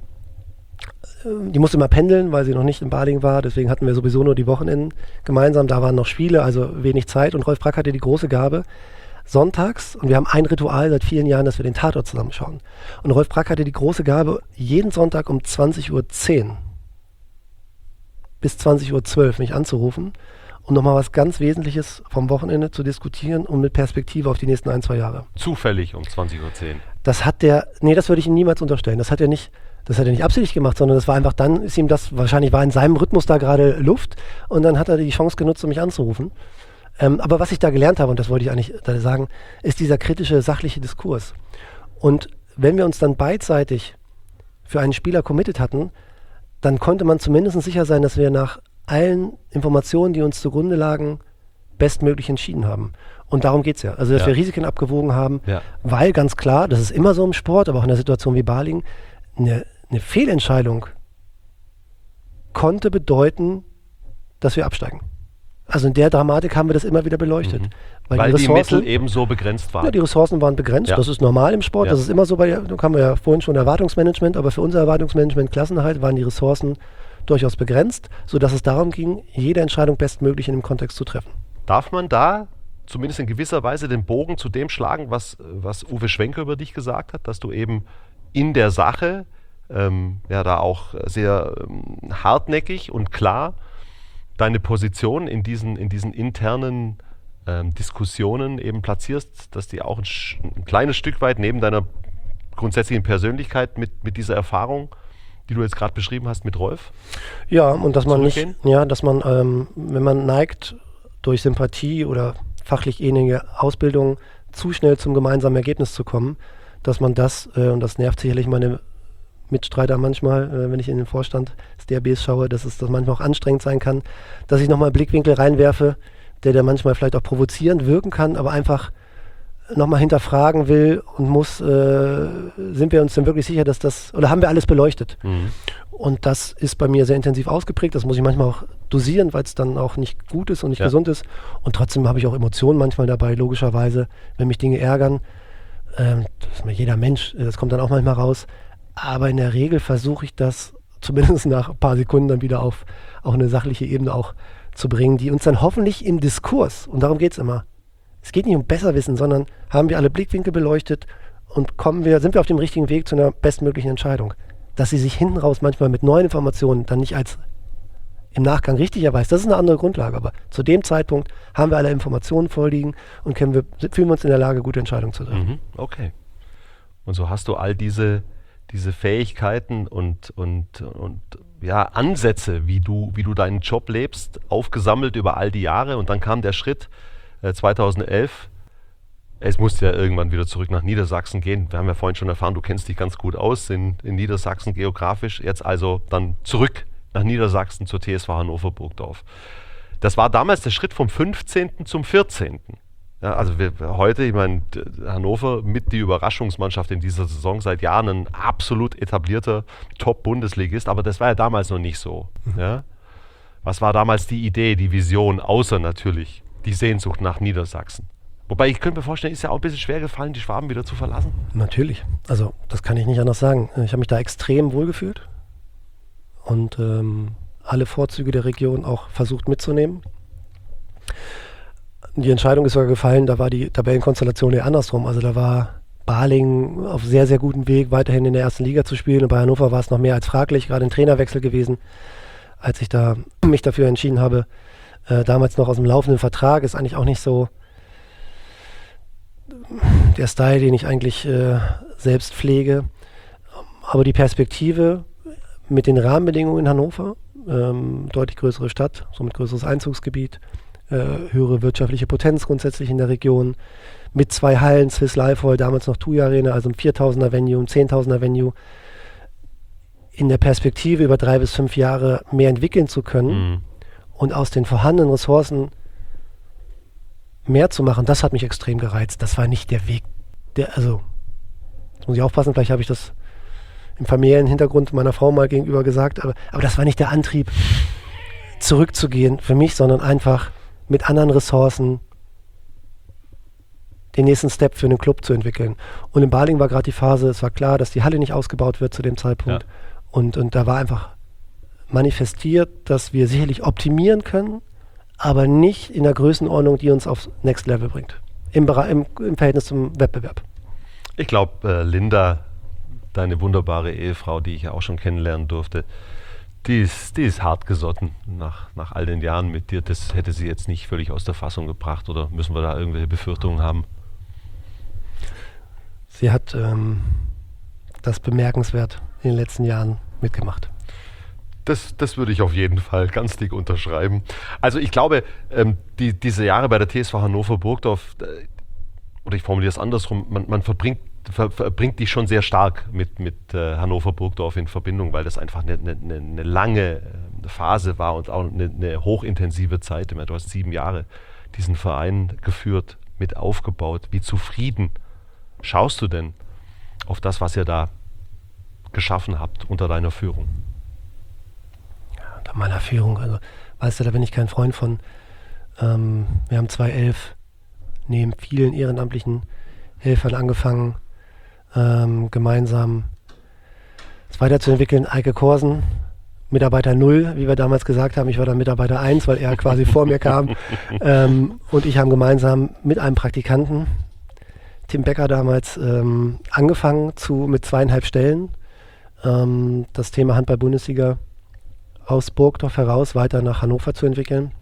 die musste mal pendeln, weil sie noch nicht in Baling war, deswegen hatten wir sowieso nur die Wochenenden gemeinsam, da waren noch Spiele, also wenig Zeit, und Rolf Brack hatte die große Gabe, sonntags, und wir haben ein Ritual seit vielen Jahren, dass wir den Tatort zusammenschauen, und Rolf Brack hatte die große Gabe, jeden Sonntag um zwanzig Uhr zehn bis zwanzig Uhr zwölf mich anzurufen, um nochmal was ganz Wesentliches vom Wochenende zu diskutieren und mit Perspektive auf die nächsten ein, zwei Jahre. Zufällig um zwanzig Uhr zehn. Das hat der, nee, das würde ich ihm niemals unterstellen. Das hat er nicht, das hat er nicht absichtlich gemacht, sondern das war einfach dann, ist ihm das, wahrscheinlich war in seinem Rhythmus da gerade Luft, und dann hat er die Chance genutzt, um mich anzurufen. Ähm, aber was ich da gelernt habe, und das wollte ich eigentlich da sagen, ist dieser kritische, sachliche Diskurs. Und wenn wir uns dann beidseitig für einen Spieler committed hatten, dann konnte man zumindest sicher sein, dass wir nach allen Informationen, die uns zugrunde lagen, bestmöglich entschieden haben. Und darum geht es ja. Also, dass Ja. wir Risiken abgewogen haben, Ja. weil ganz klar, das ist immer so im Sport, aber auch in einer Situation wie Baling, eine, eine Fehlentscheidung konnte bedeuten, dass wir absteigen. Also in der Dramatik haben wir das immer wieder beleuchtet. Mhm. Weil, Weil die die Ressourcen, Mittel eben so begrenzt waren. ja, die Ressourcen waren begrenzt, Ja. das ist normal im Sport, Ja. das ist immer so, bei, da haben wir ja vorhin schon Erwartungsmanagement, aber für unser Erwartungsmanagement Klassenerhalt waren die Ressourcen durchaus begrenzt, sodass es darum ging, jede Entscheidung bestmöglich in dem Kontext zu treffen. Darf man da zumindest in gewisser Weise den Bogen zu dem schlagen, was, was Uwe Schwenker über dich gesagt hat, dass du eben in der Sache ähm, ja da auch sehr ähm, hartnäckig und klar deine Position in diesen, in diesen internen ähm, Diskussionen eben platzierst, dass die auch ein, sch- ein kleines Stück weit neben deiner grundsätzlichen Persönlichkeit mit, mit dieser Erfahrung, die du jetzt gerade beschrieben hast, mit Rolf? Ja, und dass man nicht, Zurückgehen? ja, dass man, ähm, wenn man neigt, durch Sympathie oder fachlich ähnliche Ausbildung zu schnell zum gemeinsamen Ergebnis zu kommen, dass man das, äh, und das nervt sicherlich meine Mitstreiter manchmal, äh, wenn ich in den Vorstand des D R Bs schaue, dass es das manchmal auch anstrengend sein kann, dass ich nochmal einen Blickwinkel reinwerfe, der der manchmal vielleicht auch provozierend wirken kann, aber einfach nochmal hinterfragen will und muss, äh, sind wir uns denn wirklich sicher, dass das, oder haben wir alles beleuchtet? Mhm. Und das ist bei mir sehr intensiv ausgeprägt, das muss ich manchmal auch dosieren, weil es dann auch nicht gut ist und nicht Ja. gesund ist. Und trotzdem habe ich auch Emotionen manchmal dabei, logischerweise, wenn mich Dinge ärgern. Ähm, das ist mir jeder Mensch, äh, das kommt dann auch manchmal raus. Aber in der Regel versuche ich das zumindest nach ein paar Sekunden dann wieder auf auch eine sachliche Ebene auch zu bringen, die uns dann hoffentlich im Diskurs, und darum geht es immer, es geht nicht um Besserwissen, sondern haben wir alle Blickwinkel beleuchtet und kommen wir, sind wir auf dem richtigen Weg zu einer bestmöglichen Entscheidung. Dass sie sich hinten raus manchmal mit neuen Informationen dann nicht als im Nachgang richtig erweist, das ist eine andere Grundlage, aber zu dem Zeitpunkt haben wir alle Informationen vorliegen und können wir, fühlen wir uns in der Lage, gute Entscheidungen zu treffen. Mhm. Okay. Und so hast du all diese, diese Fähigkeiten und, und, und ja, Ansätze, wie du, wie du deinen Job lebst, aufgesammelt über all die Jahre, und dann kam der Schritt äh, zweitausendelf. Es musste ja irgendwann wieder zurück nach Niedersachsen gehen. Wir haben ja vorhin schon erfahren, du kennst dich ganz gut aus in, in Niedersachsen geografisch. Jetzt also dann zurück nach Niedersachsen zur T S V Hannover Burgdorf. Das war damals der Schritt vom fünfzehnten zum vierzehnten Ja, also wir, heute, ich meine, Hannover mit die Überraschungsmannschaft in dieser Saison, seit Jahren ein absolut etablierter Top-Bundesligist, aber das war ja damals noch nicht so. Mhm. Ja? Was war damals die Idee, die Vision, außer natürlich die Sehnsucht nach Niedersachsen? Wobei ich könnte mir vorstellen, ist ja auch ein bisschen schwer gefallen, die Schwaben wieder zu verlassen. Natürlich, also das kann ich nicht anders sagen. Ich habe mich da extrem wohlgefühlt und ähm, alle Vorzüge der Region auch versucht mitzunehmen. Die Entscheidung ist sogar gefallen, da war die Tabellenkonstellation eher andersrum. Also da war Balingen auf sehr, sehr gutem Weg, weiterhin in der ersten Liga zu spielen. Und bei Hannover war es noch mehr als fraglich, gerade ein Trainerwechsel gewesen, als ich da mich dafür entschieden habe. Äh, damals noch aus dem laufenden Vertrag, ist eigentlich auch nicht so der Style, den ich eigentlich äh, selbst pflege. Aber die Perspektive mit den Rahmenbedingungen in Hannover, ähm, deutlich größere Stadt, somit größeres Einzugsgebiet, Äh, höhere wirtschaftliche Potenz grundsätzlich in der Region, mit zwei Hallen, Swiss Life Hall, damals noch TUI Arena, also ein viertausender Venue, ein zehntausender Venue, in der Perspektive über drei bis fünf Jahre mehr entwickeln zu können mhm. und aus den vorhandenen Ressourcen mehr zu machen, das hat mich extrem gereizt. Das war nicht der Weg, der, also, jetzt muss ich aufpassen, vielleicht habe ich das im familiären Hintergrund meiner Frau mal gegenüber gesagt, aber, aber das war nicht der Antrieb, zurückzugehen für mich, sondern einfach mit anderen Ressourcen den nächsten Step für einen Club zu entwickeln. Und in Balingen war gerade die Phase, es war klar, dass die Halle nicht ausgebaut wird zu dem Zeitpunkt. Ja. Und, und da war einfach manifestiert, dass wir sicherlich optimieren können, aber nicht in der Größenordnung, die uns aufs Next Level bringt. Im, im, im Verhältnis zum Wettbewerb. Ich glaube, äh, Linda, deine wunderbare Ehefrau, die ich ja auch schon kennenlernen durfte, Die ist, die ist hart gesotten nach, nach all den Jahren mit dir. Das hätte sie jetzt nicht völlig aus der Fassung gebracht, oder müssen wir da irgendwelche Befürchtungen haben? Sie hat ähm, das bemerkenswert in den letzten Jahren mitgemacht. Das, das würde ich auf jeden Fall ganz dick unterschreiben. Also ich glaube, ähm, die, diese Jahre bei der T S V Hannover Burgdorf, äh, oder ich formuliere es andersrum, man, man verbringt Ver, verbringt dich schon sehr stark mit, mit äh, Hannover Burgdorf in Verbindung, weil das einfach eine, eine, eine lange äh, Phase war und auch eine, eine hochintensive Zeit. Du hast sieben Jahre diesen Verein geführt, mit aufgebaut. Wie zufrieden schaust du denn auf das, was ihr da geschaffen habt unter deiner Führung? Ja, unter meiner Führung, also weißt du, da bin ich kein Freund von. Ähm, wir haben zweitausendelf neben vielen ehrenamtlichen Helfern angefangen, Ähm, gemeinsam es weiterzuentwickeln. Eike Korsen, Mitarbeiter null, wie wir damals gesagt haben. Ich war dann Mitarbeiter eins, weil er quasi vor mir kam. Ähm, und ich haben gemeinsam mit einem Praktikanten, Tim Becker damals, ähm, angefangen zu, mit zweieinhalb Stellen ähm, das Thema Handball-Bundesliga aus Burgdorf heraus weiter nach Hannover zu entwickeln.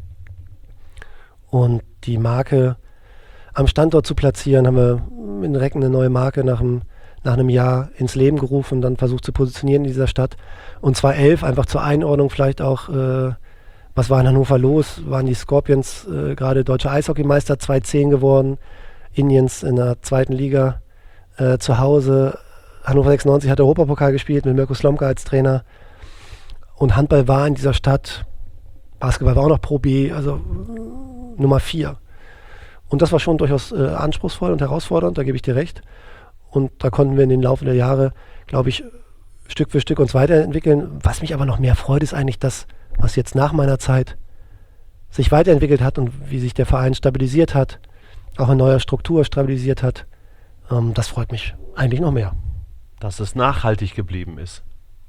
Und die Marke am Standort zu platzieren, haben wir in Recken eine neue Marke nach einem, nach einem Jahr ins Leben gerufen und dann versucht zu positionieren in dieser Stadt. Und zweitausendelf, einfach zur Einordnung vielleicht auch, äh, was war in Hannover los? Waren die Scorpions äh, gerade deutscher Eishockeymeister zweitausendzehn geworden, Indians in der zweiten Liga äh, zu Hause. Hannover sechsundneunzig hat Europapokal gespielt mit Mirko Slomka als Trainer. Und Handball war in dieser Stadt, Basketball war auch noch Pro B, also äh, Nummer vier. Und das war schon durchaus äh, anspruchsvoll und herausfordernd, da gebe ich dir recht. Und da konnten wir in den Laufe der Jahre, glaube ich, Stück für Stück uns weiterentwickeln. Was mich aber noch mehr freut, ist eigentlich das, was jetzt nach meiner Zeit sich weiterentwickelt hat und wie sich der Verein stabilisiert hat, auch in neuer Struktur stabilisiert hat. Ähm, das freut mich eigentlich noch mehr. Dass es nachhaltig geblieben ist.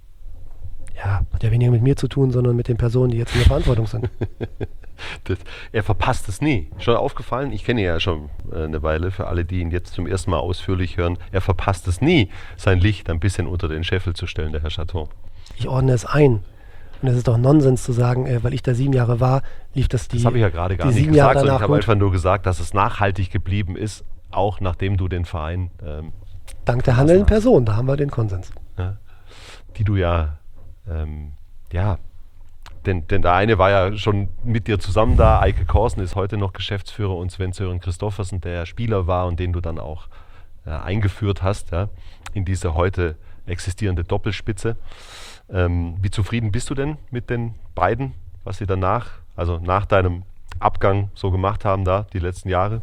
Ja, hat ja weniger mit mir zu tun, sondern mit den Personen, die jetzt in der Verantwortung sind. Das, er verpasst es nie. Schon aufgefallen? Ich kenne ihn ja schon äh, eine Weile, für alle, die ihn jetzt zum ersten Mal ausführlich hören. Er verpasst es nie, sein Licht ein bisschen unter den Scheffel zu stellen, der Herr Chaton. Ich ordne es ein. Und es ist doch Nonsens zu sagen, äh, weil ich da sieben Jahre war, lief das die Das habe ich ja gerade gar nicht sieben gesagt, Jahre sondern ich habe gut. einfach nur gesagt, dass es nachhaltig geblieben ist, auch nachdem du den Verein ähm, dank der handelnden Person, da haben wir den Konsens. Ja, die du ja ähm, ja Denn, denn der eine war ja schon mit dir zusammen da, Eike Korsen ist heute noch Geschäftsführer und Sven Sören Christoffersen, der Spieler war und den du dann auch äh, eingeführt hast, ja, in diese heute existierende Doppelspitze. Ähm, wie zufrieden bist du denn mit den beiden, was sie danach also nach deinem Abgang so gemacht haben da, die letzten Jahre?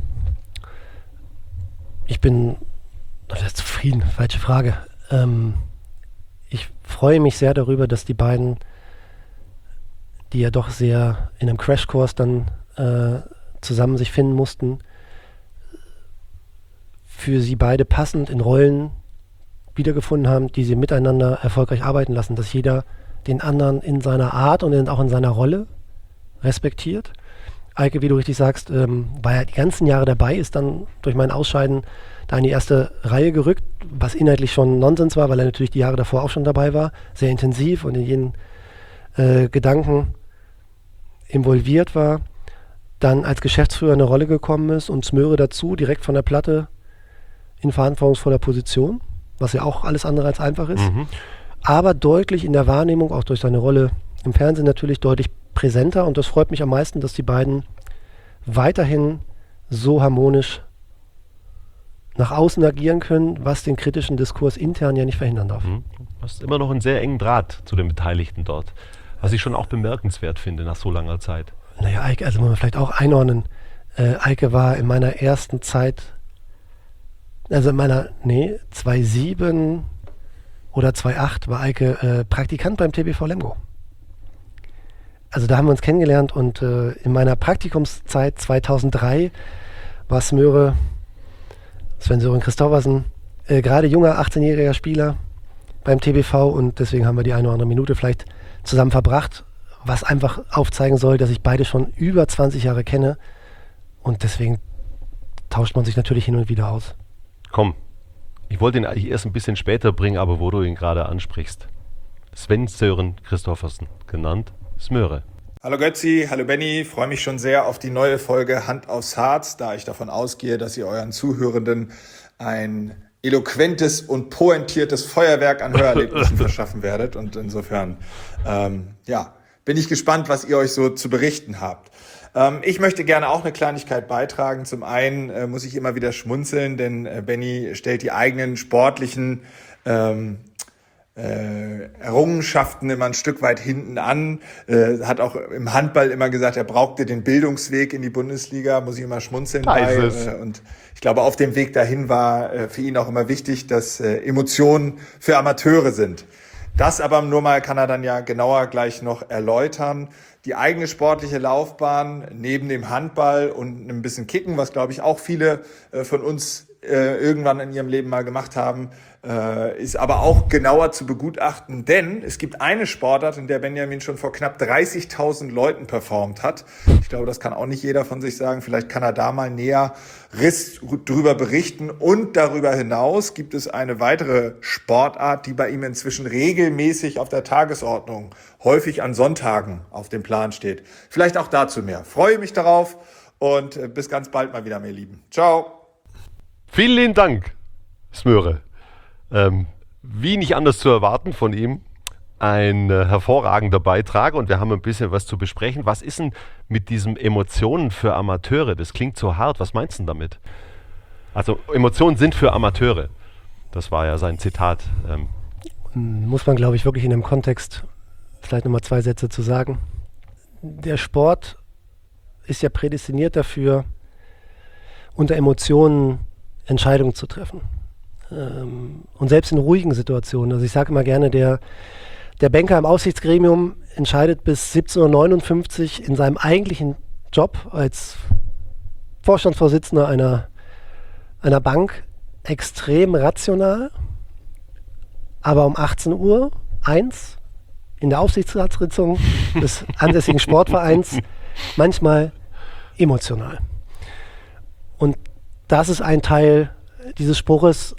Ich bin oder zufrieden, falsche Frage. Ähm, ich freue mich sehr darüber, dass die beiden, die ja doch sehr in einem Crashkurs dann äh, zusammen sich finden mussten, für sie beide passend in Rollen wiedergefunden haben, die sie miteinander erfolgreich arbeiten lassen, dass jeder den anderen in seiner Art und auch in seiner Rolle respektiert. Eike, wie du richtig sagst, ähm, war ja die ganzen Jahre dabei, ist dann durch mein Ausscheiden da in die erste Reihe gerückt, was inhaltlich schon Nonsens war, weil er natürlich die Jahre davor auch schon dabei war, sehr intensiv und in jeden äh, Gedanken involviert war, dann als Geschäftsführer eine Rolle gekommen ist und Smöre dazu, direkt von der Platte in verantwortungsvoller Position, was ja auch alles andere als einfach ist, Mhm. aber deutlich in der Wahrnehmung, auch durch seine Rolle im Fernsehen natürlich deutlich präsenter, und das freut mich am meisten, dass die beiden weiterhin so harmonisch nach außen agieren können, was den kritischen Diskurs intern ja nicht verhindern darf. Mhm. Du hast immer noch einen sehr engen Draht zu den Beteiligten dort, was ich schon auch bemerkenswert finde nach so langer Zeit. Naja, Eike, also muss man vielleicht auch einordnen, äh, Eike war in meiner ersten Zeit, also in meiner, nee, zweitausendsieben oder zweitausendacht war Eike äh, Praktikant beim T B V Lemgo. Also da haben wir uns kennengelernt, und äh, in meiner Praktikumszeit zweitausenddrei war Smöre, Sven-Sören Christoffersen, äh, gerade junger achtzehnjähriger Spieler beim T B V, und deswegen haben wir die eine oder andere Minute vielleicht zusammen verbracht, was einfach aufzeigen soll, dass ich beide schon über zwanzig Jahre kenne, und deswegen tauscht man sich natürlich hin und wieder aus. Komm, ich wollte ihn eigentlich erst ein bisschen später bringen, aber wo du ihn gerade ansprichst. Sven-Sören Christoffersen, genannt Smöre. Hallo Götzi, hallo Benny, freue mich schon sehr auf die neue Folge Hand aufs Harz, da ich davon ausgehe, dass ihr euren Zuhörenden ein eloquentes und pointiertes Feuerwerk an Hörerlebnissen verschaffen werdet, und insofern ähm, ja, bin ich gespannt, was ihr euch so zu berichten habt. Ähm, ich möchte gerne auch eine Kleinigkeit beitragen. Zum einen äh, muss ich immer wieder schmunzeln, denn äh, Benny stellt die eigenen sportlichen ähm, Äh, Errungenschaften immer ein Stück weit hinten an, äh, hat auch im Handball immer gesagt, er brauchte den Bildungsweg in die Bundesliga, muss ich immer schmunzeln Da bei. ist es. Äh, und ich glaube, auf dem Weg dahin war äh, für ihn auch immer wichtig, dass äh, Emotionen für Amateure sind. Das aber nur mal kann er dann ja genauer gleich noch erläutern. Die eigene sportliche Laufbahn neben dem Handball und ein bisschen Kicken, was glaube ich auch viele äh, von uns äh, irgendwann in ihrem Leben mal gemacht haben, äh, ist aber auch genauer zu begutachten, denn es gibt eine Sportart, in der Benjamin schon vor knapp dreißigtausend Leuten performt hat. Ich glaube, das kann auch nicht jeder von sich sagen. Vielleicht kann er da mal näher Riss drüber berichten. Und darüber hinaus gibt es eine weitere Sportart, die bei ihm inzwischen regelmäßig auf der Tagesordnung, häufig an Sonntagen auf dem Plan steht. Vielleicht auch dazu mehr. Freue mich darauf und bis ganz bald mal wieder, meine Lieben. Ciao. Vielen lieben Dank, Smöre. Ähm, wie nicht anders zu erwarten von ihm, ein äh, hervorragender Beitrag, und wir haben ein bisschen was zu besprechen. Was ist denn mit diesen Emotionen für Amateure? Das klingt so hart. Was meinst du denn damit? Also Emotionen sind für Amateure. Das war ja sein Zitat. Ähm, Muss man, glaube ich, wirklich in dem Kontext vielleicht nochmal zwei Sätze zu sagen. Der Sport ist ja prädestiniert dafür, unter Emotionen Entscheidungen zu treffen. Ähm, und selbst in ruhigen Situationen. Also ich sage immer gerne, der, der Banker im Aufsichtsgremium entscheidet bis siebzehn Uhr neunundfünfzig in seinem eigentlichen Job als Vorstandsvorsitzender einer, einer Bank extrem rational, aber um achtzehn Uhr eins in der Aufsichtsratssitzung des ansässigen Sportvereins manchmal emotional. Und das ist ein Teil dieses Spruches.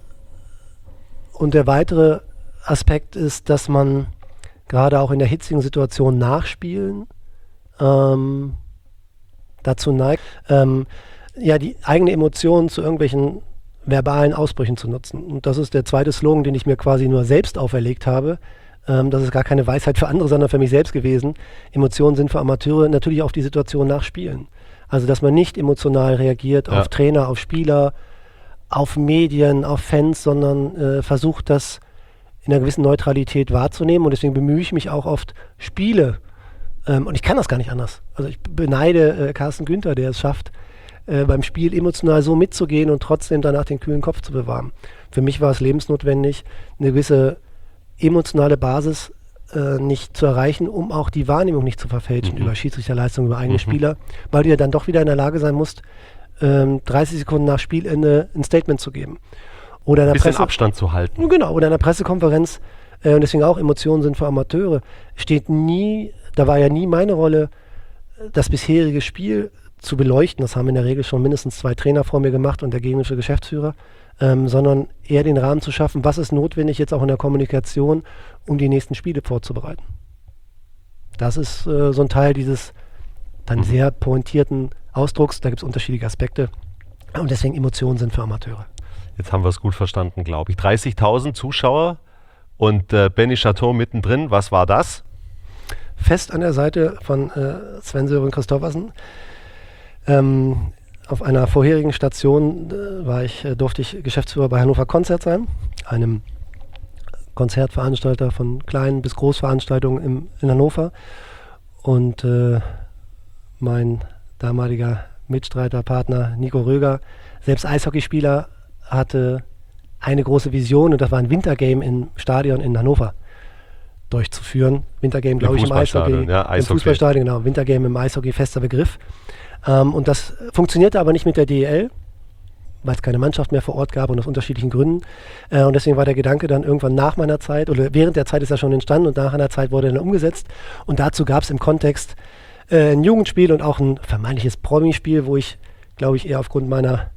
Und der weitere Aspekt ist, dass man gerade auch in der hitzigen Situation nachspielen ähm, dazu neigt, ähm, ja, die eigene Emotionen zu irgendwelchen verbalen Ausbrüchen zu nutzen. Und das ist der zweite Slogan, den ich mir quasi nur selbst auferlegt habe. Ähm, das ist gar keine Weisheit für andere, sondern für mich selbst gewesen. Emotionen sind für Amateure natürlich auf die Situation nachspielen. Also, dass man nicht emotional reagiert Ja. auf Trainer, auf Spieler, auf Medien, auf Fans, sondern äh, versucht, das in einer gewissen Neutralität wahrzunehmen. Und deswegen bemühe ich mich auch oft, Spiele Ähm, und ich kann das gar nicht anders. Also ich beneide äh, Carsten Günther, der es schafft, äh, beim Spiel emotional so mitzugehen und trotzdem danach den kühlen Kopf zu bewahren. Für mich war es lebensnotwendig, eine gewisse emotionale Basis äh, nicht zu erreichen, um auch die Wahrnehmung nicht zu verfälschen Mhm. über Schiedsrichterleistung, über eigene Mhm. Spieler, weil du ja dann doch wieder in der Lage sein musst, ähm, dreißig Sekunden nach Spielende ein Statement zu geben. Oder in Ein der bisschen Presse, Abstand zu halten. Genau, oder in der Pressekonferenz, äh, und deswegen auch Emotionen sind für Amateure, steht nie, da war ja nie meine Rolle, das bisherige Spiel zu beleuchten. Das haben in der Regel schon mindestens zwei Trainer vor mir gemacht und der gegnerische Geschäftsführer, ähm, sondern eher den Rahmen zu schaffen, was ist notwendig jetzt auch in der Kommunikation, um die nächsten Spiele vorzubereiten. Das ist äh, so ein Teil dieses dann Mhm. sehr pointierten Ausdrucks. Da gibt es unterschiedliche Aspekte und deswegen Emotionen sind für Amateure. Jetzt haben wir es gut verstanden, glaube ich. dreißigtausend Zuschauer und äh, Benny Chateau mittendrin. Was war das? Fest an der Seite von äh, Sven-Sören Christoffersen. Ähm, auf einer vorherigen Station äh, war ich, äh, durfte ich Geschäftsführer bei Hannover Konzert sein, einem Konzertveranstalter von kleinen bis Großveranstaltungen im, in Hannover. Und äh, mein damaliger Mitstreiter, Partner Nico Röger, selbst Eishockeyspieler, hatte eine große Vision und das war ein Wintergame im Stadion in Hannover durchzuführen. Wintergame, glaube ich, im Fußballstadion, Eishockey. ja, Im Eishockey. Fußballstadion, genau. Wintergame im Eishockey, fester Begriff. Ähm, und das funktionierte aber nicht mit der D E L, weil es keine Mannschaft mehr vor Ort gab und aus unterschiedlichen Gründen. Äh, und deswegen war der Gedanke dann irgendwann nach meiner Zeit, oder während der Zeit ist er schon entstanden und nach einer Zeit wurde er dann umgesetzt. Und dazu gab es im Kontext äh, ein Jugendspiel und auch ein vermeintliches Promi-Spiel, wo ich, glaube ich, eher aufgrund meiner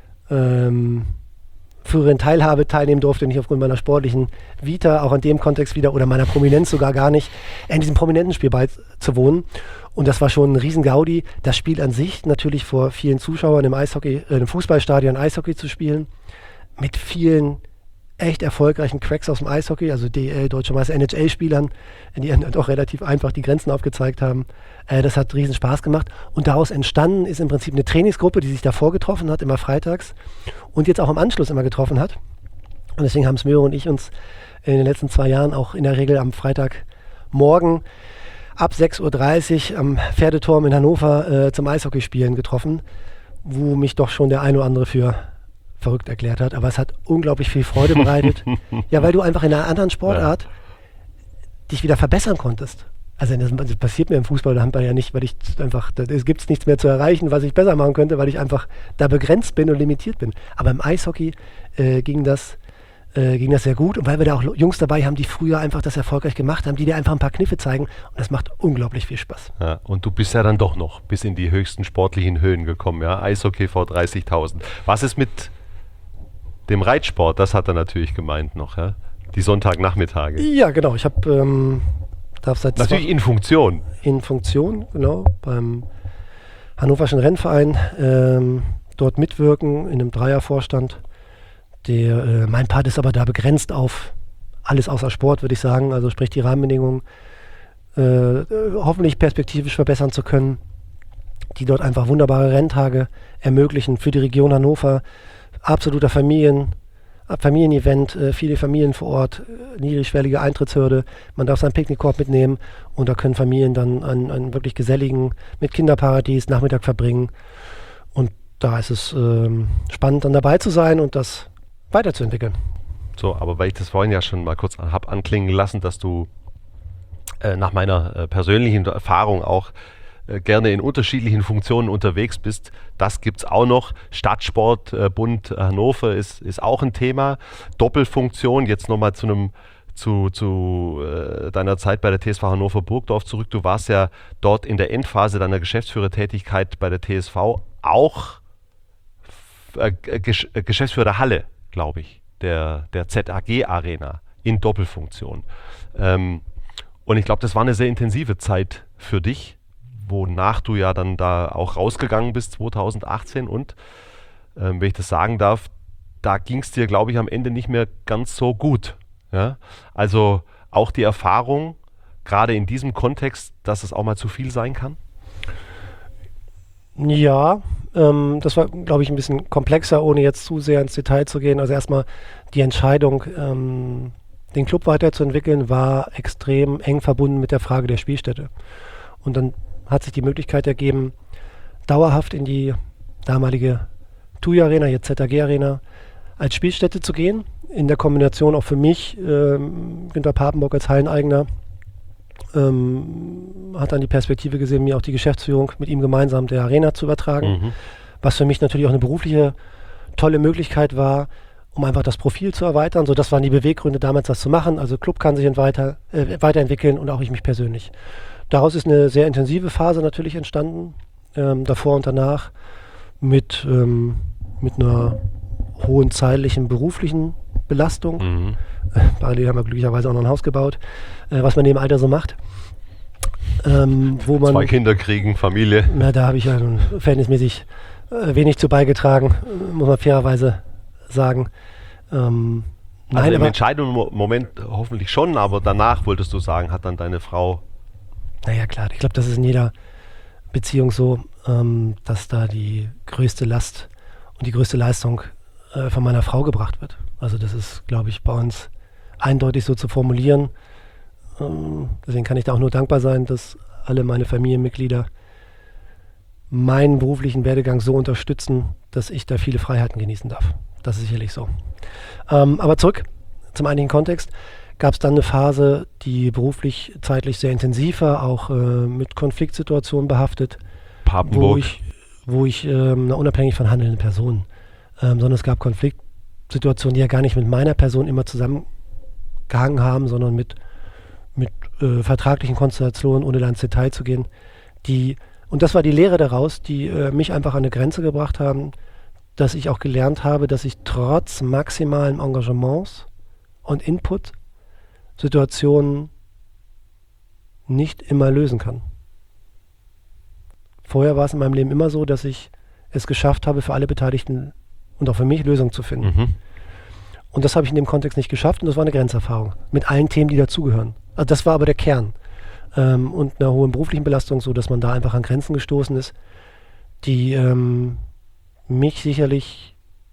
ähm, früheren Teilhabe teilnehmen durfte, nicht aufgrund meiner sportlichen Vita, auch in dem Kontext wieder, oder meiner Prominenz sogar gar nicht, in diesem prominenten Spiel beizuwohnen. Und das war schon ein riesen Gaudi. Das Spiel an sich natürlich vor vielen Zuschauern im Eishockey, äh, im Fußballstadion Eishockey zu spielen, mit vielen echt erfolgreichen Cracks aus dem Eishockey, also D E L, Deutsche Meister, N H L-Spielern, die dann doch relativ einfach die Grenzen aufgezeigt haben. Äh, das hat riesen Spaß gemacht. Und daraus entstanden ist im Prinzip eine Trainingsgruppe, die sich davor getroffen hat, immer freitags, und jetzt auch im Anschluss immer getroffen hat. Und deswegen haben Smöre und ich uns in den letzten zwei Jahren auch in der Regel am Freitagmorgen ab sechs Uhr dreißig am Pferdeturm in Hannover äh, zum Eishockeyspielen getroffen, wo mich doch schon der eine oder andere für verrückt erklärt hat. Aber es hat unglaublich viel Freude bereitet. Ja, weil du einfach in einer anderen Sportart ja. dich wieder verbessern konntest. Also das, das passiert mir im Fußball oder Handball ja nicht, weil ich einfach, da gibt es nichts mehr zu erreichen, was ich besser machen könnte, weil ich einfach da begrenzt bin und limitiert bin. Aber im Eishockey äh, ging das äh, ging das sehr gut, und weil wir da auch Jungs dabei haben, die früher einfach das erfolgreich gemacht haben, die dir einfach ein paar Kniffe zeigen, und das macht unglaublich viel Spaß. Ja, und du bist ja dann doch noch bis in die höchsten sportlichen Höhen gekommen, ja, Eishockey vor dreißigtausend. Was ist mit dem Reitsport? Das hat er natürlich gemeint noch, ja, die Sonntagnachmittage. Ja, genau, ich habe ähm, darf seit natürlich zwei, in Funktion. In Funktion, genau, beim Hannoverschen Rennverein ähm, dort mitwirken in einem Dreiervorstand. Der, äh, mein Part ist aber da begrenzt auf alles außer Sport, würde ich sagen. Also sprich die Rahmenbedingungen äh, hoffentlich perspektivisch verbessern zu können, die dort einfach wunderbare Renntage ermöglichen für die Region Hannover. Absoluter Familien, Familienevent, äh, viele Familien vor Ort, äh, niedrigschwellige Eintrittshürde. Man darf seinen Picknickkorb mitnehmen und da können Familien dann einen, einen wirklich geselligen, mit Kinderparadies Nachmittag verbringen. Und da ist es ähm, spannend, dann dabei zu sein und das weiterzuentwickeln. So, aber weil ich das vorhin ja schon mal kurz habe anklingen lassen, dass du äh, nach meiner äh, persönlichen Erfahrung auch äh, gerne in unterschiedlichen Funktionen unterwegs bist, das gibt es auch noch. Stadtsportbund äh, Hannover ist, ist auch ein Thema. Doppelfunktion, jetzt nochmal zu einem zu, zu äh, deiner Zeit bei der T S V Hannover Burgdorf zurück. Du warst ja dort in der Endphase deiner Geschäftsführertätigkeit bei der T S V auch äh, Gesch- äh, Geschäftsführer der Halle, glaube ich, der, der Z A G Arena in Doppelfunktion. Ähm, und ich glaube, das war eine sehr intensive Zeit für dich, wonach du ja dann da auch rausgegangen bist zweitausendachtzehn, und ähm, wenn ich das sagen darf, da ging es dir, glaube ich, am Ende nicht mehr ganz so gut. Ja? Also auch die Erfahrung, gerade in diesem Kontext, dass es auch mal zu viel sein kann? Ja, ähm, das war, glaube ich, ein bisschen komplexer, ohne jetzt zu sehr ins Detail zu gehen. Also erstmal die Entscheidung, ähm, den Club weiterzuentwickeln, war extrem eng verbunden mit der Frage der Spielstätte. Und dann hat sich die Möglichkeit ergeben, dauerhaft in die damalige T U I Arena, jetzt Z A G Arena, als Spielstätte zu gehen. In der Kombination auch für mich, ähm, Günter Papenbock als Halleneigner, ähm, hat dann die Perspektive gesehen, mir auch die Geschäftsführung mit ihm gemeinsam der Arena zu übertragen. Mhm. Was für mich natürlich auch eine berufliche tolle Möglichkeit war, um einfach das Profil zu erweitern. So, das waren die Beweggründe damals, das zu machen. Also Club kann sich weiter, äh, weiterentwickeln und auch ich mich persönlich. Daraus ist eine sehr intensive Phase natürlich entstanden, ähm, davor und danach, mit, ähm, mit einer hohen zeitlichen beruflichen Belastung. Mhm. Äh, parallel haben wir glücklicherweise auch noch ein Haus gebaut, äh, was man in dem Alter so macht. Ähm, wo man, Zwei Kinder kriegen, Familie. Na, da habe ich ja nun verhältnismäßig äh, wenig zu beigetragen, äh, muss man fairerweise sagen. Ähm, also nein, im aber, entscheidenden Mo- Moment hoffentlich schon, aber danach wolltest du sagen, hat dann deine Frau... Naja, klar, ich glaube, das ist in jeder Beziehung so, ähm, dass da die größte Last und die größte Leistung äh, von meiner Frau gebracht wird. Also das ist, glaube ich, bei uns eindeutig so zu formulieren. Ähm, deswegen kann ich da auch nur dankbar sein, dass alle meine Familienmitglieder meinen beruflichen Werdegang so unterstützen, dass ich da viele Freiheiten genießen darf. Das ist sicherlich so. Ähm, aber zurück zum eigentlichen Kontext. Gab es dann eine Phase, die beruflich, zeitlich sehr intensiv war, auch äh, mit Konfliktsituationen behaftet, Papenburg. wo ich, wo ich ähm, na, unabhängig von handelnden Personen, ähm, sondern es gab Konfliktsituationen, die ja gar nicht mit meiner Person immer zusammengehangen haben, sondern mit, mit äh, vertraglichen Konstellationen, ohne da ins Detail zu gehen, die, und das war die Lehre daraus, die äh, mich einfach an eine Grenze gebracht haben, dass ich auch gelernt habe, dass ich trotz maximalen Engagements und Input Situationen nicht immer lösen kann. Vorher war es in meinem Leben immer so, dass ich es geschafft habe, für alle Beteiligten und auch für mich Lösungen zu finden. Mhm. Und das habe ich in dem Kontext nicht geschafft und das war eine Grenzerfahrung mit allen Themen, die dazugehören. Also das war aber der Kern. Ähm, und einer hohen beruflichen Belastung, so dass man da einfach an Grenzen gestoßen ist, die ähm, mich sicherlich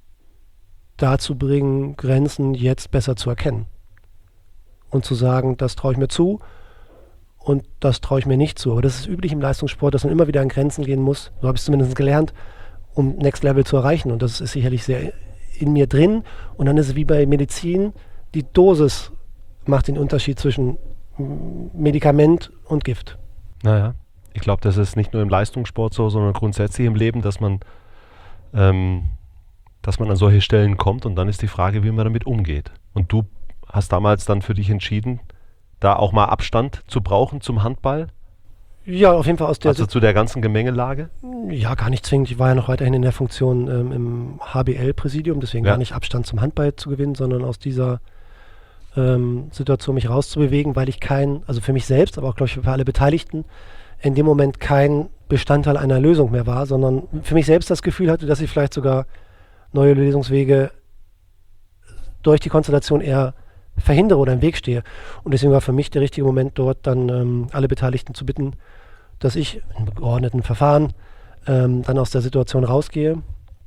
dazu bringen, Grenzen jetzt besser zu erkennen. Und zu sagen, das traue ich mir zu und das traue ich mir nicht zu. Aber das ist üblich im Leistungssport, dass man immer wieder an Grenzen gehen muss. So habe ich es zumindest gelernt, um Next Level zu erreichen. Und das ist sicherlich sehr in mir drin. Und dann ist es wie bei Medizin, die Dosis macht den Unterschied zwischen Medikament und Gift. Naja, ich glaube, das ist nicht nur im Leistungssport so, sondern grundsätzlich im Leben, dass man, ähm, dass man an solche Stellen kommt und dann ist die Frage, wie man damit umgeht. Und du hast damals dann für dich entschieden, da auch mal Abstand zu brauchen zum Handball? Ja, auf jeden Fall aus der... Also zu der ganzen Gemengelage? Ja, gar nicht zwingend. Ich war ja noch weiterhin in der Funktion ähm, im H B L-Präsidium, deswegen ja. gar nicht Abstand zum Handball zu gewinnen, sondern aus dieser ähm, Situation mich rauszubewegen, weil ich kein, also für mich selbst, aber auch glaube ich für alle Beteiligten, in dem Moment kein Bestandteil einer Lösung mehr war, sondern für mich selbst das Gefühl hatte, dass ich vielleicht sogar neue Lösungswege durch die Konstellation eher verhindere oder im Weg stehe. Und deswegen war für mich der richtige Moment, dort dann ähm, alle Beteiligten zu bitten, dass ich in geordneten Verfahren ähm, dann aus der Situation rausgehe.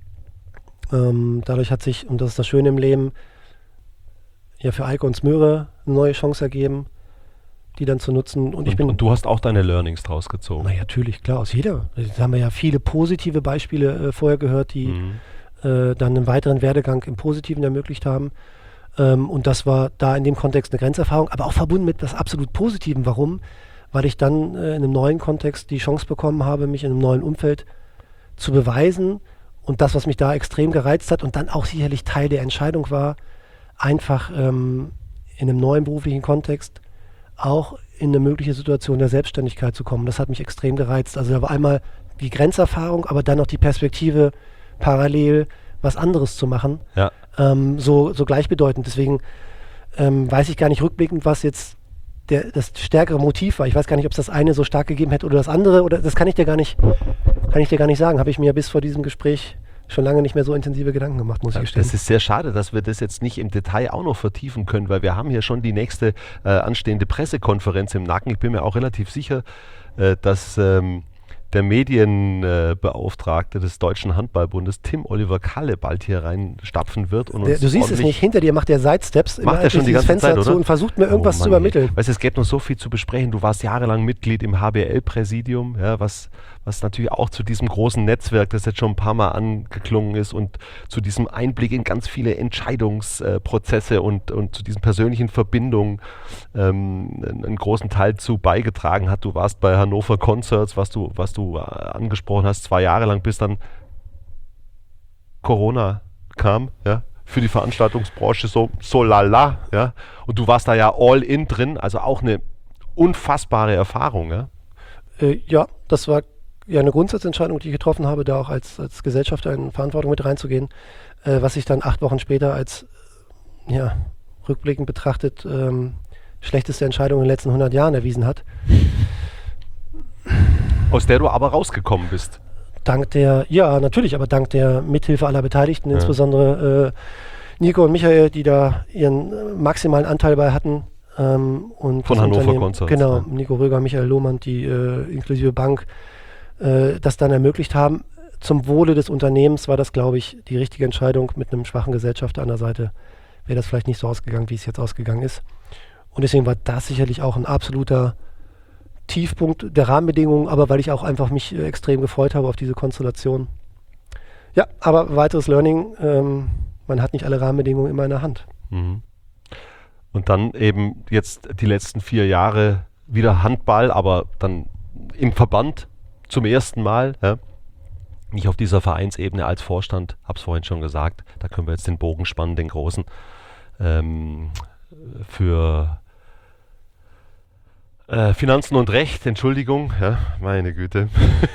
Ähm, dadurch hat sich, und das ist das Schöne im Leben, ja für Eike und Smöre eine neue Chance ergeben, die dann zu nutzen. Und, und, ich bin, und du hast auch deine Learnings draus gezogen? Na ja, natürlich, klar, aus jeder. Da haben wir ja viele positive Beispiele äh, vorher gehört, die mhm. äh, dann einen weiteren Werdegang im Positiven ermöglicht haben. Ähm, und das war da in dem Kontext eine Grenzerfahrung, aber auch verbunden mit was absolut Positivem. Warum? Weil ich dann äh, in einem neuen Kontext die Chance bekommen habe, mich in einem neuen Umfeld zu beweisen. Und das, was mich da extrem gereizt hat und dann auch sicherlich Teil der Entscheidung war, einfach ähm, in einem neuen beruflichen Kontext auch in eine mögliche Situation der Selbstständigkeit zu kommen. Das hat mich extrem gereizt. Also da war einmal die Grenzerfahrung, aber dann noch die Perspektive, parallel was anderes zu machen. Ja. Ähm, so, so gleichbedeutend. Deswegen ähm, weiß ich gar nicht rückblickend, was jetzt der, das stärkere Motiv war. Ich weiß gar nicht, ob es das eine so stark gegeben hätte oder das andere. Oder das kann ich dir gar nicht, kann ich dir gar nicht sagen. Habe ich mir bis vor diesem Gespräch schon lange nicht mehr so intensive Gedanken gemacht, muss ich gestehen. Das ist sehr schade, dass wir das jetzt nicht im Detail auch noch vertiefen können, weil wir haben hier schon die nächste äh, anstehende Pressekonferenz im Nacken. Ich bin mir auch relativ sicher, äh, dass ähm, der Medienbeauftragte äh, des Deutschen Handballbundes, Tim Oliver Kalle, bald hier reinstapfen wird. Und der, uns du siehst es nicht, hinter dir macht der Sidesteps macht er schon die ganze Fenster Zeit, oder? Zu und versucht mir irgendwas oh Mann, zu übermitteln. Weißt du, es gäbe noch so viel zu besprechen. Du warst jahrelang Mitglied im H B L-Präsidium, ja, was, was natürlich auch zu diesem großen Netzwerk, das jetzt schon ein paar Mal angeklungen ist, und zu diesem Einblick in ganz viele Entscheidungsprozesse und, und zu diesen persönlichen Verbindungen ähm, einen großen Teil zu beigetragen hat. Du warst bei Hannover Concerts, was du, was du angesprochen hast, zwei Jahre lang, bis dann Corona kam, ja, für die Veranstaltungsbranche so, so lala, ja, und du warst da ja all in drin, also auch eine unfassbare Erfahrung, ja. Äh, ja, das war ja eine Grundsatzentscheidung, die ich getroffen habe, da auch als, als Gesellschafter in Verantwortung mit reinzugehen, äh, was sich dann acht Wochen später als, ja, rückblickend betrachtet, ähm, schlechteste Entscheidung in den letzten hundert Jahren erwiesen hat. Aus der du aber rausgekommen bist. Dank der, ja, natürlich, aber dank der Mithilfe aller Beteiligten, ja. insbesondere äh, Nico und Michael, die da ihren äh, maximalen Anteil bei hatten. Ähm, und Von Hannover Concerts. Genau, ja. Nico Röger, Michael Lohmann, die äh, inklusive Bank äh, das dann ermöglicht haben. Zum Wohle des Unternehmens war das, glaube ich, die richtige Entscheidung. Mit einem schwachen Gesellschafter an der Seite wäre das vielleicht nicht so ausgegangen, wie es jetzt ausgegangen ist. Und deswegen war das sicherlich auch ein absoluter Tiefpunkt der Rahmenbedingungen, aber weil ich auch einfach mich äh, extrem gefreut habe auf diese Konstellation. Ja, aber weiteres Learning, ähm, man hat nicht alle Rahmenbedingungen immer in der Hand. Mhm. Und dann eben jetzt die letzten vier Jahre wieder Handball, aber dann im Verband zum ersten Mal, ja. Nicht auf dieser Vereinsebene als Vorstand, hab's vorhin schon gesagt, da können wir jetzt den Bogen spannen, den großen, ähm, für äh, Finanzen und Recht, Entschuldigung, ja, meine Güte.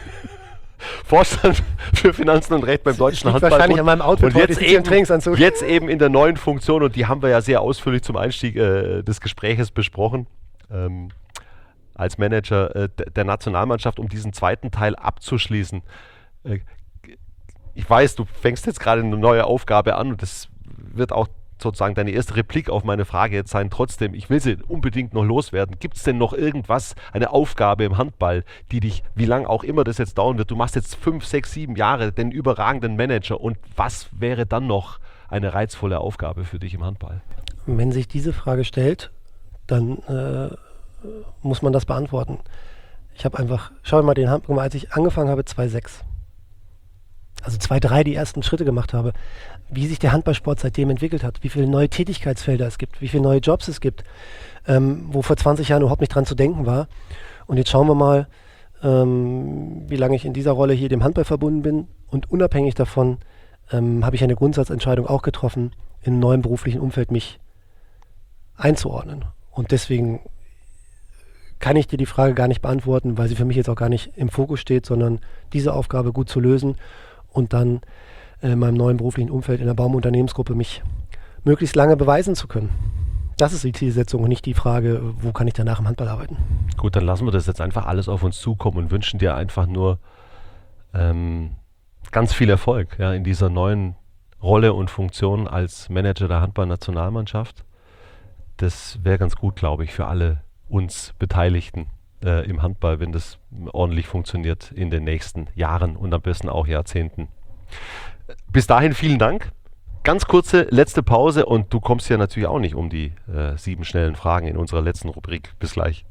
Vorstand für Finanzen und Recht beim Deutschen Handballbund. Wahrscheinlich an meinem Outfit und heute jetzt ist eben, Trainingsanzug. jetzt eben in der neuen Funktion, und die haben wir ja sehr ausführlich zum Einstieg äh, des Gespräches besprochen, ähm, als Manager äh, d- der Nationalmannschaft, um diesen zweiten Teil abzuschließen. Äh, ich weiß, du fängst jetzt gerade eine neue Aufgabe an, und das wird auch sozusagen deine erste Replik auf meine Frage jetzt sein. Trotzdem, ich will sie unbedingt noch loswerden. Gibt es denn noch irgendwas, eine Aufgabe im Handball, die dich, wie lange auch immer das jetzt dauern wird, du machst jetzt fünf, sechs, sieben Jahre den überragenden Manager, und was wäre dann noch eine reizvolle Aufgabe für dich im Handball? Wenn sich diese Frage stellt, dann äh, muss man das beantworten. Ich habe einfach, schau dir mal den Handball, als ich angefangen habe, zwei Komma sechs. Also zwei Komma drei die ersten Schritte gemacht habe, wie sich der Handballsport seitdem entwickelt hat, wie viele neue Tätigkeitsfelder es gibt, wie viele neue Jobs es gibt, ähm, wo vor zwanzig Jahren überhaupt nicht dran zu denken war. Und jetzt schauen wir mal, ähm, wie lange ich in dieser Rolle hier dem Handball verbunden bin, und unabhängig davon ähm, habe ich eine Grundsatzentscheidung auch getroffen, in einem neuen beruflichen Umfeld mich einzuordnen. Und deswegen kann ich dir die Frage gar nicht beantworten, weil sie für mich jetzt auch gar nicht im Fokus steht, sondern diese Aufgabe gut zu lösen und dann in meinem neuen beruflichen Umfeld in der Baumunternehmensgruppe mich möglichst lange beweisen zu können. Das ist die Zielsetzung und nicht die Frage, wo kann ich danach im Handball arbeiten. Gut, dann lassen wir das jetzt einfach alles auf uns zukommen und wünschen dir einfach nur ähm, ganz viel Erfolg, ja, in dieser neuen Rolle und Funktion als Manager der Handballnationalmannschaft. Das wäre ganz gut, glaube ich, für alle uns Beteiligten äh, im Handball, wenn das ordentlich funktioniert in den nächsten Jahren und am besten auch Jahrzehnten. Bis dahin vielen Dank. Ganz kurze letzte Pause, und du kommst ja natürlich auch nicht um die äh, sieben schnellen Fragen in unserer letzten Rubrik. Bis gleich.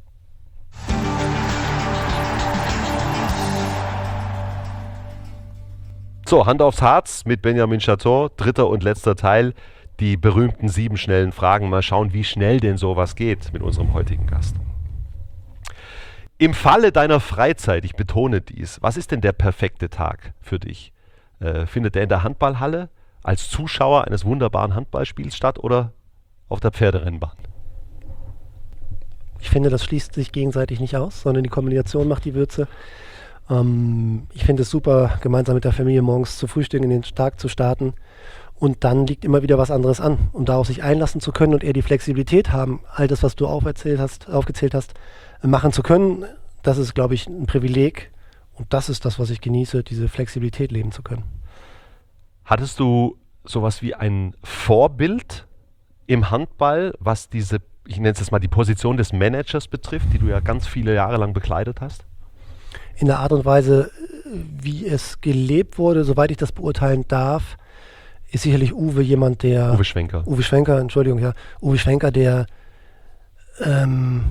So, Hand aufs Herz mit Benjamin Chaton, dritter und letzter Teil, die berühmten sieben schnellen Fragen. Mal schauen, wie schnell denn sowas geht mit unserem heutigen Gast. Im Falle deiner Freizeit, ich betone dies, was ist denn der perfekte Tag für dich? Äh, findet der in der Handballhalle als Zuschauer eines wunderbaren Handballspiels statt oder auf der Pferderennbahn? Ich finde, das schließt sich gegenseitig nicht aus, sondern die Kombination macht die Würze. Ähm, ich finde es super, gemeinsam mit der Familie morgens zu frühstücken, in den Tag zu starten. Und dann liegt immer wieder was anderes an. Und darauf sich einlassen zu können und eher die Flexibilität haben, all das, was du aufgezählt hast, aufgezählt hast, machen zu können, das ist, glaube ich, ein Privileg. Und das ist das, was ich genieße, diese Flexibilität leben zu können. Hattest du sowas wie ein Vorbild im Handball, was diese, ich nenne es jetzt mal die Position des Managers betrifft, die du ja ganz viele Jahre lang bekleidet hast? in der Art und Weise, wie es gelebt wurde, soweit ich das beurteilen darf, ist sicherlich Uwe jemand, der... Uwe Schwenker. Uwe Schwenker, Entschuldigung, ja. Uwe Schwenker, der... Ähm,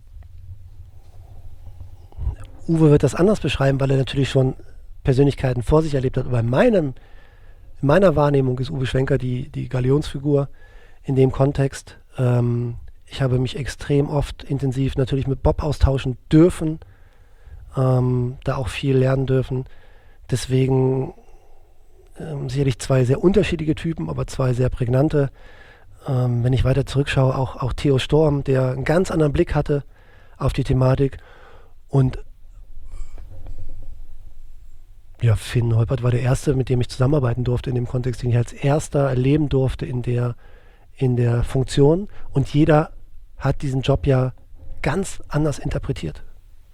Uwe wird das anders beschreiben, weil er natürlich schon Persönlichkeiten vor sich erlebt hat. Aber in, meinem, in meiner Wahrnehmung ist Uwe Schwenker die, die Galionsfigur in dem Kontext. Ähm, ich habe mich extrem oft intensiv natürlich mit Bob austauschen dürfen, ähm, da auch viel lernen dürfen. Deswegen ähm, sicherlich zwei sehr unterschiedliche Typen, aber zwei sehr prägnante. Ähm, wenn ich weiter zurückschaue, auch, auch Theo Storm, der einen ganz anderen Blick hatte auf die Thematik. Und ja, Finn Holpert war der Erste, mit dem ich zusammenarbeiten durfte in dem Kontext, den ich als Erster erleben durfte in der, in der Funktion. Und jeder hat diesen Job ja ganz anders interpretiert.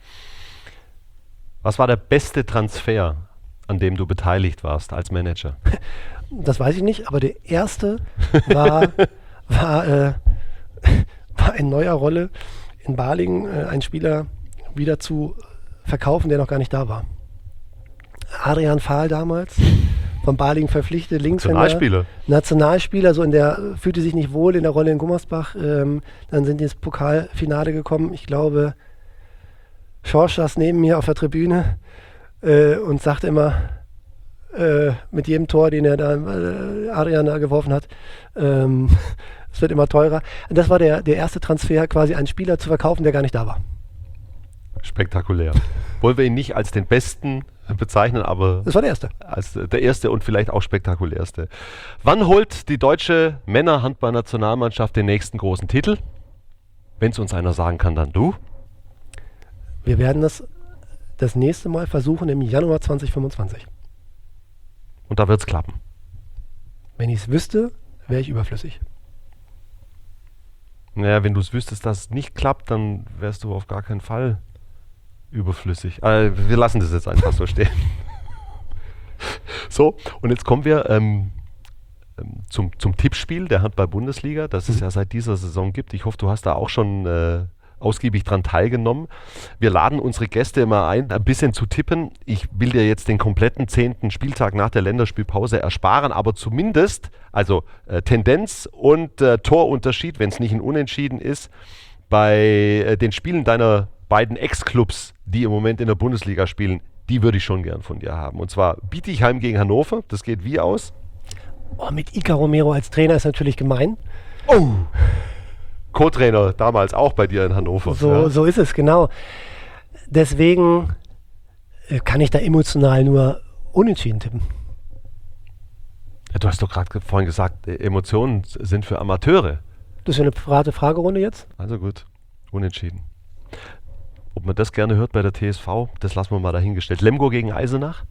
Was war der beste Transfer, an dem du beteiligt warst als Manager? Das weiß ich nicht, aber der erste war, war, äh, war in neuer Rolle in Balingen, äh, einen Spieler wieder zu verkaufen, der noch gar nicht da war. Adrian Fahl damals, von Balingen verpflichtet, Linkshänder. Nationalspieler. Nationalspieler, so in der, fühlte sich nicht wohl in der Rolle in Gummersbach. Ähm, dann sind die ins Pokalfinale gekommen. Ich glaube, Schorsch saß neben mir auf der Tribüne äh, und sagte immer, äh, mit jedem Tor, den er da, äh, Adrian da geworfen hat, ähm, es wird immer teurer. Und das war der, der erste Transfer, quasi einen Spieler zu verkaufen, der gar nicht da war. Spektakulär. Wollen wir ihn nicht als den besten bezeichnen, aber das war der erste. Als der erste und vielleicht auch spektakulärste. Wann holt die deutsche Männerhandball-Nationalmannschaft den nächsten großen Titel? Wenn es uns einer sagen kann, dann du. Wir werden das das nächste Mal versuchen im Januar zwanzig fünfundzwanzig. Und da wird es klappen. Wenn ich es wüsste, wäre ich überflüssig. Naja, wenn du es wüsstest, dass es nicht klappt, dann wärst du auf gar keinen Fall überflüssig. Äh, wir lassen das jetzt einfach so stehen. So, und jetzt kommen wir ähm, zum, zum Tippspiel der Handball-Bundesliga, das es ja seit dieser Saison gibt. Ich hoffe, du hast da auch schon äh, ausgiebig dran teilgenommen. Wir laden unsere Gäste immer ein, ein bisschen zu tippen. Ich will dir jetzt den kompletten zehnten Spieltag nach der Länderspielpause ersparen, aber zumindest, also äh, Tendenz und äh, Torunterschied, wenn es nicht ein Unentschieden ist, bei äh, den Spielen deiner beiden Ex-Clubs, die im Moment in der Bundesliga spielen, die würde ich schon gern von dir haben. Und zwar Bietigheim gegen Hannover. Das geht wie aus? Oh, mit Ica Romero als Trainer ist natürlich gemein. Oh! Co-Trainer damals auch bei dir in Hannover. So, ja. so ist es, genau. Deswegen äh, kann ich da emotional nur unentschieden tippen. Ja, du hast doch gerade vorhin gesagt, äh, Emotionen sind für Amateure. Das ist ja eine private Fragerunde jetzt. Also gut, unentschieden. Ob man das gerne hört bei der T S V, das lassen wir mal dahingestellt. Lemgo gegen Eisenach?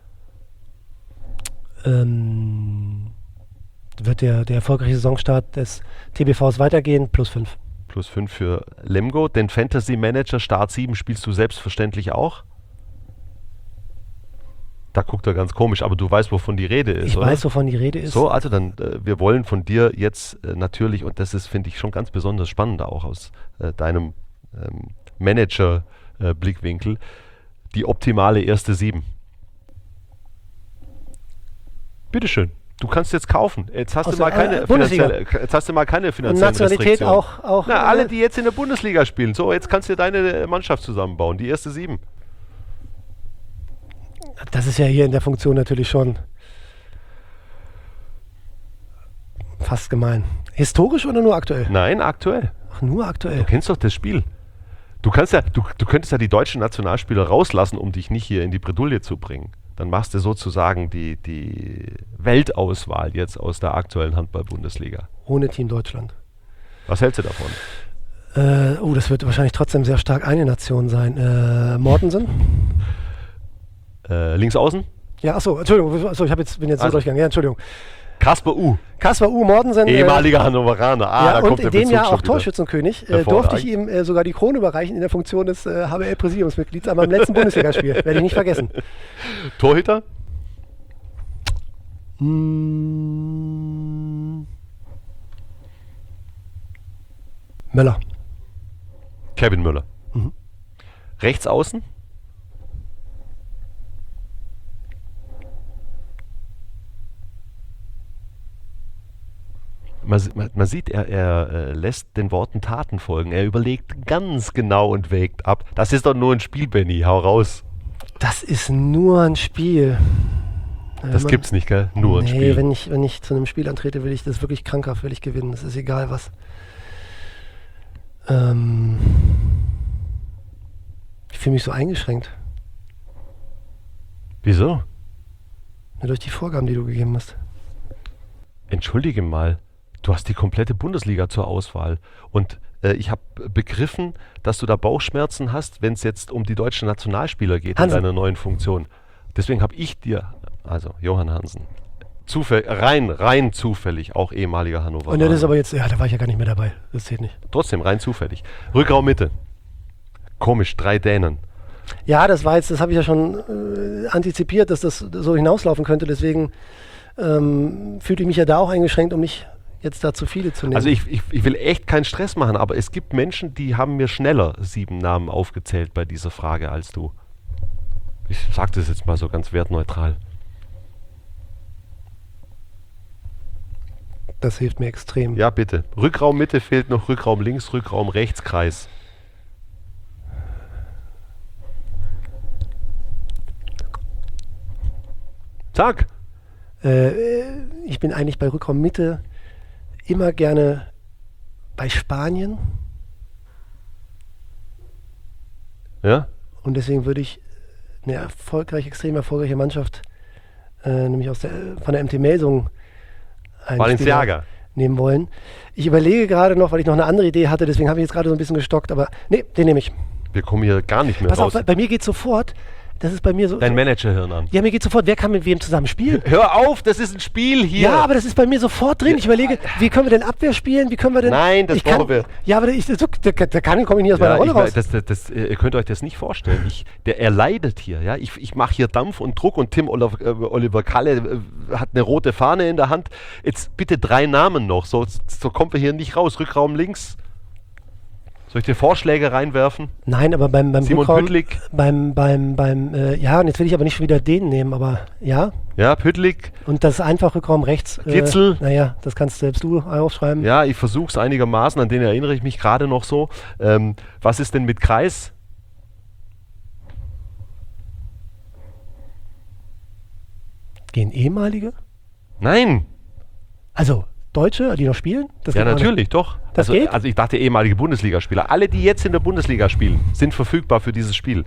Ähm, wird der, der erfolgreiche Saisonstart des T B Vs weitergehen? Plus fünf. Plus fünf für Lemgo. Den Fantasy Manager Start sieben spielst du selbstverständlich auch? Da guckt er ganz komisch, aber du weißt, wovon die Rede ist, Ich oder? weiß, wovon die Rede ist. So, also dann, äh, wir wollen von dir jetzt äh, natürlich, und das ist, finde ich, schon ganz besonders spannend auch aus äh, deinem ähm, Manager-Blickwinkel, äh, die optimale erste Sieben. Bitteschön. Du kannst jetzt kaufen. Jetzt hast, Aus du mal, der, keine äh, Bundesliga. finanzielle, jetzt hast du mal keine Und finanziellen Nationalität Restriktionen. auch. auch Na, äh, alle, die jetzt in der Bundesliga spielen. So, jetzt kannst du dir deine Mannschaft zusammenbauen. Die erste Sieben. Das ist ja hier in der Funktion natürlich schon fast gemein. Historisch oder nur aktuell? Nein, aktuell. Ach, nur aktuell. Du kennst doch das Spiel. Du kannst ja, du, du könntest ja die deutschen Nationalspieler rauslassen, um dich nicht hier in die Bredouille zu bringen. Dann machst du sozusagen die, die Weltauswahl jetzt aus der aktuellen Handball-Bundesliga. Ohne Team Deutschland. Was hältst du davon? Äh, oh, das wird wahrscheinlich trotzdem sehr stark eine Nation sein. Äh, Mortensen? Äh, links außen? Ja, achso, Entschuldigung, achso, ich hab jetzt, bin jetzt so Also. durchgegangen. Ja, Entschuldigung. Kasper U. Kaspar U. Mortensen. Ehemaliger Hannoveraner. Ah, ja, da und kommt der in dem Bezug Jahr schon auch wieder. Torschützenkönig. Äh, Hervorragend. durfte ich ihm äh, sogar die Krone überreichen in der Funktion des äh, H B L-Präsidiumsmitglieds an meinem letzten Bundesligaspiel. Werde ich nicht vergessen. Torhüter? Mm. Möller. Kevin Müller. Mhm. Rechts außen? Man, man, man sieht, er, er äh, lässt den Worten Taten folgen. Er überlegt ganz genau und wägt ab. Das ist doch nur ein Spiel, Benny. Hau raus. Das ist nur ein Spiel. Das man, gibt's nicht, gell? Nur nee, ein Spiel. Wenn ich, wenn ich zu einem Spiel antrete, will ich das wirklich krankhaft, will ich gewinnen. Das ist egal was. Ähm, ich fühle mich so eingeschränkt. Wieso? Nur durch die Vorgaben, die du gegeben hast. Entschuldige mal, du hast die komplette Bundesliga zur Auswahl. Und äh, ich habe begriffen, dass du da Bauchschmerzen hast, wenn es jetzt um die deutschen Nationalspieler geht Hansen. in deiner neuen Funktion. Deswegen habe ich dir, also Johann Hansen, zufällig, rein, rein zufällig, auch ehemaliger Hannover. Und das ist aber jetzt, ja, da war ich ja gar nicht mehr dabei. Das zählt nicht. Trotzdem, rein zufällig. Rückraum Mitte. Komisch, drei Dänen. Ja, das war jetzt, das habe ich ja schon äh, antizipiert, dass das so hinauslaufen könnte. Deswegen ähm, fühlte ich mich ja da auch eingeschränkt, um nicht jetzt da zu viele zu nehmen. Also ich, ich, ich will echt keinen Stress machen, aber es gibt Menschen, die haben mir schneller sieben Namen aufgezählt bei dieser Frage als du. Ich sage das jetzt mal so ganz wertneutral. Das hilft mir extrem. Ja, bitte. Rückraum Mitte fehlt noch, Rückraum links, Rückraum rechts, Kreis. Sag. Äh, ich bin eigentlich bei Rückraum Mitte immer gerne bei Spanien. Ja? Und deswegen würde ich eine erfolgreich, extrem erfolgreiche Mannschaft, äh, nämlich aus der, von der M T Melsung, einen Balenciaga. Spieler nehmen wollen. Ich überlege gerade noch, weil ich noch eine andere Idee hatte, deswegen habe ich jetzt gerade so ein bisschen gestockt, aber nee, den nehme ich. Wir kommen hier gar nicht mehr Pass raus. auf, bei mir geht sofort, das ist bei mir so... Dein Managerhirn an. Ja, mir geht sofort, wer kann mit wem zusammen spielen? Hör auf, das ist ein Spiel hier. Ja, aber das ist bei mir sofort drin. Ich überlege, wie können wir denn Abwehr spielen? Wie können wir denn... Nein, das ich kann, brauchen wir. Ja, aber ich, das, da, da kann ich, komme ich nie aus meiner Ja, Rolle ich, raus. das, das, das, ihr könnt euch das nicht vorstellen. Ich, der, er leidet hier. Ja? Ich, ich mache hier Dampf und Druck und Tim Oliver, äh, Oliver Kalle äh, hat eine rote Fahne in der Hand. Jetzt bitte drei Namen noch, so, so kommen wir hier nicht raus. Rückraum links. Soll ich dir Vorschläge reinwerfen? Nein, aber beim, beim Simon Rückraum, Püttlik. beim, beim, beim, äh, ja, und jetzt will ich aber nicht schon wieder den nehmen, aber ja. Ja, Püttlik. Und das einfach Rückraum rechts. Äh, Gitzel. Naja, das kannst selbst du aufschreiben. Ja, ich versuche es einigermaßen, an den erinnere ich mich gerade noch so. Ähm, was ist denn mit Kreis? Gehen ehemalige? Nein. Also Deutsche, die noch spielen? Das Ja, geht auch nicht. natürlich, doch. Das also, geht? also ich dachte ehemalige Bundesligaspieler. Alle, die jetzt in der Bundesliga spielen, sind verfügbar für dieses Spiel.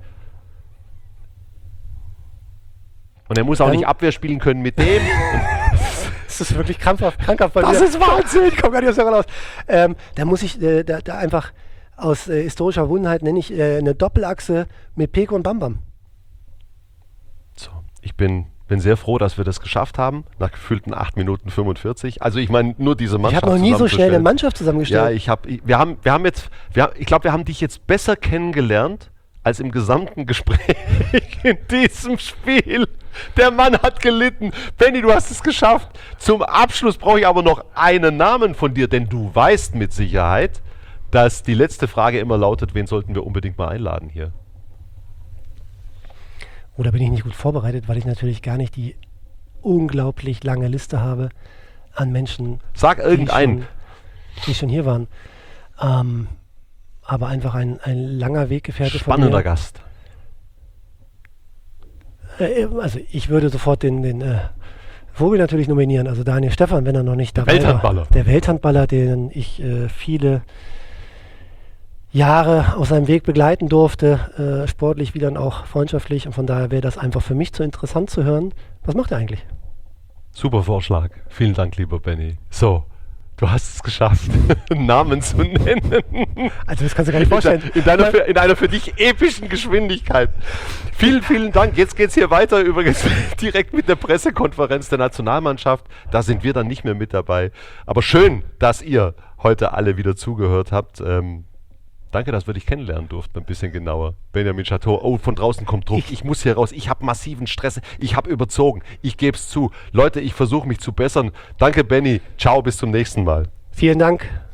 Und er muss auch Dann- nicht Abwehr spielen können mit dem. Das ist wirklich krampfhaft, krankhaft bei Das mir. ist Wahnsinn! Ich komme gar nicht aus der Rolle raus. Ähm, da muss ich äh, da, da einfach aus äh, historischer Verbundenheit nenne ich äh, eine Doppelachse mit Peko und Bambam. So, ich bin, bin sehr froh, dass wir das geschafft haben, nach gefühlten acht Minuten fünfundvierzig. Also ich meine, nur diese Ich Mannschaft habe noch nie so schnell eine zusammenzustellen. Mannschaft zusammengestellt. Ja, ich habe, wir haben, wir haben jetzt, wir, haben- ich glaube, wir haben dich jetzt besser kennengelernt als im gesamten Gespräch in diesem Spiel. Der Mann hat gelitten. Benny, du hast es geschafft. Zum Abschluss brauche ich aber noch einen Namen von dir, denn du weißt mit Sicherheit, dass die letzte Frage immer lautet, wen sollten wir unbedingt mal einladen hier? Oder bin ich nicht gut vorbereitet, weil ich natürlich gar nicht die unglaublich lange Liste habe an Menschen, Sag die irgendeinen. schon, die schon hier waren. Ähm, aber einfach ein, ein langer Weggefährte von Spannender mir. Gast. Äh, also ich würde sofort den, den äh, Vogel natürlich nominieren, also Daniel Stephan, wenn er noch nicht dabei Welthandballer. war. Der Welthandballer, den ich äh, viele Jahre auf seinem Weg begleiten durfte, äh, sportlich wie dann auch freundschaftlich, und von daher wäre das einfach für mich zu interessant zu hören. Was macht er eigentlich? Super Vorschlag. Vielen Dank, lieber Benny. So, du hast es geschafft, einen Namen zu nennen. Also das kannst du gar nicht vorstellen. In, deiner, für, in einer für dich epischen Geschwindigkeit. Vielen, vielen Dank. Jetzt geht es hier weiter übrigens direkt mit der Pressekonferenz der Nationalmannschaft. Da sind wir dann nicht mehr mit dabei. Aber schön, dass ihr heute alle wieder zugehört habt. Ähm, danke, dass wir dich kennenlernen durften, ein bisschen genauer. Benjamin Chateau, oh, von draußen kommt Druck. Ich, ich muss hier raus. Ich habe massiven Stress. Ich habe überzogen. Ich gebe es zu. Leute, ich versuche mich zu bessern. Danke, Benny. Ciao, bis zum nächsten Mal. Vielen Dank.